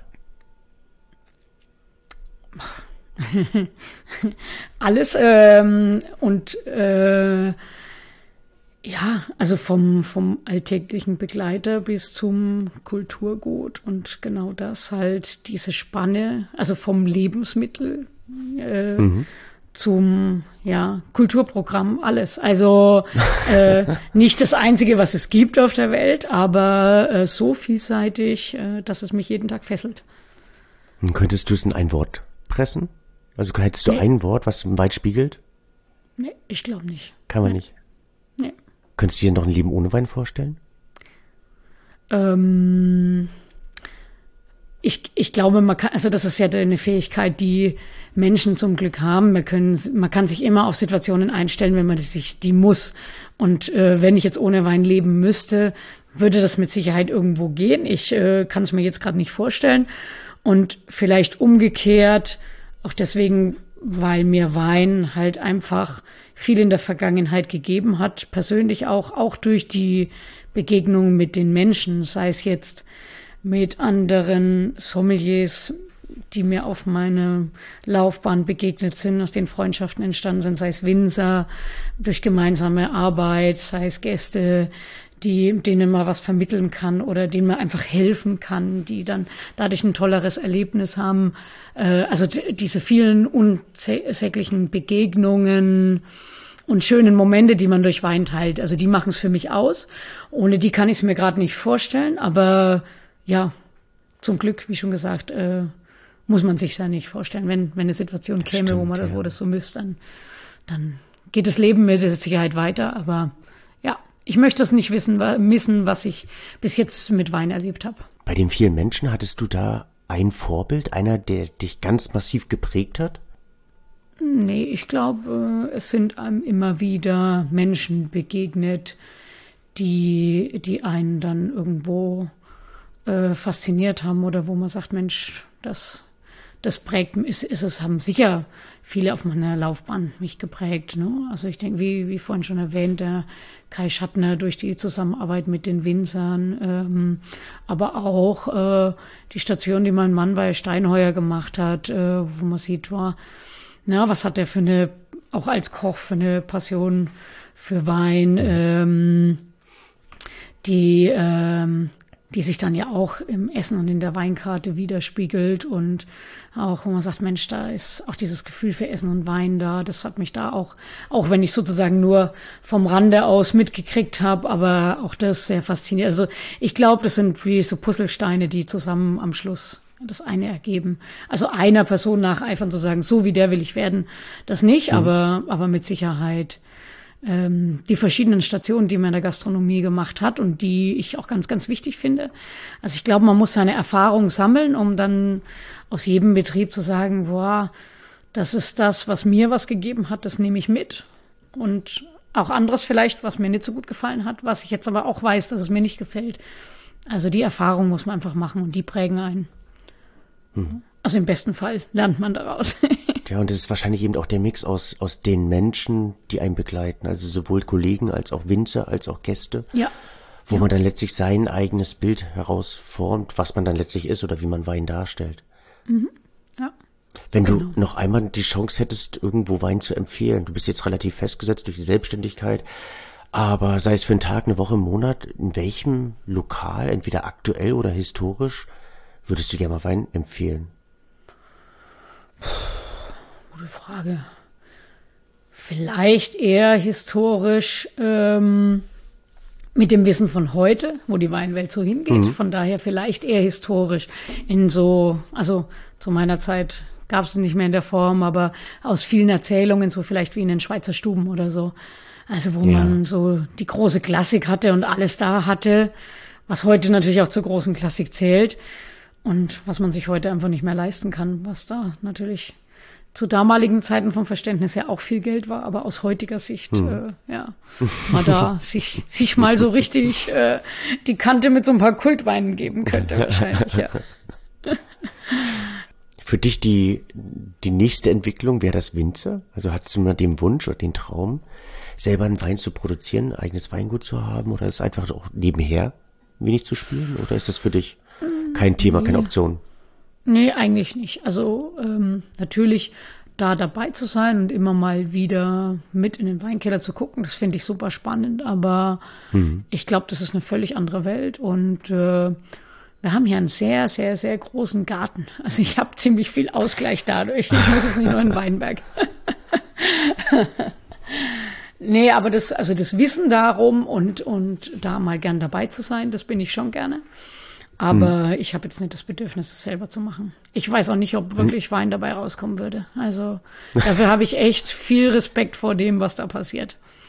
Alles ähm, und äh, ja, also vom, vom alltäglichen Begleiter bis zum Kulturgut und genau das halt, diese Spanne, also vom Lebensmittel äh, mhm. zum ja, Kulturprogramm, alles. Also äh, nicht das Einzige, was es gibt auf der Welt, aber äh, so vielseitig, äh, dass es mich jeden Tag fesselt. Und könntest du es in ein Wort pressen? Also hättest du nee. ein Wort, was im Wein spiegelt? Nee, ich glaube nicht. Kann man nee. nicht? Nee. Könntest du dir noch ein Leben ohne Wein vorstellen? Ähm, ich, ich glaube, man kann, also das ist ja eine Fähigkeit, die Menschen zum Glück haben. Wir können, man kann sich immer auf Situationen einstellen, wenn man sich die muss. Und äh, wenn ich jetzt ohne Wein leben müsste, würde das mit Sicherheit irgendwo gehen. Ich äh, kann es mir jetzt gerade nicht vorstellen. Und vielleicht umgekehrt, auch deswegen, weil mir Wein halt einfach viel in der Vergangenheit gegeben hat, persönlich auch, auch durch die Begegnung mit den Menschen, sei es jetzt mit anderen Sommeliers, die mir auf meine Laufbahn begegnet sind, aus denen Freundschaften entstanden sind, sei es Winzer, durch gemeinsame Arbeit, sei es Gäste, die, denen man was vermitteln kann oder denen man einfach helfen kann, die dann dadurch ein tolleres Erlebnis haben. Äh, also d- diese vielen unsäglichen Begegnungen und schönen Momente, die man durch Wein teilt, also die machen es für mich aus. Ohne die kann ich es mir gerade nicht vorstellen, aber ja, zum Glück, wie schon gesagt, äh, muss man sich ja nicht vorstellen. Wenn, wenn eine Situation käme, Stimmt, wo man das, ja. wo das so müsste, dann, dann geht das Leben mit Sicherheit weiter. Aber ja, ich möchte es nicht wissen, missen, was ich bis jetzt mit Wein erlebt habe. Bei den vielen Menschen hattest du da ein Vorbild, einer, der dich ganz massiv geprägt hat? Nee, ich glaube, es sind einem immer wieder Menschen begegnet, die, die einen dann irgendwo äh, fasziniert haben oder wo man sagt, Mensch, das, das prägt, ist, ist es, haben sicher viele auf meiner Laufbahn mich geprägt, ne? Also ich denke, wie, wie vorhin schon erwähnt, der Kai Schattner durch die Zusammenarbeit mit den Winzern, ähm, aber auch äh, die Station, die mein Mann bei Steinheuer gemacht hat, äh, wo man sieht, war, na, was hat der für eine, auch als Koch, für eine Passion für Wein, ähm, die, ähm, die sich dann ja auch im Essen und in der Weinkarte widerspiegelt und auch, wo man sagt, Mensch, da ist auch dieses Gefühl für Essen und Wein da. Das hat mich da auch, auch wenn ich sozusagen nur vom Rande aus mitgekriegt habe, aber auch das sehr fasziniert. Also ich glaube, das sind wie so Puzzlesteine, die zusammen am Schluss das eine ergeben. Also einer Person nacheifern zu sagen, so wie der will ich werden, das nicht, mhm. aber, aber mit Sicherheit ähm, die verschiedenen Stationen, die man in der Gastronomie gemacht hat und die ich auch ganz, ganz wichtig finde. Also ich glaube, man muss seine Erfahrung sammeln, um dann aus jedem Betrieb zu sagen, boah, das ist das, was mir was gegeben hat, das nehme ich mit. Und auch anderes vielleicht, was mir nicht so gut gefallen hat, was ich jetzt aber auch weiß, dass es mir nicht gefällt. Also die Erfahrung muss man einfach machen und die prägen einen. Hm. Also im besten Fall lernt man daraus. Ja, und das ist wahrscheinlich eben auch der Mix aus, aus den Menschen, die einen begleiten. Also sowohl Kollegen als auch Winzer, als auch Gäste. Ja. Wo ja. man dann letztlich sein eigenes Bild herausformt, was man dann letztlich ist oder wie man Wein darstellt. Mhm. Ja. Wenn genau. du noch einmal die Chance hättest, irgendwo Wein zu empfehlen, du bist jetzt relativ festgesetzt durch die Selbstständigkeit, aber sei es für einen Tag, eine Woche, einen Monat, in welchem Lokal, entweder aktuell oder historisch, würdest du gerne mal Wein empfehlen? Gute Frage. Vielleicht eher historisch ähm, mit dem Wissen von heute, wo die Weinwelt so hingeht. Mhm. Von daher vielleicht eher historisch. In so, also zu meiner Zeit gab es nicht mehr in der Form, aber aus vielen Erzählungen, so vielleicht wie in den Schweizer Stuben oder so. Also wo ja. man so die große Klassik hatte und alles da hatte, was heute natürlich auch zur großen Klassik zählt. Und was man sich heute einfach nicht mehr leisten kann, was da natürlich zu damaligen Zeiten vom Verständnis her auch viel Geld war, aber aus heutiger Sicht, hm. äh, ja, mal da sich, sich mal so richtig äh, die Kante mit so ein paar Kultweinen geben könnte wahrscheinlich, ja. Für dich die, die nächste Entwicklung wäre das Winzer? Also hattest du mal den Wunsch oder den Traum, selber einen Wein zu produzieren, ein eigenes Weingut zu haben, oder ist es einfach auch nebenher wenig zu spielen, oder ist das für dich kein Thema, nee. keine Option? Nee, eigentlich nicht. Also ähm, natürlich da dabei zu sein und immer mal wieder mit in den Weinkeller zu gucken, das finde ich super spannend. Aber mhm. ich glaube, das ist eine völlig andere Welt. Und äh, wir haben hier einen sehr, sehr, sehr großen Garten. Also ich habe ziemlich viel Ausgleich dadurch. Ich muss jetzt nicht nur in den Weinberg. Nee, aber das, also das Wissen darum und, und da mal gern dabei zu sein, das bin ich schon gerne. Aber hm. ich habe jetzt nicht das Bedürfnis, es selber zu machen. Ich weiß auch nicht, ob wirklich Wein dabei rauskommen würde. Also dafür habe ich echt viel Respekt vor dem, was da passiert.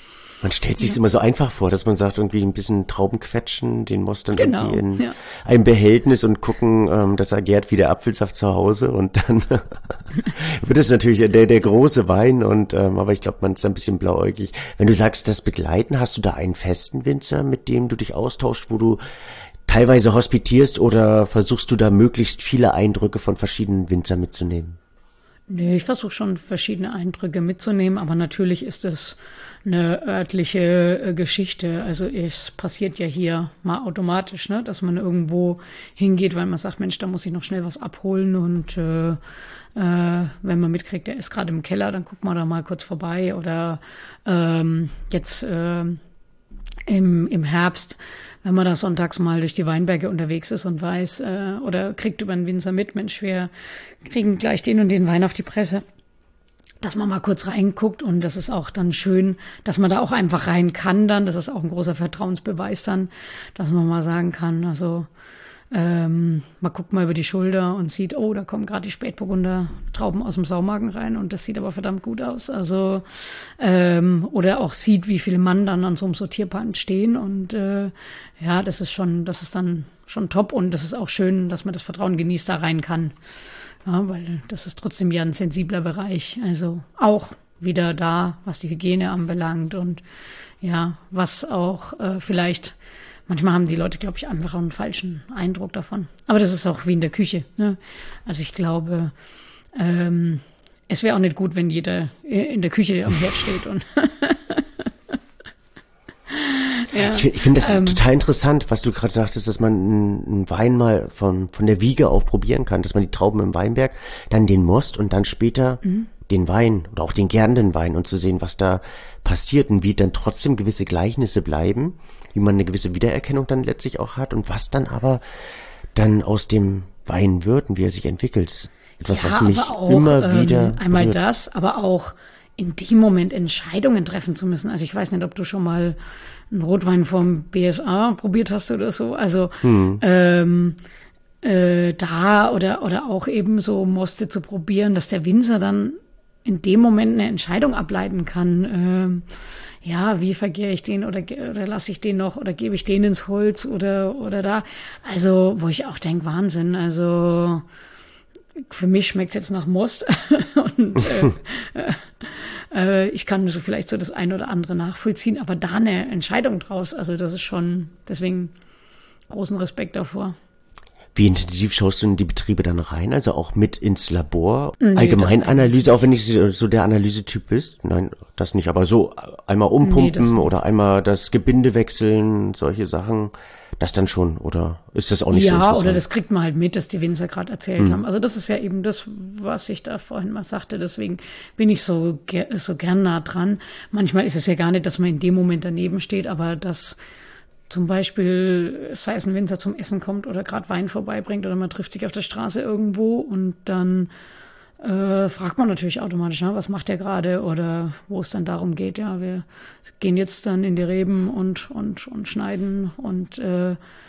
Man stellt sich ja. immer so einfach vor, dass man sagt, irgendwie ein bisschen Trauben quetschen, den Most dann genau, irgendwie in ja. ein Behältnis und gucken, ähm, dass er gärt wie der Apfelsaft zu Hause und dann wird es natürlich der der große Wein und ähm, aber ich glaube, man ist ein bisschen blauäugig. Wenn du sagst, das Begleiten, hast du da einen festen Winzer, mit dem du dich austauschst, wo du teilweise hospitierst oder versuchst du da möglichst viele Eindrücke von verschiedenen Winzern mitzunehmen? Nee, ich versuche schon verschiedene Eindrücke mitzunehmen, aber natürlich ist es eine örtliche äh, Geschichte. Also es passiert ja hier mal automatisch, ne, dass man irgendwo hingeht, weil man sagt, Mensch, da muss ich noch schnell was abholen und äh, äh, wenn man mitkriegt, der ist gerade im Keller, dann guckt man da mal kurz vorbei oder ähm, jetzt äh, im, im Herbst, wenn man da sonntags mal durch die Weinberge unterwegs ist und weiß äh, oder kriegt über einen Winzer mit, Mensch, wir kriegen gleich den und den Wein auf die Presse, dass man mal kurz reinguckt und das ist auch dann schön, dass man da auch einfach rein kann dann, das ist auch ein großer Vertrauensbeweis dann, dass man mal sagen kann, also ähm, man guckt mal über die Schulter und sieht, oh, da kommen gerade die Spätburgunder Trauben aus dem Saumagen rein und das sieht aber verdammt gut aus. Also ähm, oder auch sieht, wie viele Mann dann an so einem Sortierpand stehen und äh, ja, das ist schon, das ist dann schon top und das ist auch schön, dass man das Vertrauen genießt, da rein kann. Ja, weil das ist trotzdem ja ein sensibler Bereich. Also auch wieder da, was die Hygiene anbelangt und ja, was auch äh, vielleicht manchmal haben die Leute, glaube ich, einfach einen falschen Eindruck davon. Aber das ist auch wie in der Küche. Ne? Also ich glaube, ähm, es wäre auch nicht gut, wenn jeder in der Küche am Herd steht. Und ja, ich ich finde das ähm, total interessant, was du gerade sagtest, dass man einen Wein mal von, von der Wiege auf probieren kann, dass man die Trauben im Weinberg, dann den Most und dann später mhm. den Wein oder auch den gärenden Wein und zu sehen, was da passiert und wie dann trotzdem gewisse Gleichnisse bleiben, wie man eine gewisse Wiedererkennung dann letztlich auch hat und was dann aber dann aus dem Wein wird und wie er sich entwickelt. Etwas, ja, was mich auch, immer ähm, wieder einmal berührt. das, aber auch in dem Moment Entscheidungen treffen zu müssen. Also ich weiß nicht, ob du schon mal einen Rotwein vom B S A probiert hast oder so. Also hm. ähm, äh, da oder oder auch eben so Moste zu probieren, dass der Winzer dann in dem Moment eine Entscheidung ableiten kann. Ähm, ja, wie vergehre ich den oder, oder lasse ich den noch oder gebe ich den ins Holz oder oder da. Also wo ich auch denke, Wahnsinn. Also für mich schmeckt's jetzt nach Most und äh, äh, ich kann so vielleicht so das ein oder andere nachvollziehen, aber da eine Entscheidung draus, also das ist schon, deswegen großen Respekt davor. Wie intensiv schaust du in die Betriebe dann rein? Also auch mit ins Labor? Nee, Allgemeinanalyse, auch wenn nicht so der Analysetyp bist? Nein, das nicht. Aber so einmal umpumpen nee, oder einmal das Gebinde wechseln, solche Sachen, das dann schon? Oder ist das auch nicht ja, so interessant? Ja, oder das kriegt man halt mit, dass die Winzer gerade erzählt hm. haben. Also das ist ja eben das, was ich da vorhin mal sagte. Deswegen bin ich so, so gern nah dran. Manchmal ist es ja gar nicht, dass man in dem Moment daneben steht, aber dass zum Beispiel, sei es ein Winzer zum Essen kommt oder gerade Wein vorbeibringt oder man trifft sich auf der Straße irgendwo und dann äh, fragt man natürlich automatisch, ja, was macht der gerade oder wo es dann darum geht, ja, wir gehen jetzt dann in die Reben und und und schneiden und äh,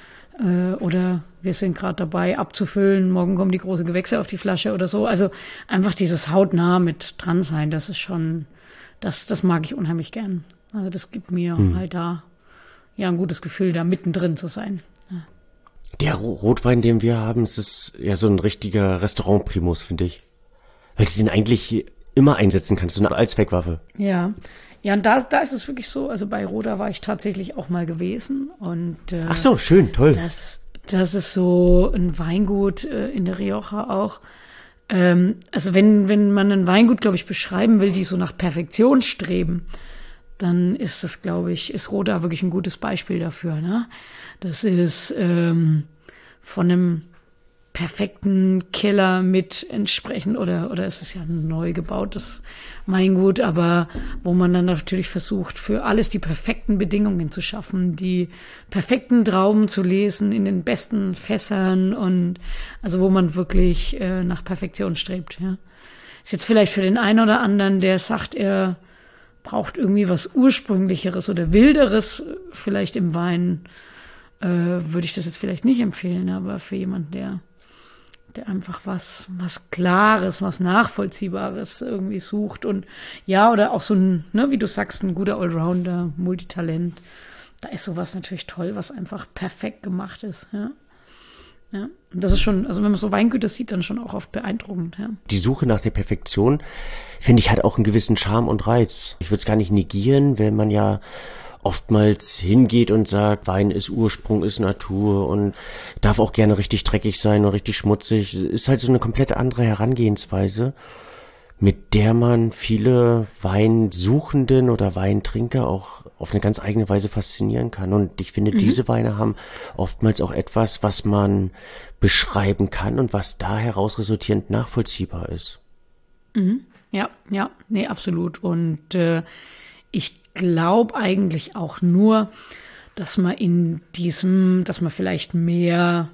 äh, oder wir sind gerade dabei abzufüllen, morgen kommen die große Gewächse auf die Flasche oder so. Also einfach dieses hautnah mit dran sein, das ist schon, das das mag ich unheimlich gern. Also das gibt mir hm. halt da ja ein gutes Gefühl, da mittendrin zu sein. Ja. Der Rotwein, den wir haben, es ist ja so ein richtiger Restaurant-Primus, finde ich. Weil du den eigentlich immer einsetzen kannst, so als Zweckwaffe. Ja, ja, und da, da ist es wirklich so, also bei Roda war ich tatsächlich auch mal gewesen. Und äh, ach so, schön, toll. Das, das ist so ein Weingut äh, in der Rioja auch. Ähm, also wenn, wenn man ein Weingut, glaube ich, beschreiben will, die so nach Perfektion streben, dann ist das, glaube ich, ist Roda wirklich ein gutes Beispiel dafür. Ne? Das ist ähm, von einem perfekten Keller mit entsprechend, oder oder es ist ja ein neu gebautes Weingut, aber wo man dann natürlich versucht, für alles die perfekten Bedingungen zu schaffen, die perfekten Trauben zu lesen in den besten Fässern und also wo man wirklich äh, nach Perfektion strebt. Ja. Ist jetzt vielleicht für den einen oder anderen, der sagt, er braucht irgendwie was Ursprünglicheres oder Wilderes vielleicht im Wein, äh, würde ich das jetzt vielleicht nicht empfehlen, aber für jemanden, der der einfach was, was Klares, was Nachvollziehbares irgendwie sucht. Und ja, oder auch so ein, ne, wie du sagst, ein guter Allrounder, Multitalent. Da ist sowas natürlich toll, was einfach perfekt gemacht ist, ja. Ja, und das ist schon, also wenn man so Weingüter sieht, dann schon auch oft beeindruckend, ja. Die Suche nach der Perfektion, finde ich, hat auch einen gewissen Charme und Reiz. Ich würde es gar nicht negieren, wenn man ja oftmals hingeht und sagt, Wein ist Ursprung, ist Natur und darf auch gerne richtig dreckig sein und richtig schmutzig. Ist halt so eine komplett andere Herangehensweise, mit der man viele Weinsuchenden oder Weintrinker auch auf eine ganz eigene Weise faszinieren kann. Und ich finde, mhm. diese Weine haben oftmals auch etwas, was man beschreiben kann und was da heraus resultierend nachvollziehbar ist. Mhm. Ja, ja, nee, absolut. Und äh, ich glaube eigentlich auch nur, dass man in diesem, dass man vielleicht mehr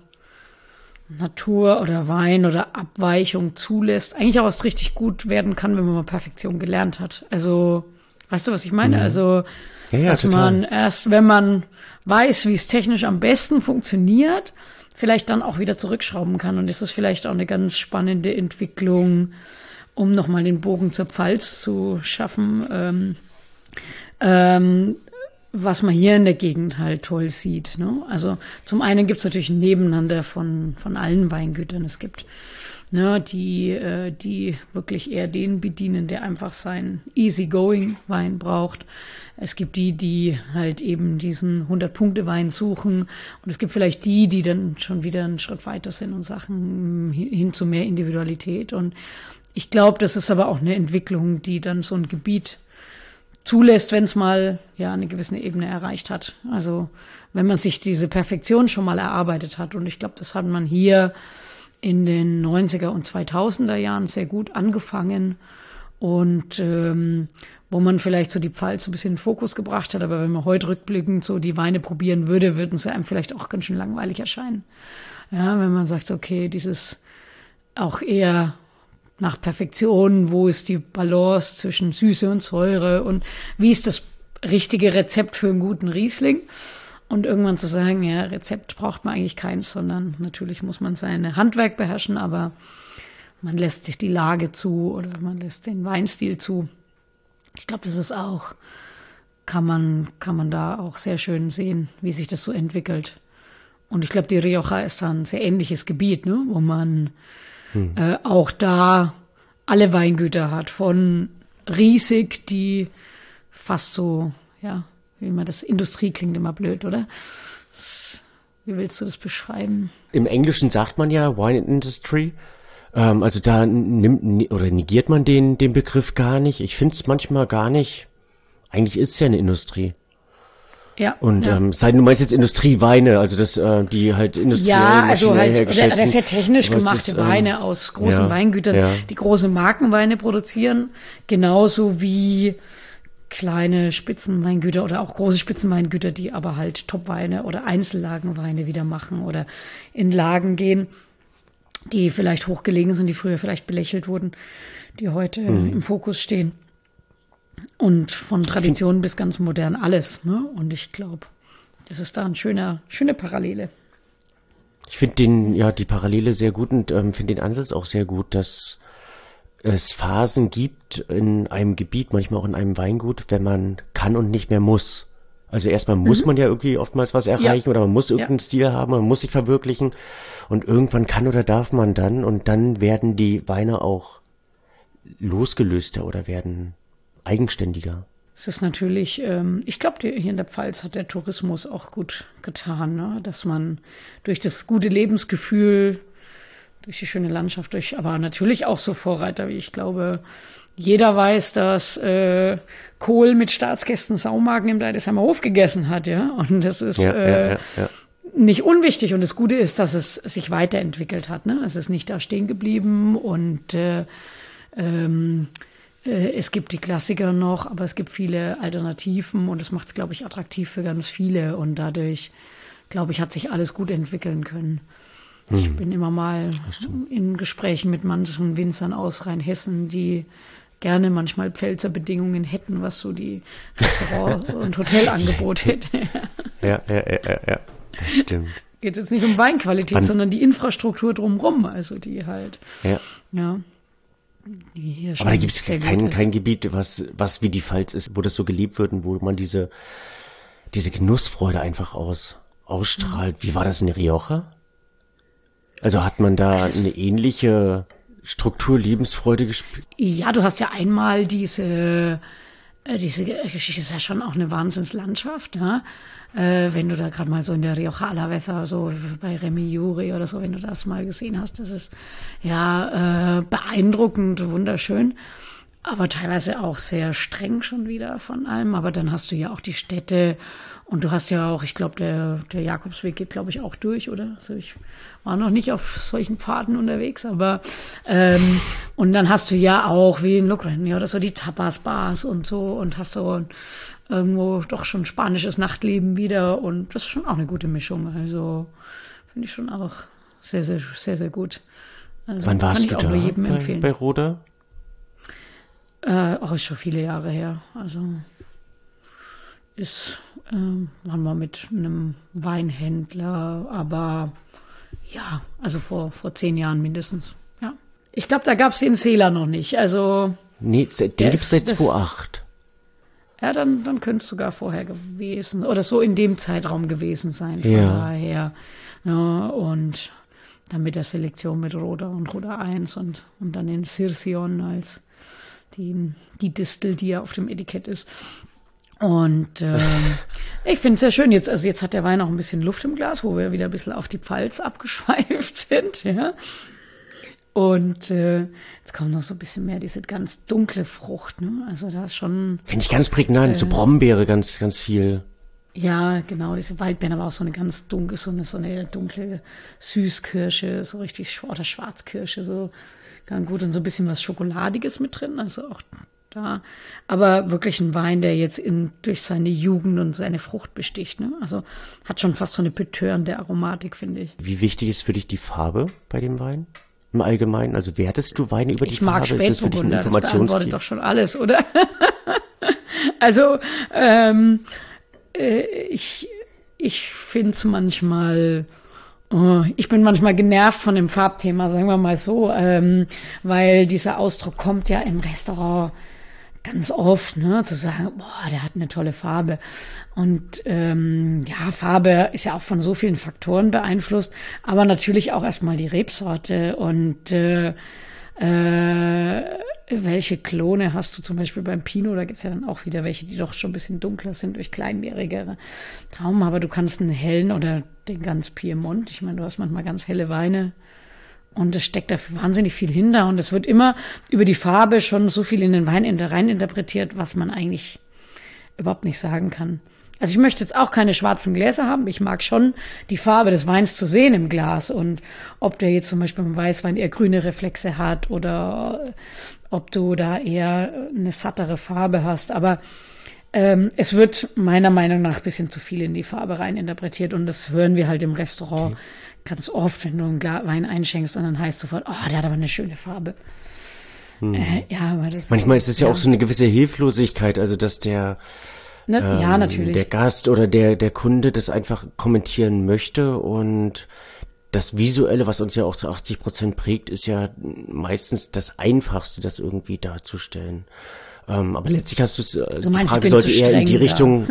Natur oder Wein oder Abweichung zulässt, eigentlich auch was richtig gut werden kann, wenn man mal Perfektion gelernt hat. Also, weißt du, was ich meine? Mhm. Also, ja, ja, dass total. man erst, wenn man weiß, wie es technisch am besten funktioniert, vielleicht dann auch wieder zurückschrauben kann. Und das ist vielleicht auch eine ganz spannende Entwicklung, um nochmal den Bogen zur Pfalz zu schaffen, ähm, ähm, was man hier in der Gegend halt toll sieht. Ne? Also zum einen gibt es natürlich ein Nebeneinander von, von allen Weingütern. Es gibt ne, die, äh, die wirklich eher den bedienen, der einfach seinen Easy-Going-Wein braucht. Es gibt die, die halt eben diesen hundert-Punkte-Wein suchen. Und es gibt vielleicht die, die dann schon wieder einen Schritt weiter sind und Sachen hin, hin zu mehr Individualität. Und ich glaube, das ist aber auch eine Entwicklung, die dann so ein Gebiet zulässt, wenn es mal ja eine gewisse Ebene erreicht hat. Also wenn man sich diese Perfektion schon mal erarbeitet hat. Und ich glaube, das hat man hier in den neunziger und zweitausender Jahren sehr gut angefangen. Und ähm, wo man vielleicht so die Pfalz so ein bisschen in den Fokus gebracht hat. Aber wenn man heute rückblickend so die Weine probieren würde, würden sie einem vielleicht auch ganz schön langweilig erscheinen. Ja, wenn man sagt, okay, dieses auch eher nach Perfektion, wo ist die Balance zwischen Süße und Säure und wie ist das richtige Rezept für einen guten Riesling? Und irgendwann zu sagen, ja, Rezept braucht man eigentlich keins, sondern natürlich muss man sein Handwerk beherrschen, aber man lässt sich die Lage zu oder man lässt den Weinstil zu. Ich glaube, das ist auch, kann man, kann man da auch sehr schön sehen, wie sich das so entwickelt. Und ich glaube, die Rioja ist da ein sehr ähnliches Gebiet, ne, wo man Hm. Äh, auch da alle Weingüter hat, von riesig, die fast so, ja, wie man das, Industrie klingt immer blöd, oder? Das, wie willst du das beschreiben? Im Englischen sagt man ja Wine Industry, ähm, also da nimmt oder negiert man den, den Begriff gar nicht. Ich finde es manchmal gar nicht, eigentlich ist es ja eine Industrie. Ja, und ja. ähm, sei du meinst jetzt Industrieweine, also das äh, die halt industriell ja, also halt hergestellt das ist ja technisch sind, gemachte ist, Weine ähm, aus großen ja, Weingütern, ja. die große Markenweine produzieren, genauso wie kleine Spitzenweingüter oder auch große Spitzenweingüter, die aber halt Topweine oder Einzellagenweine wieder machen oder in Lagen gehen, die vielleicht hochgelegen sind, die früher vielleicht belächelt wurden, die heute hm. im Fokus stehen. Und von Tradition bis ganz modern alles, ne? Und ich glaube, das ist da ein schöner, schöne Parallele. Ich finde den, ja, die Parallele sehr gut und ähm, finde den Ansatz auch sehr gut, dass es Phasen gibt in einem Gebiet, manchmal auch in einem Weingut, wenn man kann und nicht mehr muss. Also erstmal muss mhm. man ja irgendwie oftmals was erreichen ja. oder man muss irgendeinen ja. Stil haben, man muss sich verwirklichen und irgendwann kann oder darf man dann und dann werden die Weine auch losgelöster oder werden eigenständiger. Es ist natürlich, ähm, ich glaube, hier in der Pfalz hat der Tourismus auch gut getan, ne? Dass man durch das gute Lebensgefühl, durch die schöne Landschaft, durch, aber natürlich auch so Vorreiter, wie ich glaube, jeder weiß, dass äh, Kohl mit Staatsgästen Saumagen im Deidesheimer Hof gegessen hat, ja. Und das ist ja, äh, ja, ja, ja. nicht unwichtig. Und das Gute ist, dass es sich weiterentwickelt hat, ne? Es ist nicht da stehen geblieben und äh, ähm, es gibt die Klassiker noch, aber es gibt viele Alternativen und das macht es, glaube ich, attraktiv für ganz viele. Und dadurch, glaube ich, hat sich alles gut entwickeln können. Hm. Ich bin immer mal in Gesprächen mit manchen Winzern aus Rheinhessen, die gerne manchmal Pfälzer Bedingungen hätten, was so die Restaurant- und Hotelangebote hätte. Ja, ja, ja, ja, ja, das stimmt. Geht jetzt nicht um Weinqualität, Wann? sondern die Infrastruktur drumherum, also die halt, Ja. ja. Die hier Aber da schon gibt es sehr gut kein, ist. kein Gebiet, was, was wie die Pfalz ist, wo das so gelebt wird und wo man diese, diese Genussfreude einfach aus, ausstrahlt. Wie war das in Rioja? Also hat man da Das- eine ähnliche Struktur, Lebensfreude gespürt? Ja, du hast ja einmal diese, äh, diese Geschichte, ist ja schon auch eine Wahnsinnslandschaft, ja. Äh, wenn du da gerade mal so in der Rioja Alavesa, so bei Remilluri oder so, wenn du das mal gesehen hast, das ist ja äh, beeindruckend, wunderschön, aber teilweise auch sehr streng schon wieder von allem. Aber dann hast du ja auch die Städte und du hast ja auch, ich glaube, der, der Jakobsweg geht, glaube ich, auch durch, oder? Also ich war noch nicht auf solchen Pfaden unterwegs, aber ähm, und dann hast du ja auch, wie in Lukren, ja, oder so die Tapas-Bars und so und hast so irgendwo doch schon spanisches Nachtleben wieder und das ist schon auch eine gute Mischung. Also finde ich schon auch sehr, sehr, sehr, sehr gut. Also Wann warst kann ich du auch da nur jedem bei, empfehlen. bei Roda? Äh, auch ist schon viele Jahre her. Also ist, ähm, waren wir mit einem Weinhändler, aber ja, also vor, vor zehn Jahren mindestens. Ja. Ich glaube, da gab es den Seeler noch nicht. Also Nee, den Der gibt's ist- seit das- zweitausendacht. ja, dann, dann könnte es sogar vorher gewesen oder so in dem Zeitraum gewesen sein. Von Ja. daher. Ja, und dann mit der Selektion mit Roda und Roda eins und, und dann den Sirsion als die, die Distel, die ja auf dem Etikett ist. Und ähm, ich finde es sehr schön. Jetzt, also jetzt hat der Wein auch ein bisschen Luft im Glas, wo wir wieder ein bisschen auf die Pfalz abgeschweift sind. Ja. Und äh, jetzt kommt noch so ein bisschen mehr diese ganz dunkle Frucht. Ne? Also da ist schon, Finde ich ganz prägnant, Äh. so Brombeere ganz, ganz viel. ja, genau, diese Waldbeeren, aber auch so eine ganz dunkle, so eine, so eine dunkle Süßkirsche, so richtig, sch- oder Schwarzkirsche, so ganz gut und so ein bisschen was Schokoladiges mit drin, also auch da. Aber wirklich ein Wein, der jetzt in, durch seine Jugend und seine Frucht besticht, ne? Also hat schon fast so eine betörende Aromatik, finde ich. Wie wichtig ist für dich die Farbe bei dem Wein? Im Allgemeinen, also wertest du Weine über die Ich mag Farbe? Ist das für dich ein Spätburgunder, das beantwortet Informationsgeber? doch schon alles, oder? Also, ähm, äh, ich, ich finde es manchmal, oh, ich bin manchmal genervt von dem Farbthema, sagen wir mal so, ähm, weil dieser Ausdruck kommt ja im Restaurant ganz oft, ne, zu sagen, boah, der hat eine tolle Farbe. Und ähm, ja, Farbe ist ja auch von so vielen Faktoren beeinflusst, aber natürlich auch erstmal die Rebsorte und äh, äh, welche Klone hast du zum Beispiel beim Pinot? Da gibt's ja dann auch wieder welche, die doch schon ein bisschen dunkler sind durch kleinjährigere Trauben, aber du kannst einen hellen oder den ganz Piemont, ich meine, du hast manchmal ganz helle Weine, und es steckt da wahnsinnig viel hinter. Und es wird immer über die Farbe schon so viel in den Wein rein interpretiert, was man eigentlich überhaupt nicht sagen kann. Also ich möchte jetzt auch keine schwarzen Gläser haben. Ich mag schon die Farbe des Weins zu sehen im Glas. Und ob der jetzt zum Beispiel im Weißwein eher grüne Reflexe hat oder ob du da eher eine sattere Farbe hast. Aber ähm, es wird meiner Meinung nach ein bisschen zu viel in die Farbe rein interpretiert. Und das hören wir halt im Restaurant okay. ganz oft, wenn du einen Glas Wein einschenkst und dann heißt sofort, oh, der hat aber eine schöne Farbe. Hm. Äh, ja, aber das Manchmal ist ist es ja, ja auch so eine gewisse Hilflosigkeit, also dass der Ne? ähm, Ja, natürlich. der Gast oder der der Kunde das einfach kommentieren möchte und das Visuelle, was uns ja auch zu achtzig Prozent prägt, ist ja meistens das Einfachste, das irgendwie darzustellen. Ähm, aber letztlich hast du's, äh, Du meinst, die Frage ich bin sollte zu eher in die streng da. Richtung.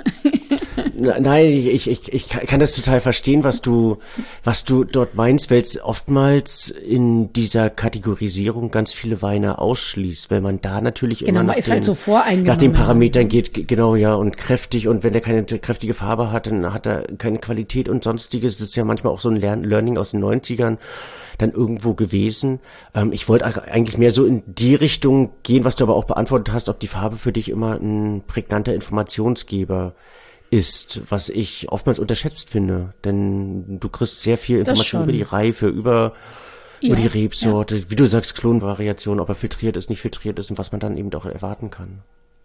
Nein, ich, ich, ich kann das total verstehen, was du, was du dort meinst, weil es oftmals in dieser Kategorisierung ganz viele Weine ausschließt, weil man da natürlich Genau, immer man nach ist den, halt so voreingenommen. nach den Parametern geht, g- genau, ja, und kräftig, und wenn der keine kräftige Farbe hat, dann hat er keine Qualität und sonstiges. Das ist ja manchmal auch so ein Lern Learning aus den neunzigern dann irgendwo gewesen. Ähm, ich wollte eigentlich mehr so in die Richtung gehen, was du aber auch beantwortet hast, ob die Farbe für dich immer ein prägnanter Informationsgeber ist, was ich oftmals unterschätzt finde, denn du kriegst sehr viel Information schon. über die Reife, über, Ja, über die Rebsorte, wie du sagst, Klonvariation, ob er filtriert ist, nicht filtriert ist und was man dann eben auch erwarten kann.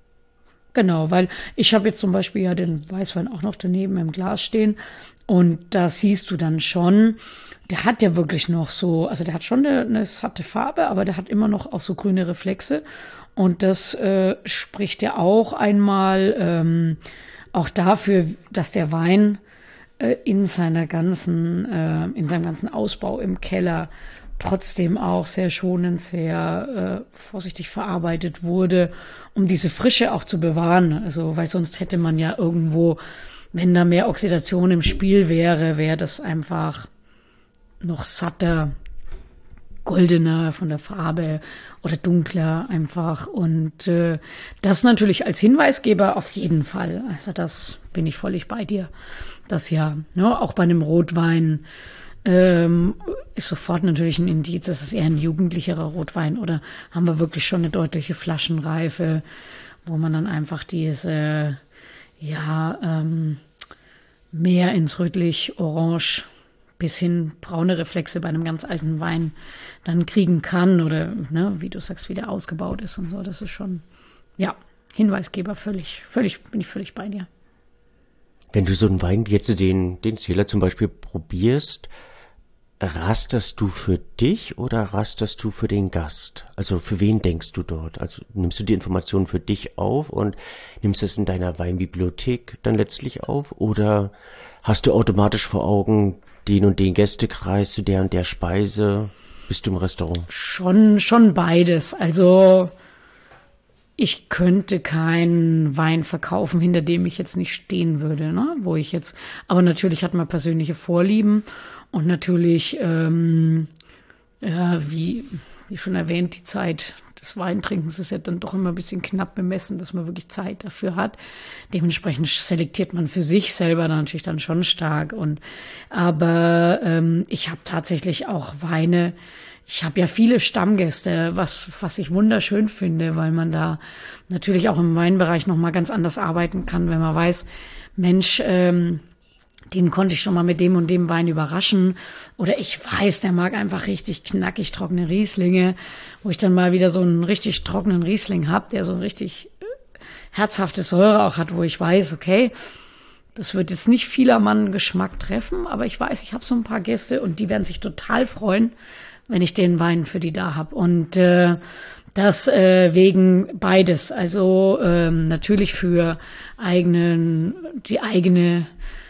Genau, weil ich habe jetzt zum Beispiel ja den Weißwein auch noch daneben im Glas stehen und da siehst du dann schon, der hat ja wirklich noch so, also der hat schon eine, eine satte Farbe, aber der hat immer noch auch so grüne Reflexe und das äh, spricht ja auch einmal ähm, auch dafür, dass der Wein äh, in seiner ganzen, äh, in seinem ganzen Ausbau im Keller trotzdem auch sehr schonend, sehr äh, vorsichtig verarbeitet wurde, um diese Frische auch zu bewahren. Also, weil sonst hätte man ja irgendwo, wenn da mehr Oxidation im Spiel wäre, wäre das einfach noch satter, goldener von der Farbe oder dunkler einfach. Und äh, das natürlich als Hinweisgeber auf jeden Fall. Also das bin ich völlig bei dir. Das ja, ne, auch bei einem Rotwein ähm, ist sofort natürlich ein Indiz, das ist eher ein jugendlicherer Rotwein oder haben wir wirklich schon eine deutliche Flaschenreife, wo man dann einfach diese, ja, ähm, mehr ins rötlich-orange bis hin braune Reflexe bei einem ganz alten Wein dann kriegen kann oder, ne, wie du sagst, wie der ausgebaut ist und so. Das ist schon, ja, Hinweisgeber, völlig, völlig, bin ich völlig bei dir. Wenn du so einen Wein wie jetzt den, den Celer zum Beispiel probierst, rasterst du für dich oder rasterst du für den Gast? Also für wen denkst du dort? Also nimmst du die Informationen für dich auf und nimmst es in deiner Weinbibliothek dann letztlich auf? Oder hast du automatisch vor Augen den und den Gästekreis zu der und der Speise? Bist du im Restaurant? Schon, schon beides. Also ich könnte keinen Wein verkaufen, hinter dem ich jetzt nicht stehen würde, ne? Wo ich jetzt, aber natürlich hat man persönliche Vorlieben und natürlich, ähm, ja, wie, wie schon erwähnt, die Zeit des Weintrinkens ist ja dann doch immer ein bisschen knapp bemessen, dass man wirklich Zeit dafür hat. Dementsprechend selektiert man für sich selber dann natürlich dann schon stark. Und aber ähm, ich habe tatsächlich auch Weine. Ich habe ja viele Stammgäste, was was ich wunderschön finde, weil man da natürlich auch im Weinbereich noch mal ganz anders arbeiten kann, wenn man weiß, Mensch, ähm, den konnte ich schon mal mit dem und dem Wein überraschen. Oder ich weiß, der mag einfach richtig knackig trockene Rieslinge, wo ich dann mal wieder so einen richtig trockenen Riesling habe, der so ein richtig herzhafte Säure auch hat, wo ich weiß, okay, das wird jetzt nicht vielermann Geschmack treffen, aber ich weiß, ich habe so ein paar Gäste und die werden sich total freuen, wenn ich den Wein für die da habe. Und äh, das äh, wegen beides. Also ähm, natürlich für eigenen, die eigene,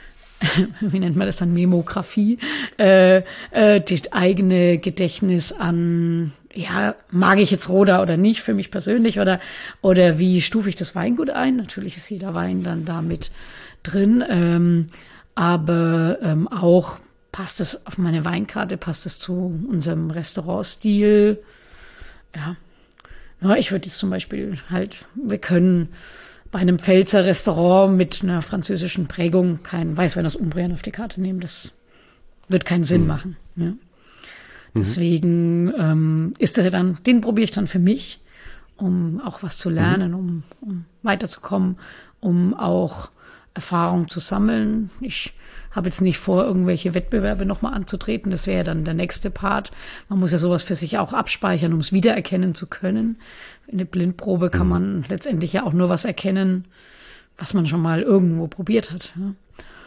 wie nennt man das dann, Memografie, äh, äh, die eigene Gedächtnis an, ja, mag ich jetzt Roda oder nicht für mich persönlich oder oder wie stufe ich das Weingut ein? Natürlich ist jeder Wein dann da mit drin, ähm, aber ähm, auch passt es auf meine Weinkarte, passt es zu unserem Restaurantstil, ja. Ja, ich würde jetzt zum Beispiel halt, wir können bei einem Pfälzer Restaurant mit einer französischen Prägung kein Weißwein aus Umbrien auf die Karte nehmen. Das wird keinen Sinn mhm. machen. Ja. Mhm. Deswegen ähm, ist der dann, den probiere ich dann für mich, um auch was zu lernen, mhm. um, um weiterzukommen, um auch Erfahrung zu sammeln. Ich habe jetzt nicht vor, irgendwelche Wettbewerbe nochmal anzutreten. Das wäre ja dann der nächste Part. Man muss ja sowas für sich auch abspeichern, um es wiedererkennen zu können. In der Blindprobe kann man letztendlich ja auch nur was erkennen, was man schon mal irgendwo probiert hat. Ja?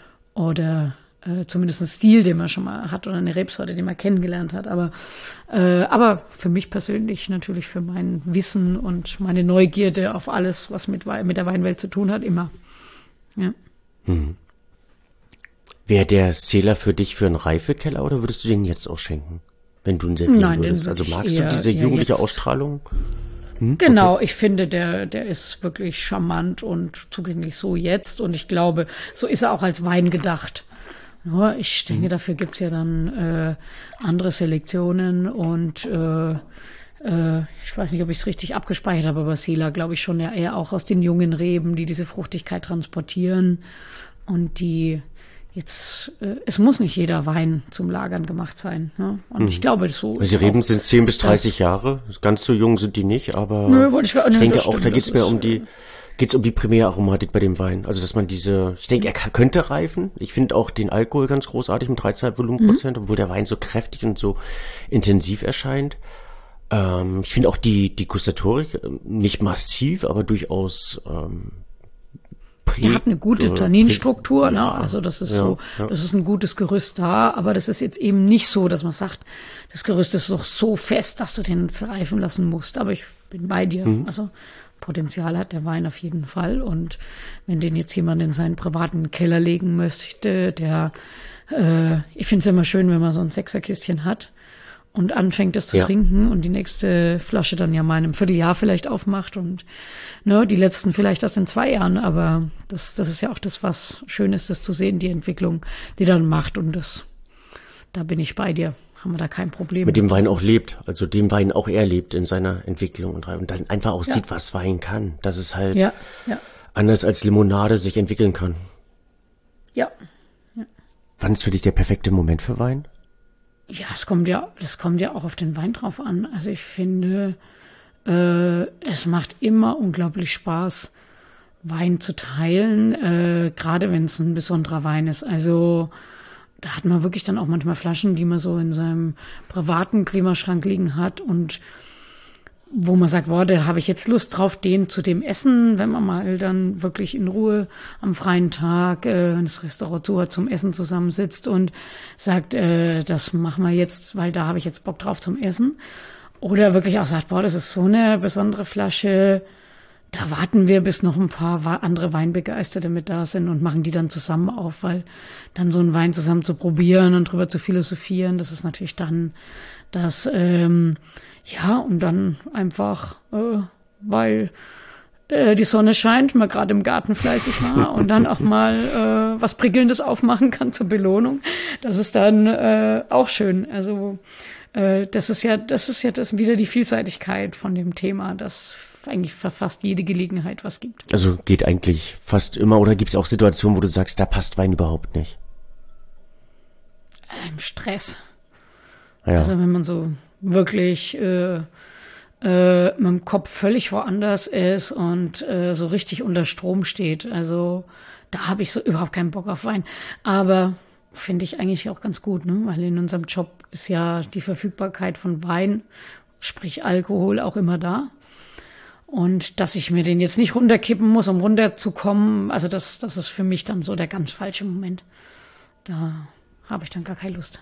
Oder äh, zumindest einen Stil, den man schon mal hat oder eine Rebsorte, die man kennengelernt hat. Aber, äh, aber für mich persönlich natürlich, für mein Wissen und meine Neugierde auf alles, was mit, mit der Weinwelt zu tun hat, immer. Ja. Mhm. Wäre der Celer für dich für einen Reifekeller oder würdest du den jetzt ausschenken, wenn du ihn servieren Nein, würdest? würd Also magst eher, du diese jugendliche jetzt. Ausstrahlung? Hm? Genau, Okay. ich finde, der, der ist wirklich charmant und zugänglich so jetzt. Und ich glaube, so ist er auch als Wein gedacht. Ja, ich denke, mhm. dafür gibt's ja dann äh, andere Selektionen und äh, äh, ich weiß nicht, ob ich es richtig abgespeichert habe, aber Celer glaube ich schon ja eher auch aus den jungen Reben, die diese Fruchtigkeit transportieren und die jetzt, äh, es muss nicht jeder Wein zum Lagern gemacht sein. Ne? Und mhm. ich glaube, so also die Reben sind zehn bis dreißig Jahre. Ganz so jung sind die nicht, aber nö, wollte ich, ich nö, denke das auch, stimmt, da geht's das mehr ist, um die, geht's um die Primäraromatik bei dem Wein. Also dass man diese, ich denke, er kann, könnte reifen. Ich finde auch den Alkohol ganz großartig mit dreizehn Komma fünf Volumenprozent, mhm. obwohl der Wein so kräftig und so intensiv erscheint. Ähm, ich finde auch die die Gustatorik nicht massiv, aber durchaus ähm, Er hat eine gute Tanninstruktur, ne? Ja, Also das ist ja, so, ja. das ist ein gutes Gerüst da, aber das ist jetzt eben nicht so, dass man sagt, das Gerüst ist doch so fest, dass du den reifen lassen musst. Aber ich bin bei dir. Mhm. Also Potenzial hat der Wein auf jeden Fall. Und wenn den jetzt jemand in seinen privaten Keller legen möchte, der, äh, ich finde es immer schön, wenn man so ein Sechserkistchen hat und anfängt, das zu ja. trinken und die nächste Flasche dann ja mal in einem Vierteljahr vielleicht aufmacht und ne, die letzten vielleicht erst in zwei Jahren. Aber das, das ist ja auch das, was schön ist, das zu sehen, die Entwicklung, die dann macht. Und das, da bin ich bei dir. Haben wir da kein Problem. Mit dem Wein auch lebt, also dem Wein auch er lebt in seiner Entwicklung und, und dann einfach auch ja. sieht, was Wein kann. Dass es halt ja, ja. anders als Limonade sich entwickeln kann. Ja. ja. Wann ist für dich der perfekte Moment für Wein? Ja, es kommt ja, das kommt ja auch auf den Wein drauf an. Also ich finde, äh, es macht immer unglaublich Spaß, Wein zu teilen, äh, gerade wenn es ein besonderer Wein ist. Also da hat man wirklich dann auch manchmal Flaschen, die man so in seinem privaten Klimaschrank liegen hat und wo man sagt, boah, da habe ich jetzt Lust drauf, den zu dem Essen, wenn man mal dann wirklich in Ruhe am freien Tag äh, das Restaurant zu hat, zum Essen zusammensitzt und sagt, äh, das machen wir jetzt, weil da habe ich jetzt Bock drauf zum Essen. Oder wirklich auch sagt, boah, das ist so eine besondere Flasche, da warten wir, bis noch ein paar andere Weinbegeisterte mit da sind und machen die dann zusammen auf, weil dann so einen Wein zusammen zu probieren und drüber zu philosophieren, das ist natürlich dann das, ähm, ja, und dann einfach, äh, weil äh, die Sonne scheint, man gerade im Garten fleißig war und dann auch mal äh, was Prickelndes aufmachen kann zur Belohnung, das ist dann äh, auch schön. Also äh, das ist ja, das ist ja das wieder die Vielseitigkeit von dem Thema, das eigentlich für fast jede Gelegenheit was gibt. Also geht eigentlich fast immer, oder gibt es auch Situationen, wo du sagst, da passt Wein überhaupt nicht? Im Stress. Ja. Also wenn man so wirklich äh, äh, mit dem Kopf völlig woanders ist und äh, so richtig unter Strom steht. Also da habe ich so überhaupt keinen Bock auf Wein. Aber finde ich eigentlich auch ganz gut, ne? Weil in unserem Job ist ja die Verfügbarkeit von Wein, sprich Alkohol, auch immer da. Und dass ich mir den jetzt nicht runterkippen muss, um runterzukommen, also das, das ist für mich dann so der ganz falsche Moment. Da habe ich dann gar keine Lust.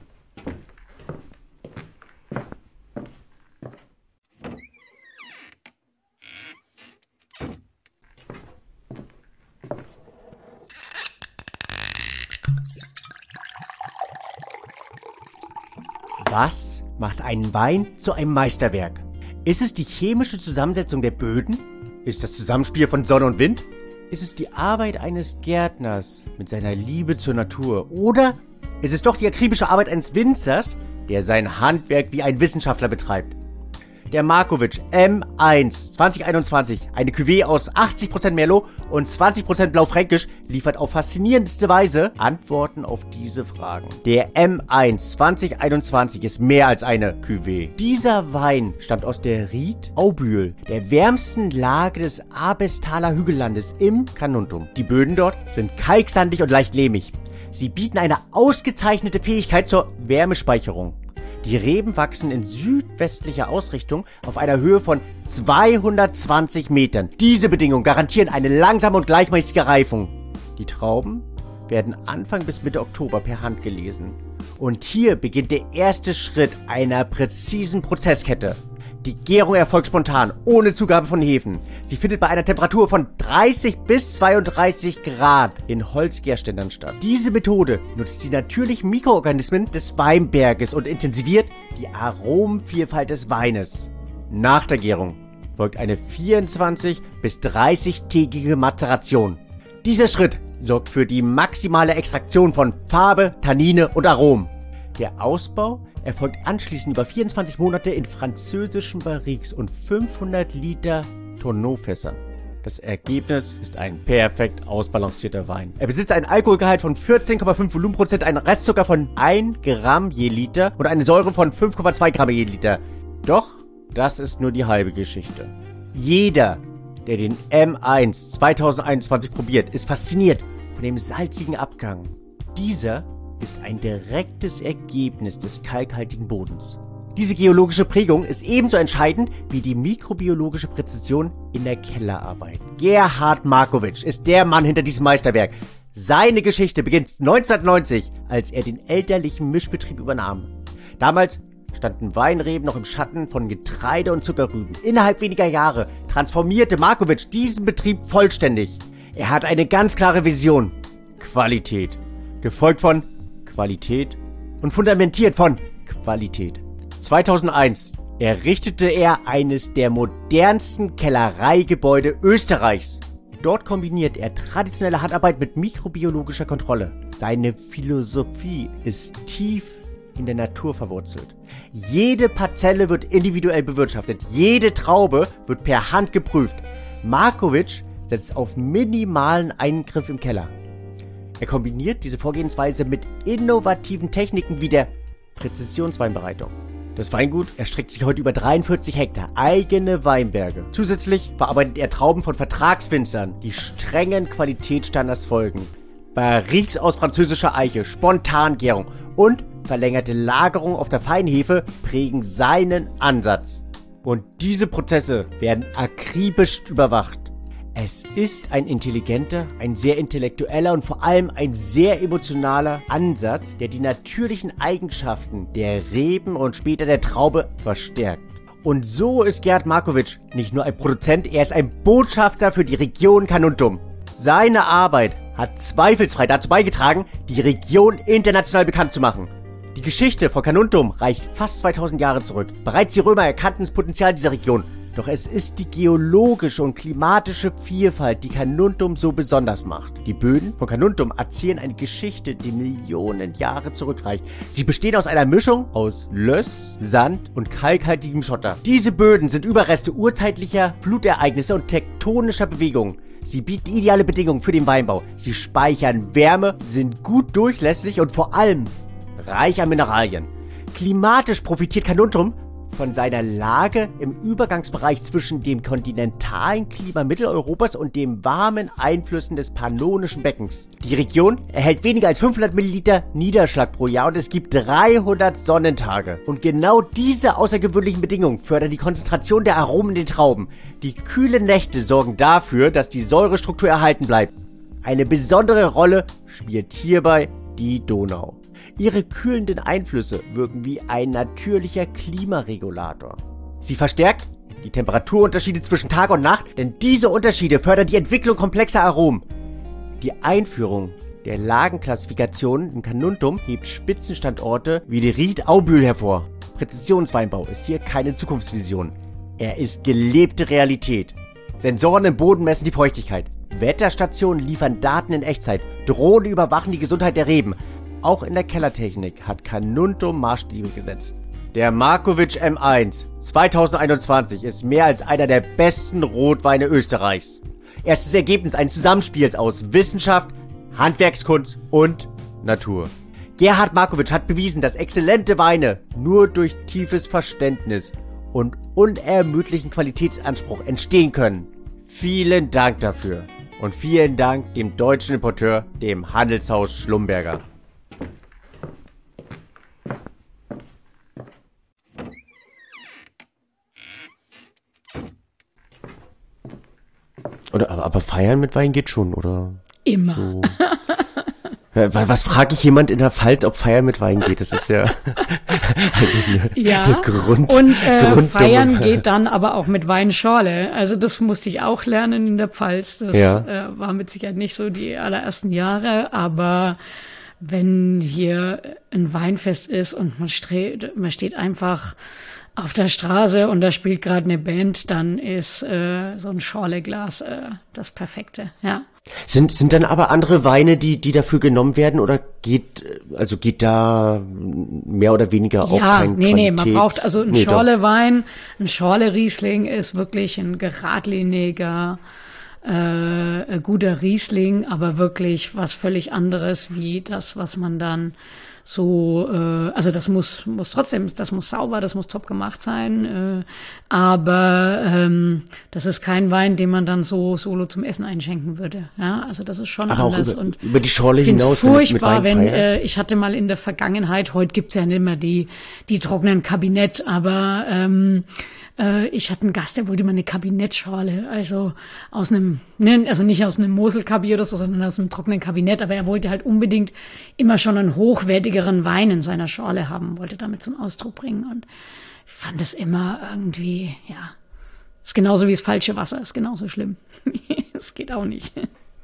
Was macht einen Wein zu einem Meisterwerk? Ist es die chemische Zusammensetzung der Böden? Ist das Zusammenspiel von Sonne und Wind? Ist es die Arbeit eines Gärtners mit seiner Liebe zur Natur? Oder ist es doch die akribische Arbeit eines Winzers, der sein Handwerk wie ein Wissenschaftler betreibt? Der Markovic M eins zwanzig einundzwanzig, eine Cuvée aus achtzig Prozent Merlot und zwanzig Prozent Blaufränkisch, liefert auf faszinierendste Weise Antworten auf diese Fragen. Der M eins zwanzig einundzwanzig ist mehr als eine Cuvée. Dieser Wein stammt aus der Ried-Aubühl, der wärmsten Lage des Abestaler Hügellandes im Carnuntum. Die Böden dort sind kalksandig und leicht lehmig. Sie bieten eine ausgezeichnete Fähigkeit zur Wärmespeicherung. Die Reben wachsen in südwestlicher Ausrichtung auf einer Höhe von zweihundertzwanzig Metern. Diese Bedingungen garantieren eine langsame und gleichmäßige Reifung. Die Trauben werden Anfang bis Mitte Oktober per Hand gelesen. Und hier beginnt der erste Schritt einer präzisen Prozesskette. Die Gärung erfolgt spontan, ohne Zugabe von Hefen. Sie findet bei einer Temperatur von dreißig bis zweiunddreißig Grad in Holzgärständern statt. Diese Methode nutzt die natürlichen Mikroorganismen des Weinberges und intensiviert die Aromenvielfalt des Weines. Nach der Gärung folgt eine vierundzwanzig bis dreißig-tägige Mazeration. Dieser Schritt sorgt für die maximale Extraktion von Farbe, Tannine und Aromen. Der Ausbau erfolgt anschließend über vierundzwanzig Monate in französischen Barriques und fünfhundert Liter Tonneaufässern. Das Ergebnis ist ein perfekt ausbalancierter Wein. Er besitzt einen Alkoholgehalt von vierzehn Komma fünf Volumenprozent, einen Restzucker von ein Gramm je Liter und eine Säure von fünf Komma zwei Gramm je Liter. Doch das ist nur die halbe Geschichte. Jeder, der den M eins zwanzig einundzwanzig probiert, ist fasziniert von dem salzigen Abgang. Dieser ist ein direktes Ergebnis des kalkhaltigen Bodens. Diese geologische Prägung ist ebenso entscheidend wie die mikrobiologische Präzision in der Kellerarbeit. Gerhard Markovic ist der Mann hinter diesem Meisterwerk. Seine Geschichte beginnt neunzehnhundertneunzig, als er den elterlichen Mischbetrieb übernahm. Damals standen Weinreben noch im Schatten von Getreide und Zuckerrüben. Innerhalb weniger Jahre transformierte Markovic diesen Betrieb vollständig. Er hat eine ganz klare Vision. Qualität. Gefolgt von Qualität und fundamentiert von Qualität. zweitausendeins errichtete er eines der modernsten Kellereigebäude Österreichs. Dort kombiniert er traditionelle Handarbeit mit mikrobiologischer Kontrolle. Seine Philosophie ist tief in der Natur verwurzelt. Jede Parzelle wird individuell bewirtschaftet. Jede Traube wird per Hand geprüft. Markovic setzt auf minimalen Eingriff im Keller. Er kombiniert diese Vorgehensweise mit innovativen Techniken wie der Präzisionsweinbereitung. Das Weingut erstreckt sich heute über dreiundvierzig Hektar, eigene Weinberge. Zusätzlich verarbeitet er Trauben von Vertragswinzern, die strengen Qualitätsstandards folgen. Barriques aus französischer Eiche, Spontangärung und verlängerte Lagerung auf der Feinhefe prägen seinen Ansatz. Und diese Prozesse werden akribisch überwacht. Es ist ein intelligenter, ein sehr intellektueller und vor allem ein sehr emotionaler Ansatz, der die natürlichen Eigenschaften der Reben und später der Traube verstärkt. Und so ist Gerd Markovic nicht nur ein Produzent, er ist ein Botschafter für die Region Carnuntum. Seine Arbeit hat zweifelsfrei dazu beigetragen, die Region international bekannt zu machen. Die Geschichte von Carnuntum reicht fast zweitausend Jahre zurück. Bereits die Römer erkannten das Potenzial dieser Region. Doch es ist die geologische und klimatische Vielfalt, die Carnuntum so besonders macht. Die Böden von Carnuntum erzählen eine Geschichte, die Millionen Jahre zurückreicht. Sie bestehen aus einer Mischung aus Löss, Sand und kalkhaltigem Schotter. Diese Böden sind Überreste urzeitlicher Flutereignisse und tektonischer Bewegungen. Sie bieten ideale Bedingungen für den Weinbau. Sie speichern Wärme, sind gut durchlässig und vor allem reich an Mineralien. Klimatisch profitiert Carnuntum von seiner Lage im Übergangsbereich zwischen dem kontinentalen Klima Mitteleuropas und den warmen Einflüssen des Pannonischen Beckens. Die Region erhält weniger als fünfhundert Milliliter Niederschlag pro Jahr und es gibt dreihundert Sonnentage. Und genau diese außergewöhnlichen Bedingungen fördern die Konzentration der Aromen in den Trauben. Die kühlen Nächte sorgen dafür, dass die Säurestruktur erhalten bleibt. Eine besondere Rolle spielt hierbei die Donau. Ihre kühlenden Einflüsse wirken wie ein natürlicher Klimaregulator. Sie verstärkt die Temperaturunterschiede zwischen Tag und Nacht, denn diese Unterschiede fördern die Entwicklung komplexer Aromen. Die Einführung der Lagenklassifikationen in Carnuntum hebt Spitzenstandorte wie die Ried-Aubühl hervor. Präzisionsweinbau ist hier keine Zukunftsvision. Er ist gelebte Realität. Sensoren im Boden messen die Feuchtigkeit. Wetterstationen liefern Daten in Echtzeit. Drohnen überwachen die Gesundheit der Reben. Auch in der Kellertechnik hat Carnuntum Maßstäbe gesetzt. Der Markovic M eins zweitausendeinundzwanzig ist mehr als einer der besten Rotweine Österreichs. Er ist das Ergebnis eines Zusammenspiels aus Wissenschaft, Handwerkskunst und Natur. Gerhard Markovic hat bewiesen, dass exzellente Weine nur durch tiefes Verständnis und unermüdlichen Qualitätsanspruch entstehen können. Vielen Dank dafür und vielen Dank dem deutschen Importeur, dem Handelshaus Schlumberger. Oder, aber, aber feiern mit Wein geht schon, oder? Immer. So. Weil was frage ich jemand in der Pfalz, ob Feiern mit Wein geht? Das ist ja eine, ja. eine Grund, Und äh, Feiern Frage. geht dann aber auch mit Weinschorle. Also das musste ich auch lernen in der Pfalz. Das ja. äh, war mit Sicherheit nicht so die allerersten Jahre, aber wenn hier ein Weinfest ist und man, streht, man steht einfach auf der Straße und da spielt gerade eine Band, dann ist äh, so ein Schorleglas äh, das Perfekte, ja. Sind sind dann aber andere Weine, die die dafür genommen werden, oder geht also geht da mehr oder weniger auch ja, kein nee, Qualitäts- nee, man braucht also ein nee, Schorlewein, ein Schorle-Riesling ist wirklich ein geradliniger, äh, guter Riesling, aber wirklich was völlig anderes wie das, was man dann so, äh, also das muss muss trotzdem, das muss sauber, das muss top gemacht sein, äh, aber ähm, das ist kein Wein, den man dann so solo zum Essen einschenken würde. Ja, also das ist schon aber auch anders. über, und über die Schorle ich find's hinaus mit- mit furchtbar, Wein wenn feiern? äh, ich hatte mal in der Vergangenheit, heute gibt's ja nicht mehr die die trockenen Kabinett, aber ähm, äh, ich hatte einen Gast, der wollte mal eine Kabinettschorle, also aus einem, ne, also nicht aus einem Moselkabinett oder so, sondern aus einem trockenen Kabinett, aber er wollte halt unbedingt immer schon einen hochwertigeren Wein in seiner Schorle haben, wollte damit zum Ausdruck bringen und ich fand das immer irgendwie, ja, Ist genauso wie das falsche Wasser, ist genauso schlimm. Das geht auch nicht.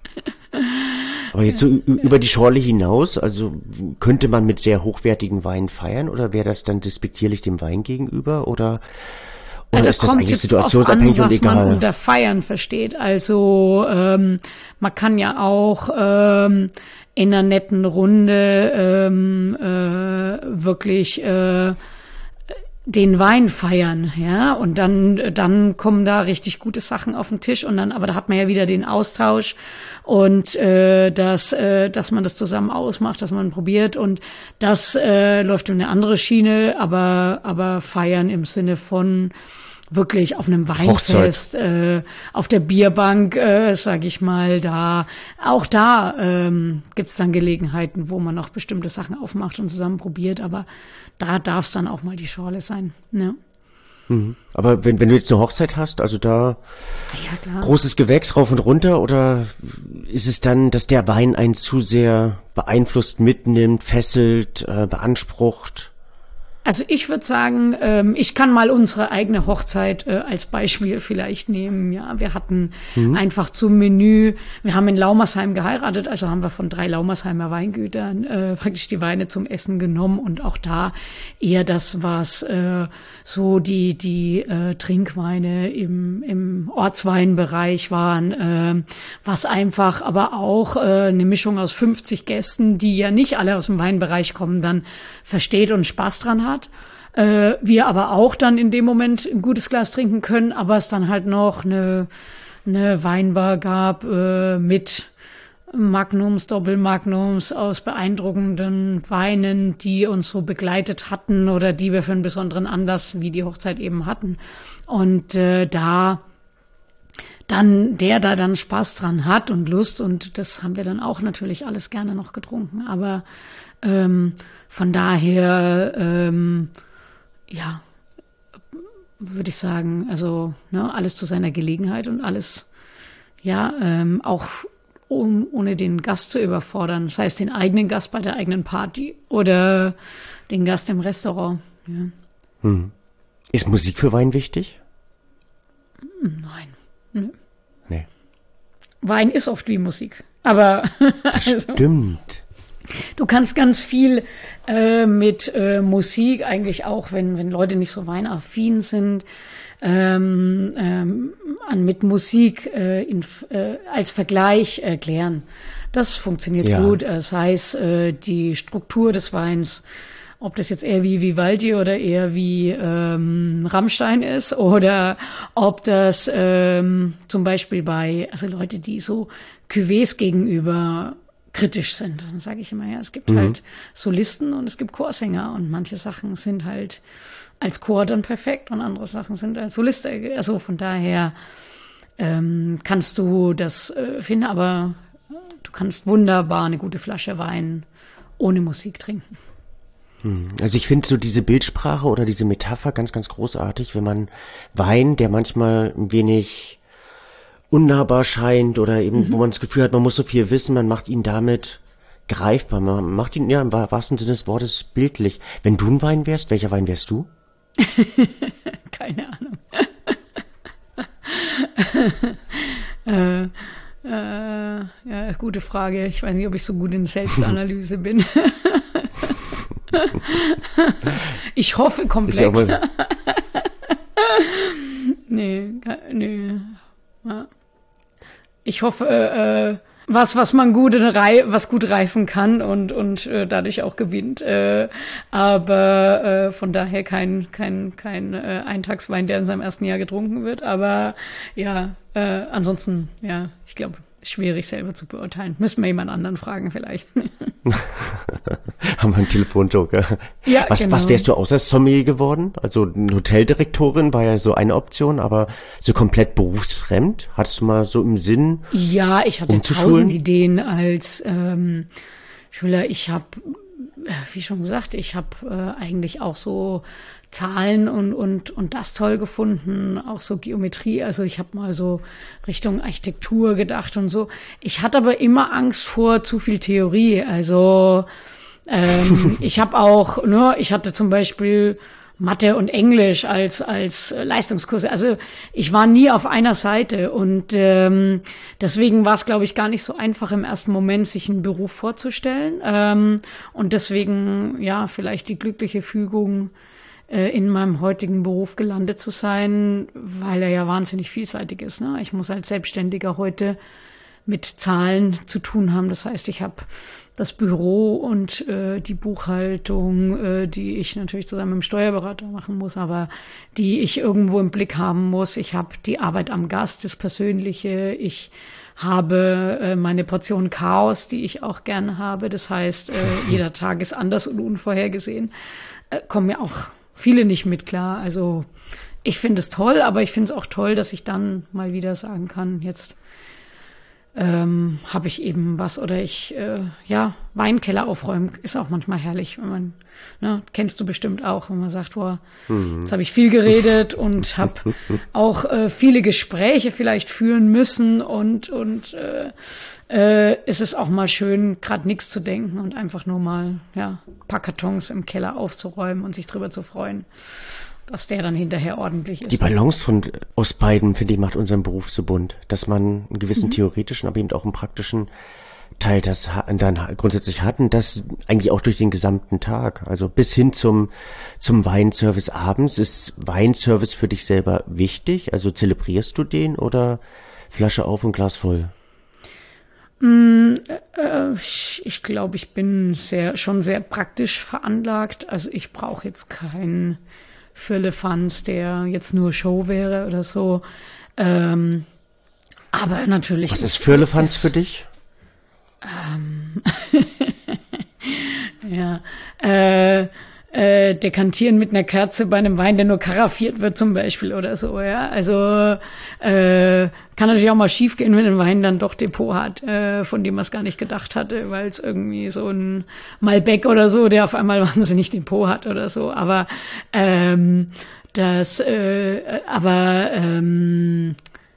Aber jetzt so ja. über die Schorle hinaus, also könnte man mit sehr hochwertigen Weinen feiern oder wäre das dann despektierlich dem Wein gegenüber oder, oder also ist das eigentlich situationsabhängig an, und egal? Was man unter Feiern versteht. Also ähm, man kann ja auch ähm, in einer netten Runde ähm, äh, wirklich äh, den Wein feiern, ja, und dann dann kommen da richtig gute Sachen auf den Tisch und dann, aber da hat man ja wieder den Austausch und äh, dass äh, dass man das zusammen ausmacht, dass man probiert und das äh, läuft in eine andere Schiene, aber aber feiern im Sinne von wirklich auf einem Weinfest, äh, auf der Bierbank, äh, sag ich mal, da auch da ähm, gibt's dann Gelegenheiten, wo man noch bestimmte Sachen aufmacht und zusammen probiert, aber da darf es dann auch mal die Schorle sein. Ja. Mhm. Aber wenn wenn du jetzt eine Hochzeit hast, also da ja, klar. großes Gewächs rauf und runter, oder ist es dann, dass der Wein einen zu sehr beeinflusst, mitnimmt, fesselt, äh, beansprucht? Also ich würde sagen, ähm, ich kann mal unsere eigene Hochzeit äh, als Beispiel vielleicht nehmen. Ja, wir hatten mhm. einfach zum Menü, wir haben in Laumersheim geheiratet, also haben wir von drei Laumersheimer Weingütern äh, praktisch die Weine zum Essen genommen und auch da eher das, was äh, so die die äh, Trinkweine im im Ortsweinbereich waren, äh, was einfach aber auch äh, eine Mischung aus fünfzig Gästen, die ja nicht alle aus dem Weinbereich kommen, dann versteht und Spaß dran hat. Äh, wir aber auch dann in dem Moment ein gutes Glas trinken können, aber es dann halt noch eine, eine Weinbar gab äh, mit Magnums, Doppelmagnums aus beeindruckenden Weinen, die uns so begleitet hatten oder die wir für einen besonderen Anlass wie die Hochzeit eben hatten. Und äh, da dann der da dann Spaß dran hat und Lust und das haben wir dann auch natürlich alles gerne noch getrunken, aber ähm, von daher, ähm, ja, würde ich sagen, also ne, alles zu seiner Gelegenheit und alles, ja, ähm, auch um, ohne den Gast zu überfordern, das heißt den eigenen Gast bei der eigenen Party oder den Gast im Restaurant. Ja. Hm. Ist Musik für Wein wichtig? Nein. Nö. Nee. Wein ist oft wie Musik, aber das also, stimmt. Du kannst ganz viel äh, mit äh, Musik, eigentlich auch, wenn wenn Leute nicht so weinaffin sind, ähm, ähm, an mit Musik äh, in, äh, als Vergleich erklären. Das funktioniert ja. gut. Das heißt, äh, die Struktur des Weins, ob das jetzt eher wie Vivaldi oder eher wie ähm, Rammstein ist oder ob das ähm, zum Beispiel bei, also Leute, die so Cuvées gegenüber kritisch sind, dann sage ich immer, ja, es gibt mhm. halt Solisten und es gibt Chorsänger und manche Sachen sind halt als Chor dann perfekt und andere Sachen sind als Solist. Also von daher ähm, kannst du das äh, finden, aber du kannst wunderbar eine gute Flasche Wein ohne Musik trinken. Also ich finde so diese Bildsprache oder diese Metapher ganz, ganz großartig, wenn man Wein, der manchmal ein wenig unnahbar scheint oder eben, mhm. wo man das Gefühl hat, man muss so viel wissen, man macht ihn damit greifbar, man macht ihn ja im wahrsten Sinne des Wortes bildlich. Wenn du ein Wein wärst, welcher Wein wärst du? Keine Ahnung. äh, äh, ja, gute Frage. Ich weiß nicht, ob ich so gut in Selbstanalyse bin. Ich hoffe komplex. Ja nee, nee. Ja. Ich hoffe, äh, was, was man gut, was gut reifen kann und, und äh, dadurch auch gewinnt. Äh, aber äh, von daher kein, kein, kein äh, Eintagswein, der in seinem ersten Jahr getrunken wird. Aber ja, äh, ansonsten, ja, ich glaube, schwierig selber zu beurteilen. Müssen wir jemand anderen fragen vielleicht. Haben wir einen Telefonjoker. Ja, was, genau. Was wärst du außer Sommelier geworden? Also eine Hoteldirektorin war ja so eine Option, aber so komplett berufsfremd? Hattest du mal so im Sinn? Ja, ich hatte tausend Ideen als ähm, Schüler. Ich habe, wie schon gesagt, ich habe äh, eigentlich auch so Zahlen und und und das toll gefunden, auch so Geometrie. Also ich habe mal so Richtung Architektur gedacht und so. Ich hatte aber immer Angst vor zu viel Theorie. Also ähm, ich habe auch, ne, ich hatte zum Beispiel Mathe und Englisch als als Leistungskurse. Also ich war nie auf einer Seite und ähm, deswegen war es, glaube ich, gar nicht so einfach im ersten Moment, sich einen Beruf vorzustellen. Ähm, und deswegen, ja, vielleicht die glückliche Fügung, äh, in meinem heutigen Beruf gelandet zu sein, weil er ja wahnsinnig vielseitig ist. Ne? Ich muss als Selbstständiger heute mit Zahlen zu tun haben. Das heißt, ich habe das Büro und äh, die Buchhaltung, äh, die ich natürlich zusammen mit dem Steuerberater machen muss, aber die ich irgendwo im Blick haben muss. Ich habe die Arbeit am Gast, das Persönliche. Ich habe äh, meine Portion Chaos, die ich auch gerne habe. Das heißt, äh, jeder Tag ist anders und unvorhergesehen. Äh, kommen mir auch viele nicht mit klar. Also ich finde es toll, aber ich finde es auch toll, dass ich dann mal wieder sagen kann, jetzt ähm, habe ich eben was oder ich, äh, ja, Weinkeller aufräumen ist auch manchmal herrlich, wenn man, ne, kennst du bestimmt auch, wenn man sagt, boah, mhm. jetzt habe ich viel geredet und habe auch äh, viele Gespräche vielleicht führen müssen und und äh, äh, es ist auch mal schön, gerade nichts zu denken und einfach nur mal, ja, ein paar Kartons im Keller aufzuräumen und sich drüber zu freuen, dass der dann hinterher ordentlich ist. Die Balance von aus beiden, finde ich, macht unseren Beruf so bunt, dass man einen gewissen mhm. theoretischen, aber eben auch einen praktischen Teil das dann grundsätzlich hatten, das eigentlich auch durch den gesamten Tag, also bis hin zum zum Weinservice abends. Ist Weinservice für dich selber wichtig? Also zelebrierst du den oder Flasche auf und Glas voll? Mm, äh, ich, ich glaube, ich bin sehr schon sehr praktisch veranlagt. Also ich brauche jetzt keinen Firlefanz, der jetzt nur Show wäre oder so. Ähm, aber natürlich. Was ist Firlefanz für dich? Ähm, ja, äh, äh, dekantieren mit einer Kerze bei einem Wein, der nur karaffiert wird zum Beispiel oder so, ja. Also äh, kann natürlich auch mal schief gehen, wenn ein Wein dann doch Depot hat, äh, von dem man es gar nicht gedacht hatte, weil es irgendwie so ein Malbec oder so, der auf einmal wahnsinnig Depot hat oder so. Aber ähm, das, äh, aber ähm,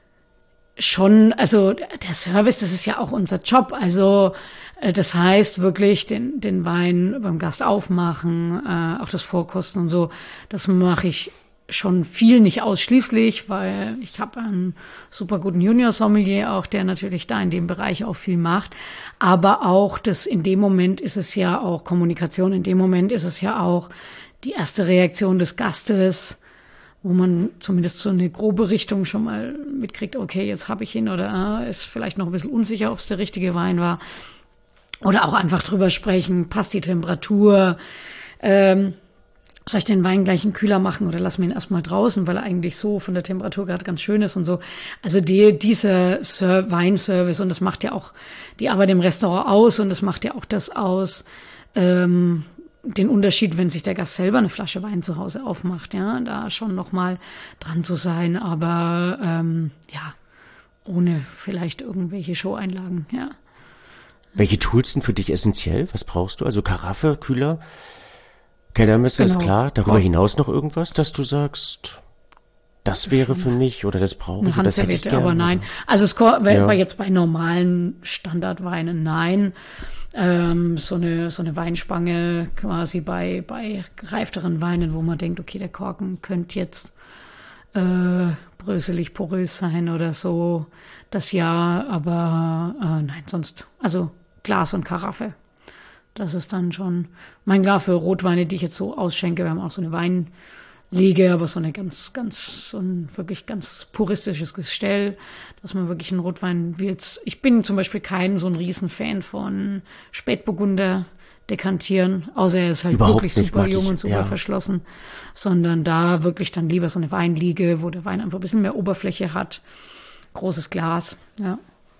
schon, also der Service, das ist ja auch unser Job. Also äh, das heißt wirklich den den Wein beim Gast aufmachen, äh, auch das Vorkosten und so. Das mache ich schon viel, nicht ausschließlich, weil ich habe einen super guten Junior-Sommelier auch, der natürlich da in dem Bereich auch viel macht. Aber auch das in dem Moment ist es ja auch Kommunikation. In dem Moment ist es ja auch die erste Reaktion des Gastes, wo man zumindest so eine grobe Richtung schon mal mitkriegt, okay, jetzt habe ich ihn oder äh, ist vielleicht noch ein bisschen unsicher, ob es der richtige Wein war. Oder auch einfach drüber sprechen, passt die Temperatur, ähm, soll ich den Wein gleich einen Kühler machen oder lassen wir ihn erstmal draußen, weil er eigentlich so von der Temperatur gerade ganz schön ist und so. Also die, dieser Ser- Weinservice, und das macht ja auch die Arbeit im Restaurant aus und das macht ja auch das aus, ähm, den Unterschied, wenn sich der Gast selber eine Flasche Wein zu Hause aufmacht, ja, da schon noch mal dran zu sein, aber ähm, ja, ohne vielleicht irgendwelche Show-Einlagen, ja. Welche Tools sind für dich essentiell? Was brauchst du? Also Karaffe, Kühler, Kellermesser, genau. Ist klar. Darüber hinaus noch irgendwas, dass du sagst, das wäre für mich oder das brauche ich oder das hätte ich gerne? Aber nein. Also es wäre ja. jetzt bei normalen Standardweinen nein. Ähm, so eine so eine Weinspange quasi bei bei gereifteren Weinen, wo man denkt, okay, der Korken könnte jetzt äh, bröselig porös sein oder so, das ja, aber äh, nein, sonst, also Glas und Karaffe, das ist dann schon mein Glas für Rotweine, die ich jetzt so ausschenke. Wir haben auch so eine Weinliege, aber so eine ganz, ganz, so ein wirklich ganz puristisches Gestell, dass man wirklich einen Rotwein, wie jetzt, ich bin zum Beispiel kein so ein Riesenfan von Spätburgunder dekantieren, außer er ist halt Überhaupt wirklich nicht, super jung ich, und super ja. verschlossen, sondern da wirklich dann lieber so eine Weinliege, wo der Wein einfach ein bisschen mehr Oberfläche hat, großes Glas, ja.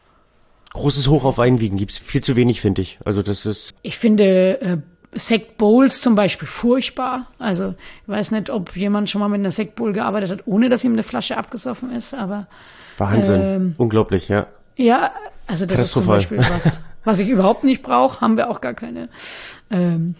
Großes Hoch auf Weinwiegen gibt's viel zu wenig, finde ich. Also das ist. Ich finde äh, Sekt Bowls zum Beispiel furchtbar. Also ich weiß nicht, ob jemand schon mal mit einer Sekt Bowl gearbeitet hat, ohne dass ihm eine Flasche abgesoffen ist, aber Wahnsinn, ähm, unglaublich, ja. Ja, also das ist zum Beispiel was, was ich überhaupt nicht brauche, haben wir auch gar keine. Ähm,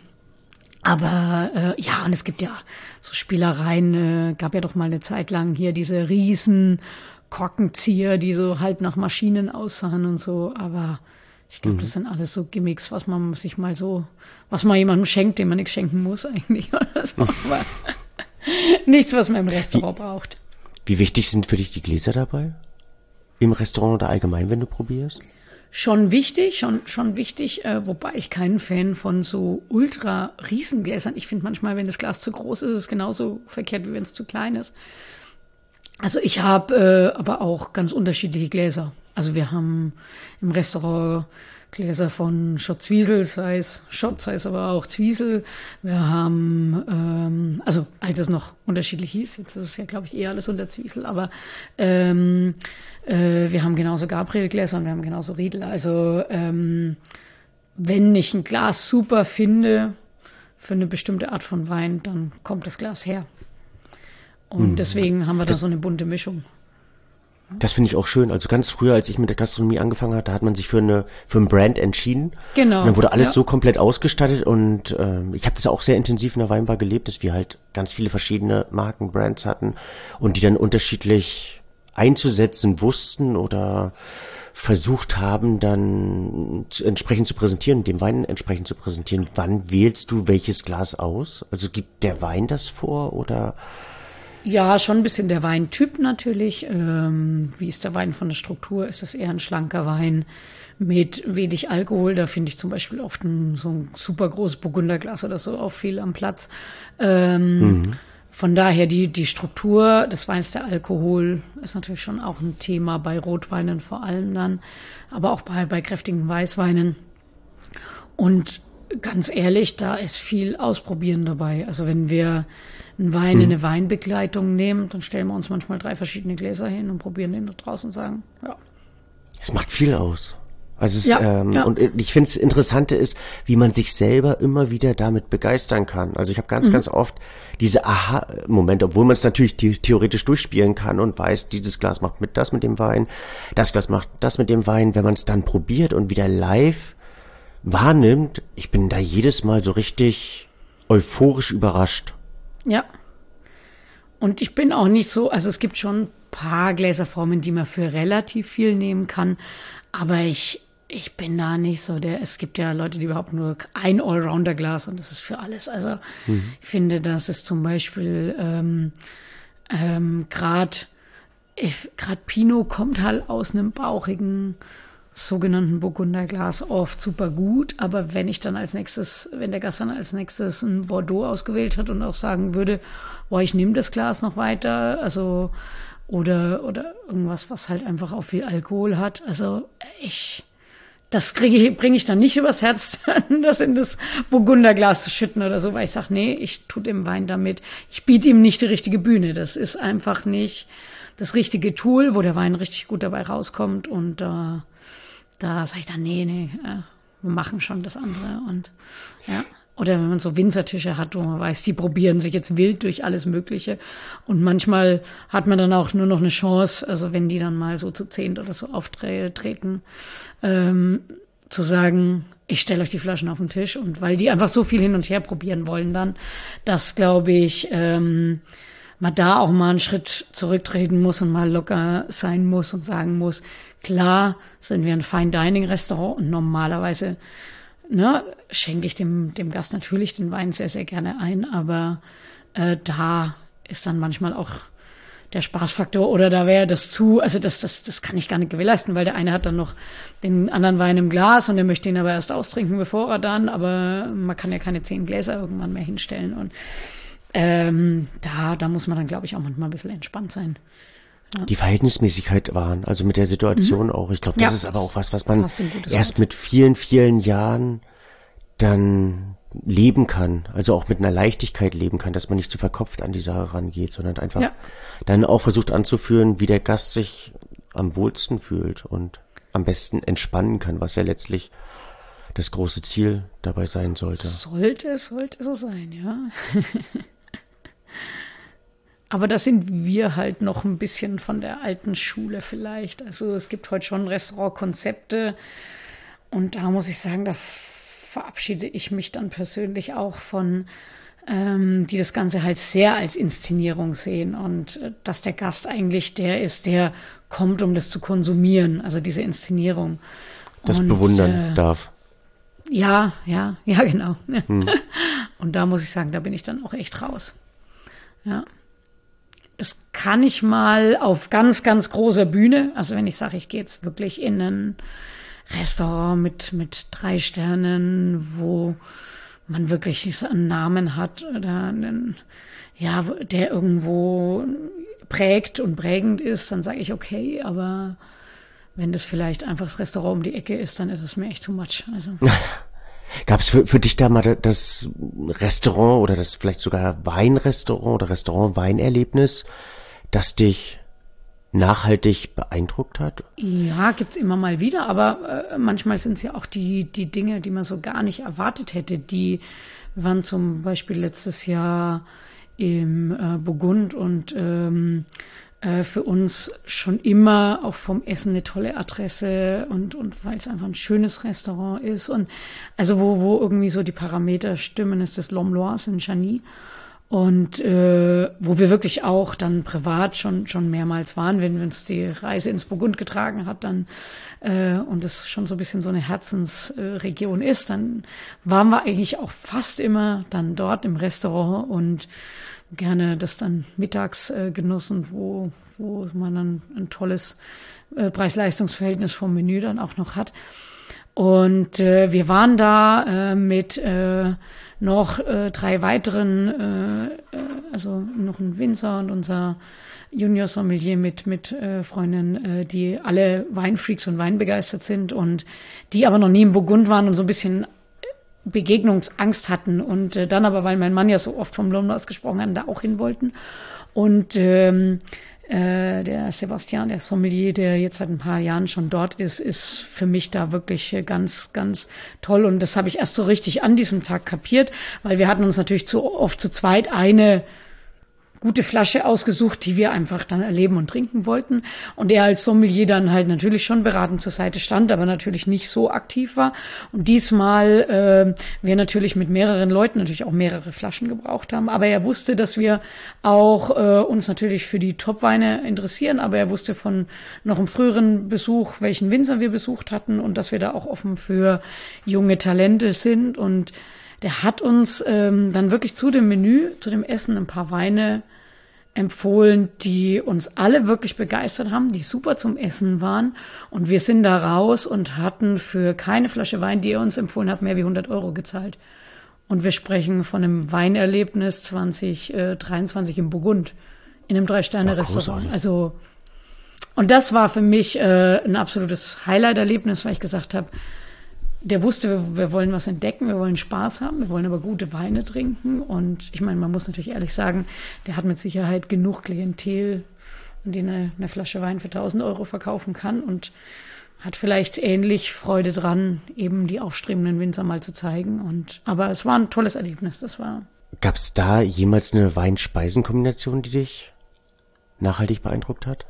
aber äh, ja, und es gibt ja so Spielereien, äh, gab ja doch mal eine Zeit lang hier diese riesen Korkenzieher, die so halb nach Maschinen aussahen und so, aber ich glaube, mhm. das sind alles so Gimmicks, was man sich mal so, was man jemandem schenkt, dem man nichts schenken muss eigentlich oder so. Aber Nichts, was man im Restaurant wie, braucht. Wie wichtig sind für dich die Gläser dabei? Im Restaurant oder allgemein, wenn du probierst? Schon wichtig, schon, schon wichtig, äh, wobei ich kein Fan von so ultra Riesengläsern. Ich finde manchmal, wenn das Glas zu groß ist, ist es genauso verkehrt, wie wenn es zu klein ist. Also ich habe äh, aber auch ganz unterschiedliche Gläser. Also wir haben im Restaurant Gläser von Schott Zwiesel, sei es Schott, sei es aber auch Zwiesel. Wir haben, ähm, also als es noch unterschiedlich hieß, jetzt ist es ja, glaube ich, eher alles unter Zwiesel, aber ähm, äh, wir haben genauso Gabriel-Gläser und wir haben genauso Riedel. Also ähm, wenn ich ein Glas super finde für eine bestimmte Art von Wein, dann kommt das Glas her. Und hm. deswegen haben wir da so eine bunte Mischung. Das finde ich auch schön. Also ganz früher, als ich mit der Gastronomie angefangen hatte, hat man sich für eine für ein Brand entschieden. Genau. Und dann wurde alles ja. so komplett ausgestattet und ähm, ich habe das auch sehr intensiv in der Weinbar gelebt, dass wir halt ganz viele verschiedene Marken, Brands hatten und die dann unterschiedlich einzusetzen wussten oder versucht haben, dann entsprechend zu präsentieren, dem Wein entsprechend zu präsentieren. Wann wählst du welches Glas aus? Also gibt der Wein das vor oder? Ja, schon ein bisschen der Weintyp natürlich. Ähm, wie ist der Wein von der Struktur? Ist es eher ein schlanker Wein mit wenig Alkohol? Da finde ich zum Beispiel oft ein, so ein super großes Burgunderglas oder so auch viel am Platz. Ähm, mhm. Von daher die, die Struktur des Weins, der Alkohol ist natürlich schon auch ein Thema bei Rotweinen vor allem dann, aber auch bei, bei kräftigen Weißweinen. Und ganz ehrlich, da ist viel Ausprobieren dabei. Also wenn wir einen Wein in eine Weinbegleitung nehmen, dann stellen wir uns manchmal drei verschiedene Gläser hin und probieren den da draußen und sagen, ja. Es macht viel aus. Also es, ja, ähm, ja. Und ich finde, das Interessante ist, wie man sich selber immer wieder damit begeistern kann. Also ich habe ganz, mhm. ganz oft diese Aha-Momente, obwohl man es natürlich the- theoretisch durchspielen kann und weiß, dieses Glas macht mit das mit dem Wein, das Glas macht das mit dem Wein. Wenn man es dann probiert und wieder live wahrnimmt, ich bin da jedes Mal so richtig euphorisch überrascht. Ja. Und ich bin auch nicht so, also es gibt schon ein paar Gläserformen, die man für relativ viel nehmen kann, aber ich, ich bin da nicht so der, es gibt ja Leute, die überhaupt nur ein Allrounder-Glas und das ist für alles. Also mhm. ich finde, das ist zum Beispiel ähm, ähm, gerade gerade Pinot kommt halt aus einem bauchigen sogenannten Burgunderglas oft super gut, aber wenn ich dann als nächstes, wenn der Gast dann als nächstes ein Bordeaux ausgewählt hat und auch sagen würde, boah, ich nehme das Glas noch weiter, also oder oder irgendwas, was halt einfach auch viel Alkohol hat, also ich, das kriege ich, bringe ich dann nicht übers Herz, das in das Burgunderglas zu schütten oder so, weil ich sage, nee, ich tue dem Wein damit, ich biete ihm nicht die richtige Bühne, das ist einfach nicht das richtige Tool, wo der Wein richtig gut dabei rauskommt und äh, da sage ich dann, nee, nee, wir machen schon das andere. Und ja. Oder wenn man so Winzertische hat, wo man weiß, die probieren sich jetzt wild durch alles Mögliche. Und manchmal hat man dann auch nur noch eine Chance, also wenn die dann mal so zu zehnt oder so auftreten, ähm, zu sagen, ich stelle euch die Flaschen auf den Tisch. Und weil die einfach so viel hin und her probieren wollen dann, dass, glaube ich, ähm, man da auch mal einen Schritt zurücktreten muss und mal locker sein muss und sagen muss, klar sind wir ein Fine-Dining-Restaurant und normalerweise ne, schenke ich dem, dem Gast natürlich den Wein sehr, sehr gerne ein, aber äh, da ist dann manchmal auch der Spaßfaktor oder da wäre das zu, also das, das, das kann ich gar nicht gewährleisten, weil der eine hat dann noch den anderen Wein im Glas und der möchte ihn aber erst austrinken, bevor er dann, aber man kann ja keine zehn Gläser irgendwann mehr hinstellen und ähm, da, da muss man dann, glaube ich, auch manchmal ein bisschen entspannt sein. Ja. Die Verhältnismäßigkeit wahren, also mit der Situation mhm. auch. Ich glaube, das ja. ist aber auch was, was man erst Wort. mit vielen, vielen Jahren dann leben kann. Also auch mit einer Leichtigkeit leben kann, dass man nicht zu verkopft an die Sache rangeht, sondern einfach ja. dann auch versucht anzuführen, wie der Gast sich am wohlsten fühlt und am besten entspannen kann, was ja letztlich das große Ziel dabei sein sollte. Sollte, sollte so sein, ja. Aber da sind wir halt noch ein bisschen von der alten Schule vielleicht. Also es gibt heute schon Restaurantkonzepte und da muss ich sagen, da verabschiede ich mich dann persönlich auch von, ähm, die das Ganze halt sehr als Inszenierung sehen und äh, dass der Gast eigentlich der ist, der kommt, um das zu konsumieren, also diese Inszenierung. Das und, bewundern äh, darf. Ja, ja, ja, genau. Hm. Und da muss ich sagen, da bin ich dann auch echt raus. Ja. Das kann ich mal auf ganz, ganz großer Bühne. Also wenn ich sage, ich gehe jetzt wirklich in ein Restaurant mit, mit drei Sternen, wo man wirklich so einen Namen hat oder einen, ja, der irgendwo prägt und prägend ist, dann sage ich okay, aber wenn das vielleicht einfach das Restaurant um die Ecke ist, dann ist es mir echt too much. Also. Gab es für, für dich da mal das Restaurant oder das vielleicht sogar Weinrestaurant oder Restaurant-Weinerlebnis, das dich nachhaltig beeindruckt hat? Ja, gibt's immer mal wieder, aber äh, manchmal sind es ja auch die, die Dinge, die man so gar nicht erwartet hätte. Die waren zum Beispiel letztes Jahr im äh, Burgund und ähm, äh, für uns schon immer auch vom Essen eine tolle Adresse und, und weil es einfach ein schönes Restaurant ist und also wo, wo irgendwie so die Parameter stimmen, ist das L'Homme-Loise in Chagny. Und äh, wo wir wirklich auch dann privat schon schon mehrmals waren, wenn uns die Reise ins Burgund getragen hat, dann äh, und es schon so ein bisschen so eine Herzensregion äh, ist, dann waren wir eigentlich auch fast immer dann dort im Restaurant und gerne das dann mittags äh, genossen, wo wo man dann ein tolles äh, Preis-Leistungs-Verhältnis vom Menü dann auch noch hat. Und äh, wir waren da äh, mit äh, noch äh, drei weiteren, äh, also noch ein Winzer und unser Junior Sommelier mit mit äh, Freundinnen, äh, die alle Weinfreaks und weinbegeistert sind und die aber noch nie im Burgund waren und so ein bisschen Begegnungsangst hatten und äh, dann aber, weil mein Mann ja so oft vom L'Homme-Loise gesprochen hat, da auch hin wollten und ähm, Äh, der Sebastian, der Sommelier, der jetzt seit ein paar Jahren schon dort ist, ist für mich da wirklich ganz, ganz toll. Und das habe ich erst so richtig an diesem Tag kapiert, weil wir hatten uns natürlich zu oft zu zweit eine gute Flasche ausgesucht, die wir einfach dann erleben und trinken wollten. Und er als Sommelier dann halt natürlich schon beratend zur Seite stand, aber natürlich nicht so aktiv war. Und diesmal äh, wir natürlich mit mehreren Leuten natürlich auch mehrere Flaschen gebraucht haben. Aber er wusste, dass wir auch äh, uns natürlich für die Top-Weine interessieren. Aber er wusste von noch einem früheren Besuch, welchen Winzer wir besucht hatten und dass wir da auch offen für junge Talente sind. Und der hat uns ähm, dann wirklich zu dem Menü, zu dem Essen ein paar Weine empfohlen, die uns alle wirklich begeistert haben, die super zum Essen waren. Und wir sind da raus und hatten für keine Flasche Wein, die er uns empfohlen hat, mehr wie hundert Euro gezahlt. Und wir sprechen von einem Weinerlebnis zwanzig dreiundzwanzig im Burgund, in einem Drei-Sterne-Restaurant. Also, und das war für mich äh, ein absolutes Highlight-Erlebnis, weil ich gesagt habe, der wusste, wir, wir wollen was entdecken, wir wollen Spaß haben, wir wollen aber gute Weine trinken. Und ich meine, man muss natürlich ehrlich sagen, der hat mit Sicherheit genug Klientel, die eine, eine Flasche Wein für tausend Euro verkaufen kann und hat vielleicht ähnlich Freude dran, eben die aufstrebenden Winzer mal zu zeigen. Und aber es war ein tolles Erlebnis, das war. Gab es da jemals eine Wein-Speisen-Kombination, die dich nachhaltig beeindruckt hat?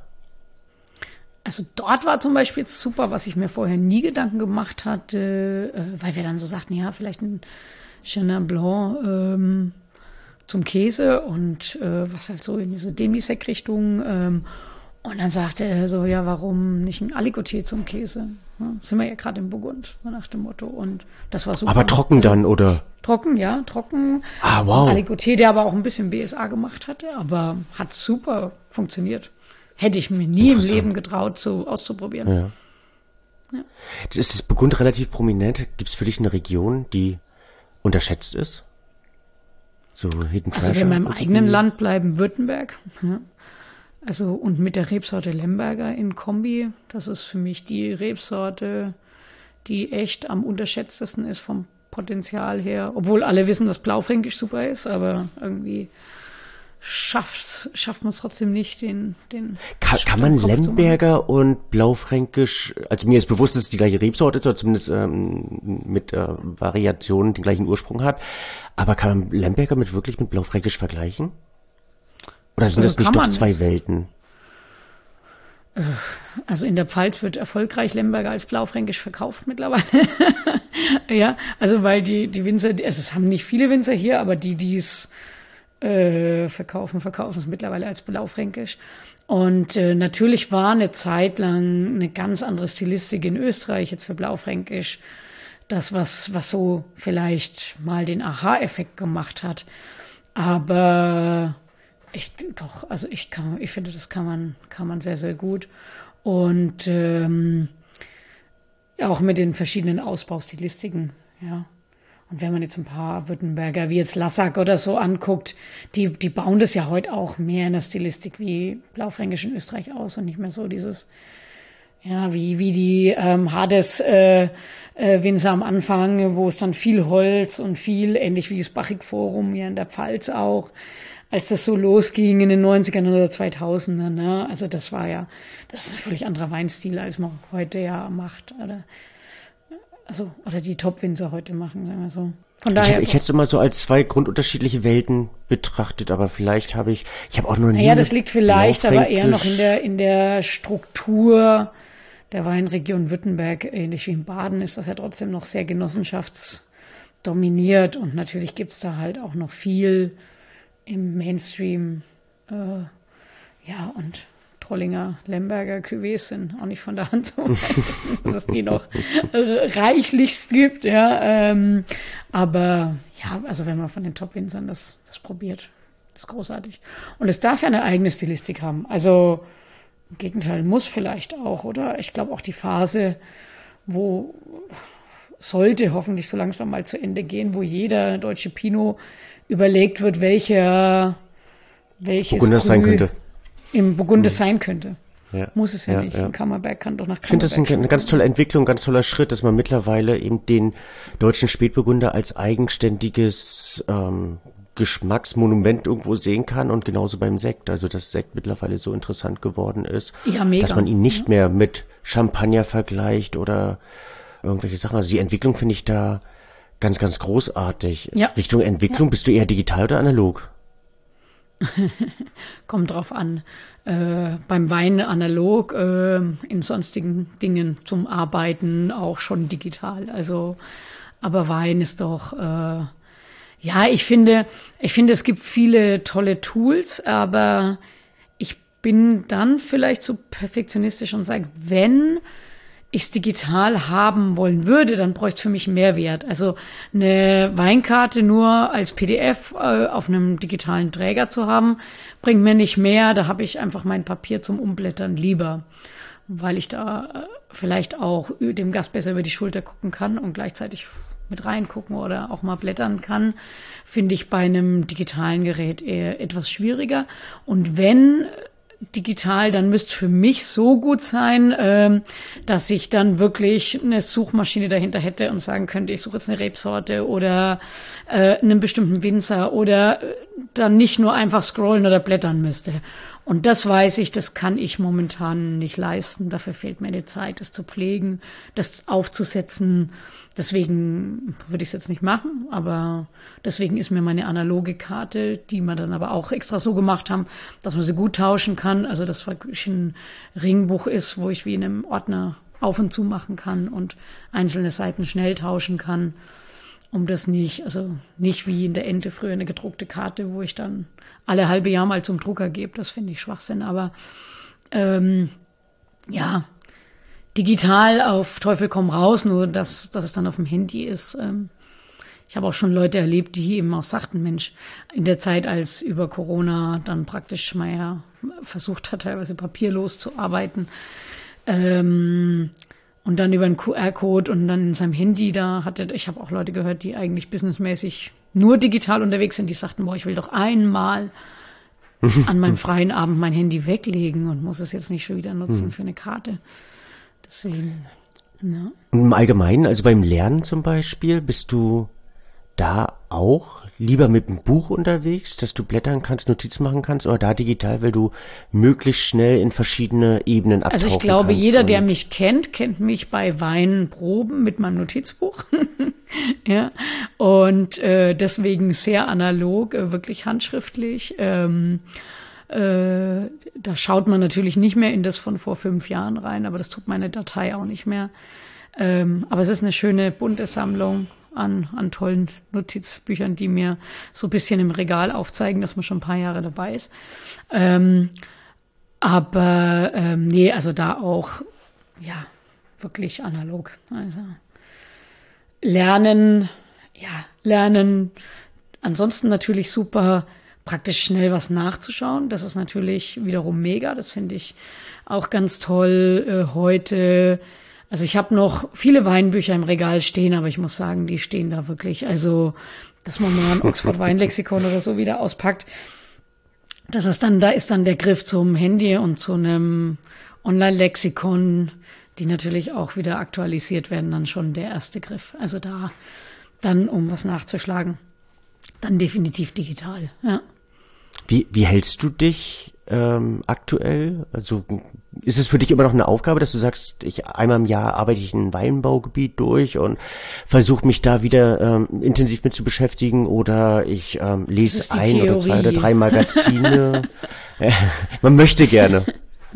Also dort war zum Beispiel jetzt super, was ich mir vorher nie Gedanken gemacht hatte, äh, weil wir dann so sagten, ja, vielleicht ein Chenin Blanc ähm, zum Käse und äh, was halt so in diese Demi-Sec-Richtung. Ähm, und dann sagte er so, ja, warum nicht ein Aligoté zum Käse? Ja, sind wir ja gerade im Burgund, nach dem Motto. Und das war super. Aber trocken dann, oder? Trocken, ja, trocken. Ah, wow. Ein Aligoté, der aber auch ein bisschen B S A gemacht hatte, aber hat super funktioniert. Hätte ich mir nie im Leben getraut, so auszuprobieren. Ja. Ja. Ist das Burgund relativ prominent? Gibt es für dich eine Region, die unterschätzt ist? So Hidden Treasure? Also wenn wir im eigenen Land bleiben, Württemberg. Ja. Also und mit der Rebsorte Lemberger in Kombi. Das ist für mich die Rebsorte, die echt am unterschätztesten ist vom Potenzial her. Obwohl alle wissen, dass Blaufränkisch super ist, aber irgendwie schafft, schafft man es trotzdem nicht, den, den Kann, kann man Lemberger und Blaufränkisch, also mir ist bewusst, dass es die gleiche Rebsorte ist, oder zumindest ähm, mit äh, Variationen den gleichen Ursprung hat, aber kann man Lemberger mit wirklich mit Blaufränkisch vergleichen? Oder sind das nicht doch zwei nicht. Welten? Also in der Pfalz wird erfolgreich Lemberger als Blaufränkisch verkauft mittlerweile. Ja, also weil die, die Winzer, also es haben nicht viele Winzer hier, aber die, die es Äh, verkaufen, verkaufen es mittlerweile als Blaufränkisch. Und äh, natürlich war eine Zeit lang eine ganz andere Stilistik in Österreich jetzt für Blaufränkisch. Das, was, was so vielleicht mal den Aha-Effekt gemacht hat. Aber Ich, doch, also ich kann, ich finde, das kann man, kann man sehr, sehr gut. Und ähm, auch mit den verschiedenen Ausbaustilistiken, ja. Und wenn man jetzt ein paar Württemberger, wie jetzt Lassack oder so anguckt, die, die bauen das ja heute auch mehr in der Stilistik wie Blaufränkisch in Österreich aus und nicht mehr so dieses, ja, wie, wie die ähm, Hades äh, äh, Winzer am Anfang, wo es dann viel Holz und viel, ähnlich wie das Bachig-Forum hier in der Pfalz auch, als das so losging in den neunzigern oder zweitausendern, ne? Also das war ja, das ist ein völlig anderer Weinstil, als man heute ja macht, oder, also, oder die Top-Winzer heute machen, sagen wir so. Von daher. Ich, ich hätte es immer so als zwei grundunterschiedliche Welten betrachtet, aber vielleicht habe ich, ich habe auch noch nie. Naja, das liegt vielleicht aber eher noch in der, in der Struktur der Weinregion Württemberg, ähnlich wie in Baden, ist das ja trotzdem noch sehr genossenschaftsdominiert und natürlich gibt's da halt auch noch viel im Mainstream, äh, ja, und Trollinger, Lemberger Cuvées sind auch nicht von der Hand so weisen, dass es die noch reichlichst gibt, ja, ähm, aber ja, also wenn man von den Top-Winzern das, das probiert, das ist großartig. Und es darf ja eine eigene Stilistik haben, also im Gegenteil, muss vielleicht auch, oder? Ich glaube auch die Phase, wo sollte hoffentlich so langsam mal zu Ende gehen, wo jeder deutsche Pinot überlegt wird, welcher welches Burgunder sein könnte. Im Burgunder mhm. sein könnte. Ja. Muss es ja, ja nicht. Ja. Ein Kammerberg kann doch nach Kammerberg. Ich finde das ein, eine ganz tolle Entwicklung, ein ganz toller Schritt, dass man mittlerweile eben den deutschen Spätburgunder als eigenständiges ähm, Geschmacksmonument irgendwo sehen kann und genauso beim Sekt. Also dass Sekt mittlerweile so interessant geworden ist, ja, mega. dass man ihn nicht ja. mehr mit Champagner vergleicht oder irgendwelche Sachen. Also die Entwicklung finde ich da ganz, ganz großartig. Ja. Richtung Entwicklung, ja. Bist du eher digital oder analog? Kommt drauf an. Äh, beim Wein analog, äh, in sonstigen Dingen zum Arbeiten auch schon digital. Also, aber Wein ist doch, äh, ja, ich finde, ich finde, es gibt viele tolle Tools, aber ich bin dann vielleicht so perfektionistisch und sage, wenn ich es digital haben wollen würde, dann bräuchte es für mich Mehrwert. Also eine Weinkarte nur als P D F äh, auf einem digitalen Träger zu haben, bringt mir nicht mehr. Da habe ich einfach mein Papier zum Umblättern lieber, weil ich da äh, vielleicht auch dem Gast besser über die Schulter gucken kann und gleichzeitig mit reingucken oder auch mal blättern kann, finde ich bei einem digitalen Gerät eher etwas schwieriger. Und wenn digital, dann müsste für mich so gut sein, ähm, dass ich dann wirklich eine Suchmaschine dahinter hätte und sagen könnte, ich suche jetzt eine Rebsorte oder äh, einen bestimmten Winzer oder dann nicht nur einfach scrollen oder blättern müsste. Und das weiß ich, das kann ich momentan nicht leisten. Dafür fehlt mir die Zeit, das zu pflegen, das aufzusetzen. Deswegen würde ich es jetzt nicht machen, aber deswegen ist mir meine analoge Karte, die wir dann aber auch extra so gemacht haben, dass man sie gut tauschen kann. Also das wirklich ein Ringbuch ist, wo ich wie in einem Ordner auf und zu machen kann und einzelne Seiten schnell tauschen kann, um das nicht, also nicht wie in der Ente früher eine gedruckte Karte, wo ich dann alle halbe Jahr mal zum Drucker gebe. Das finde ich Schwachsinn, aber ähm, ja, digital auf Teufel komm raus, nur dass, dass es dann auf dem Handy ist. Ähm, ich habe auch schon Leute erlebt, die eben auch sagten, Mensch, in der Zeit, als über Corona dann praktisch mal ja versucht hat, teilweise papierlos zu arbeiten, ähm, und dann über einen Q R-Code und dann in seinem Handy, da hatte, ich habe auch Leute gehört, die eigentlich businessmäßig nur digital unterwegs sind, die sagten, boah, ich will doch einmal an meinem freien Abend mein Handy weglegen und muss es jetzt nicht schon wieder nutzen für eine Karte. Deswegen, ja. Und im Allgemeinen, also beim Lernen zum Beispiel, bist du da auch lieber mit dem Buch unterwegs, dass du blättern kannst, Notizen machen kannst, oder da digital, weil du möglichst schnell in verschiedene Ebenen abtauchen kannst? Also ich glaube, jeder, der mich kennt, kennt mich bei Weinproben mit meinem Notizbuch. Ja, und äh, deswegen sehr analog, äh, wirklich handschriftlich. Ähm, äh, da schaut man natürlich nicht mehr in das von vor fünf Jahren rein, aber das tut meine Datei auch nicht mehr. Ähm, aber es ist eine schöne bunte Sammlung an, an tollen Notizbüchern, die mir so ein bisschen im Regal aufzeigen, dass man schon ein paar Jahre dabei ist. Ähm, aber ähm, nee, also da auch, ja, wirklich analog. Also Lernen, ja, lernen. Ansonsten natürlich super praktisch schnell was nachzuschauen. Das ist natürlich wiederum mega. Das finde ich auch ganz toll äh, heute. Also ich habe noch viele Weinbücher im Regal stehen, aber ich muss sagen, die stehen da wirklich. Also, dass man mal ein Oxford Weinlexikon oder so wieder auspackt. Das ist dann, da ist dann der Griff zum Handy und zu einem Online-Lexikon, die natürlich auch wieder aktualisiert werden, dann schon der erste Griff. Also da dann, um was nachzuschlagen, dann definitiv digital, ja. Wie, wie hältst du dich ähm, aktuell? Also ist es für dich immer noch eine Aufgabe, dass du sagst, ich einmal im Jahr arbeite ich in ein Weinbaugebiet durch und versuche mich da wieder ähm, intensiv mit zu beschäftigen, oder ich ähm, lese ein Theorie. oder zwei oder drei Magazine? Man möchte gerne.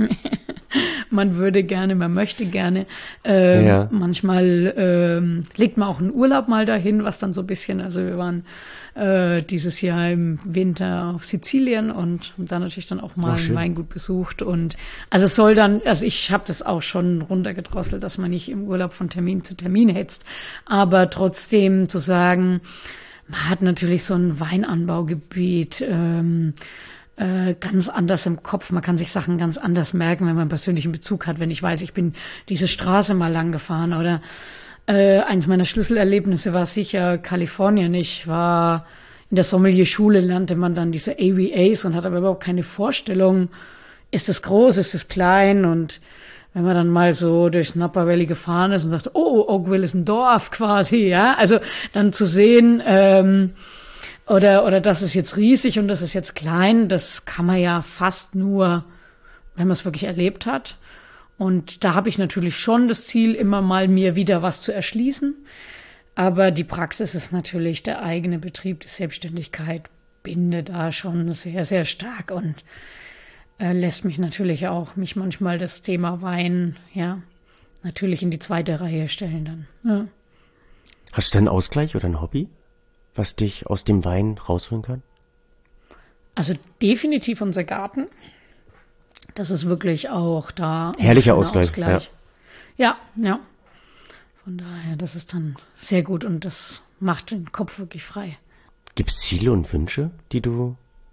Man würde gerne, man möchte gerne. Ähm, ja. Manchmal ähm, legt man auch einen Urlaub mal dahin, was dann so ein bisschen, also wir waren äh, dieses Jahr im Winter auf Sizilien und haben dann natürlich dann auch mal Oh, ein Weingut besucht. Und also es soll dann, also ich habe das auch schon runtergedrosselt, dass man nicht im Urlaub von Termin zu Termin hetzt. Aber trotzdem zu sagen, man hat natürlich so ein Weinanbaugebiet, ähm, ganz anders im Kopf. Man kann sich Sachen ganz anders merken, wenn man einen persönlichen Bezug hat. Wenn ich weiß, ich bin diese Straße mal lang gefahren, oder äh, eins meiner Schlüsselerlebnisse war sicher Kalifornien. Ich war in der Sommelier-Schule, lernte man dann diese A V As und hat aber überhaupt keine Vorstellung, ist das groß, ist das klein? Und wenn man dann mal so durchs Napa Valley gefahren ist und sagt, oh, Oakville ist ein Dorf quasi, ja, also dann zu sehen, ähm, Oder, oder das ist jetzt riesig und das ist jetzt klein, das kann man ja fast nur, wenn man es wirklich erlebt hat. Und da habe ich natürlich schon das Ziel, immer mal mir wieder was zu erschließen. Aber die Praxis ist natürlich der eigene Betrieb, die Selbstständigkeit bindet da schon sehr, sehr stark und äh, lässt mich natürlich auch mich manchmal das Thema Wein, ja, natürlich in die zweite Reihe stellen dann. Ja. Hast du denn einen Ausgleich oder ein Hobby, was dich aus dem Wein rausholen kann? Also definitiv unser Garten. Das ist wirklich auch da. Herrlicher Ausgleich. Ausgleich. Ja. ja, ja. Von daher, das ist dann sehr gut und das macht den Kopf wirklich frei. Gibt es Ziele und Wünsche, die du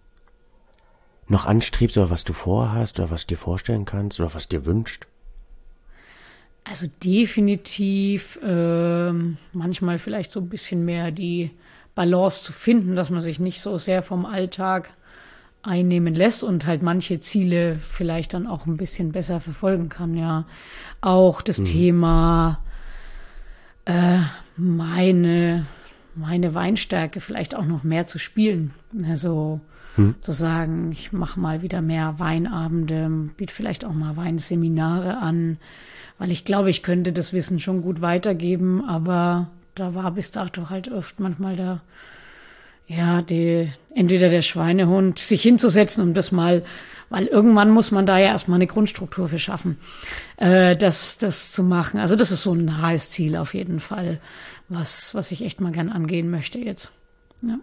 noch anstrebst, oder was du vorhast, oder was du dir vorstellen kannst, oder was dir wünscht? Also definitiv ähm, manchmal vielleicht so ein bisschen mehr die Balance zu finden, dass man sich nicht so sehr vom Alltag einnehmen lässt und halt manche Ziele vielleicht dann auch ein bisschen besser verfolgen kann, ja. Auch das mhm. Thema äh, meine, meine Weinstärke vielleicht auch noch mehr zu spielen. Also mhm. zu sagen, ich mache mal wieder mehr Weinabende, biete vielleicht auch mal Weinseminare an, weil ich glaube, ich könnte das Wissen schon gut weitergeben, aber da war bis dato halt oft manchmal da, ja, die, entweder der Schweinehund, sich hinzusetzen, um das mal, weil irgendwann muss man da ja erstmal eine Grundstruktur für schaffen, äh, das, das zu machen. Also das ist so ein nahes Ziel auf jeden Fall, was, was ich echt mal gern angehen möchte jetzt. Ja.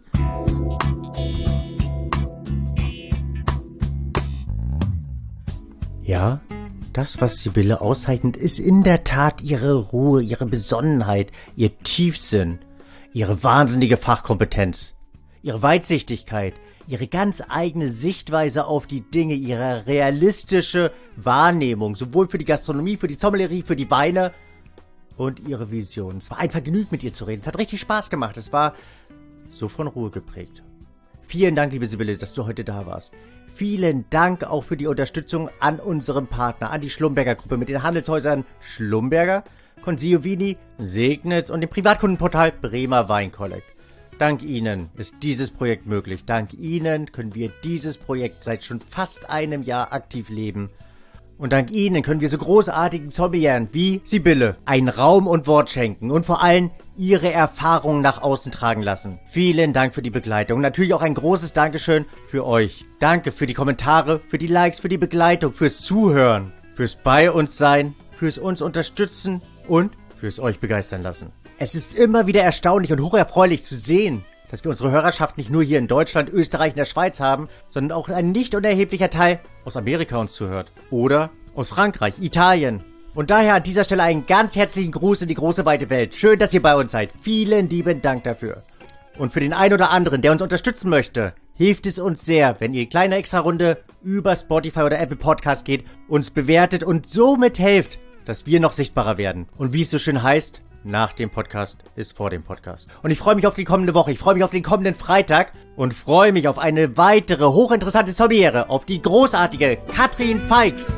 Ja, das, was Sibylle auszeichnet, ist in der Tat ihre Ruhe, ihre Besonnenheit, ihr Tiefsinn, ihre wahnsinnige Fachkompetenz, ihre Weitsichtigkeit, ihre ganz eigene Sichtweise auf die Dinge, ihre realistische Wahrnehmung, sowohl für die Gastronomie, für die Sommelerie, für die Weine und ihre Vision. Es war ein Vergnügen, mit ihr zu reden. Es hat richtig Spaß gemacht. Es war so von Ruhe geprägt. Vielen Dank, liebe Sibylle, dass du heute da warst. Vielen Dank auch für die Unterstützung an unserem Partner, an die Schlumberger Gruppe mit den Handelshäusern Schlumberger, Consiglio Vini, Segnitz und dem Privatkundenportal Bremer Weinkollekt. Dank Ihnen ist dieses Projekt möglich. Dank Ihnen können wir dieses Projekt seit schon fast einem Jahr aktiv leben. Und dank Ihnen können wir so großartigen Sommelieren wie Sibylle einen Raum und Wort schenken und vor allem ihre Erfahrungen nach außen tragen lassen. Vielen Dank für die Begleitung. Natürlich auch ein großes Dankeschön für euch. Danke für die Kommentare, für die Likes, für die Begleitung, fürs Zuhören, fürs Bei uns sein, fürs uns unterstützen und fürs euch begeistern lassen. Es ist immer wieder erstaunlich und hocherfreulich zu sehen, dass wir unsere Hörerschaft nicht nur hier in Deutschland, Österreich und der Schweiz haben, sondern auch ein nicht unerheblicher Teil aus Amerika uns zuhört. Oder aus Frankreich, Italien. Und daher an dieser Stelle einen ganz herzlichen Gruß in die große weite Welt. Schön, dass ihr bei uns seid. Vielen lieben Dank dafür. Und für den einen oder anderen, der uns unterstützen möchte, hilft es uns sehr, wenn ihr kleine Extra-Runde über Spotify oder Apple Podcast geht, uns bewertet und somit helft, dass wir noch sichtbarer werden. Und wie es so schön heißt, nach dem Podcast ist vor dem Podcast. Und ich freue mich auf die kommende Woche, ich freue mich auf den kommenden Freitag und freue mich auf eine weitere hochinteressante Sommeliere, auf die großartige Katrin Feix.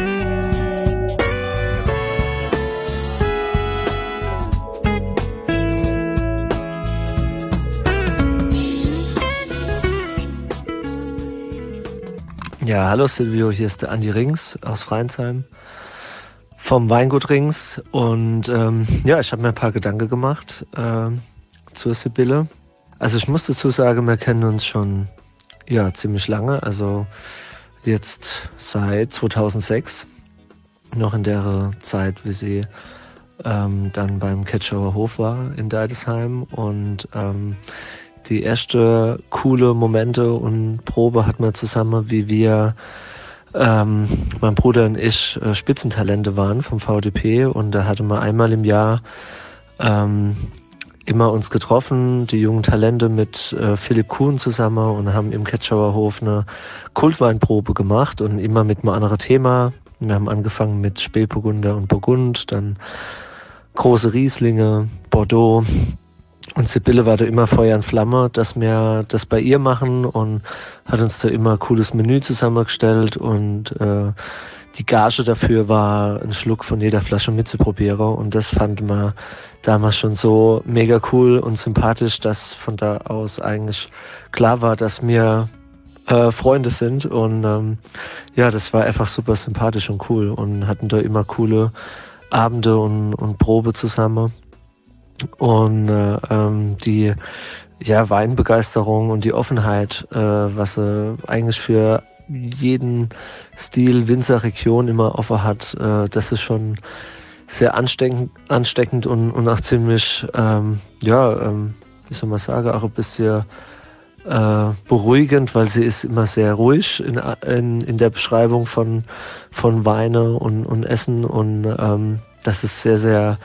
Ja, hallo Silvio, hier ist der Andi Rings aus Freinsheim vom Weingut Rings und ähm, ja, ich habe mir ein paar Gedanken gemacht äh, zur Sibylle. Also ich muss dazu sagen, wir kennen uns schon ja ziemlich lange, also jetzt seit zweitausendsechs, noch in der Zeit, wie sie ähm, dann beim Ketschauer Hof war in Deidesheim und ähm, die erste coole Momente und Probe hatten wir zusammen, wie wir, ähm, mein Bruder und ich, äh, Spitzentalente waren vom V D P und da hatten wir einmal im Jahr ähm, immer uns getroffen, die jungen Talente mit äh, Philipp Kuhn zusammen und haben im Ketschauer Hof eine Kultweinprobe gemacht und immer mit einem anderen Thema. Wir haben angefangen mit Spätburgunder und Burgund, dann große Rieslinge, Bordeaux. Und Sibylle war da immer Feuer und Flamme, dass wir das bei ihr machen und hat uns da immer ein cooles Menü zusammengestellt und äh, die Gage dafür war ein Schluck von jeder Flasche mitzuprobieren und das fand man damals schon so mega cool und sympathisch, dass von da aus eigentlich klar war, dass wir äh, Freunde sind und ähm, ja, das war einfach super sympathisch und cool und hatten da immer coole Abende und, und Probe zusammen. Und äh, ähm, die ja Weinbegeisterung und die Offenheit, äh, was sie eigentlich für jeden Stil Winzerregion immer offen hat, äh, das ist schon sehr ansteckend, ansteckend und, und auch ziemlich, ähm, ja, ähm, wie soll man sagen, auch ein bisschen äh, beruhigend, weil sie ist immer sehr ruhig in, in, in der Beschreibung von, von Weine und, und Essen und ähm, das ist sehr, sehr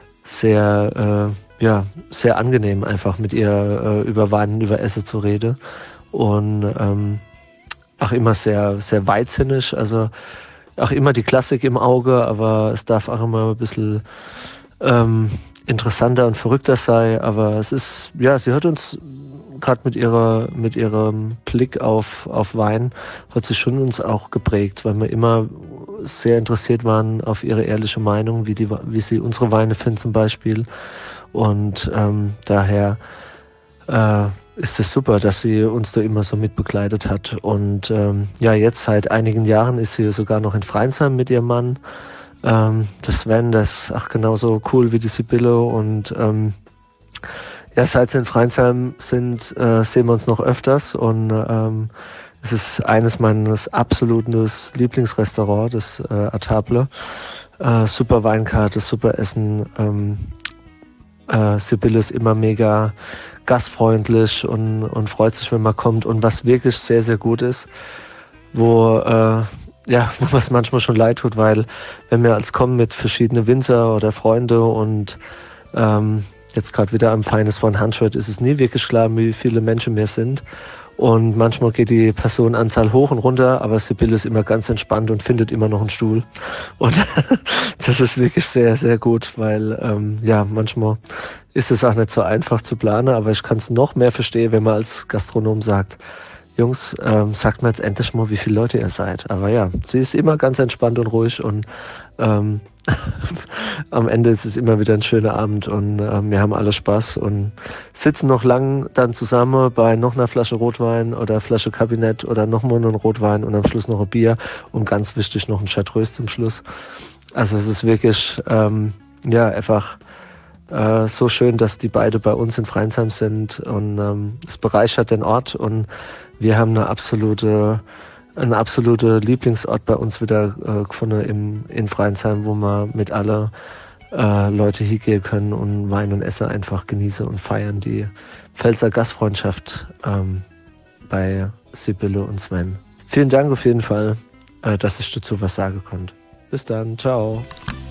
sehr, äh, ja, sehr angenehm einfach mit ihr äh, über Wein, über Essen zu reden und ähm, auch immer sehr, sehr weitsinnig, also auch immer die Klassik im Auge, aber es darf auch immer ein bisschen ähm, interessanter und verrückter sein, aber es ist, ja, sie hat uns gerade mit ihrer, mit ihrem Blick auf, auf Wein hat sie schon uns auch geprägt, weil wir immer sehr interessiert waren auf ihre ehrliche Meinung, wie die, wie sie unsere Weine finden zum Beispiel. Und ähm, daher äh, ist es super, dass sie uns da immer so mit begleitet hat. Und ähm, ja, jetzt seit einigen Jahren ist sie sogar noch in Freinsheim mit ihrem Mann. Ähm, das Sven, das ist auch genauso cool wie die Sibylle. Und ähm, ja, seit sie in Freinsheim sind, äh, sehen wir uns noch öfters und ähm, es ist eines meines absoluten Lieblingsrestaurants, das äh, Atable. Äh, super Weinkarte, super Essen. Ähm, äh, Sibylle ist immer mega gastfreundlich und, und freut sich, wenn man kommt. Und was wirklich sehr, sehr gut ist, wo äh, ja, wo es manchmal schon leid tut, weil wenn wir als kommen mit verschiedenen Winzer oder Freunde und ähm, jetzt gerade wieder am Feines von Hundred ist es nie wirklich klar, wie viele Menschen mehr sind. Und manchmal geht die Personenanzahl hoch und runter, aber Sibylle ist immer ganz entspannt und findet immer noch einen Stuhl. Und das ist wirklich sehr, sehr gut, weil ähm, ja, manchmal ist es auch nicht so einfach zu planen, aber ich kann es noch mehr verstehen, wenn man als Gastronom sagt, Jungs, ähm, sagt mir jetzt endlich mal, wie viele Leute ihr seid. Aber ja, sie ist immer ganz entspannt und ruhig und ähm, am Ende ist es immer wieder ein schöner Abend und ähm, wir haben alle Spaß und sitzen noch lang dann zusammen bei noch einer Flasche Rotwein oder Flasche Kabinett oder noch mal einen Rotwein und am Schluss noch ein Bier und ganz wichtig noch ein Chartreuse zum Schluss. Also es ist wirklich ähm, ja einfach äh, so schön, dass die beide bei uns in Freinsheim sind und ähm, es bereichert den Ort und wir haben eine absolute, ein absoluter Lieblingsort bei uns wieder äh, gefunden im, in Freinsheim, wo wir mit alle äh, Leute hingehen können und Wein und Essen einfach genießen und feiern. Die Pfälzer Gastfreundschaft ähm, bei Sibylle und Sven. Vielen Dank auf jeden Fall, äh, dass ich dazu was sagen konnte. Bis dann, ciao.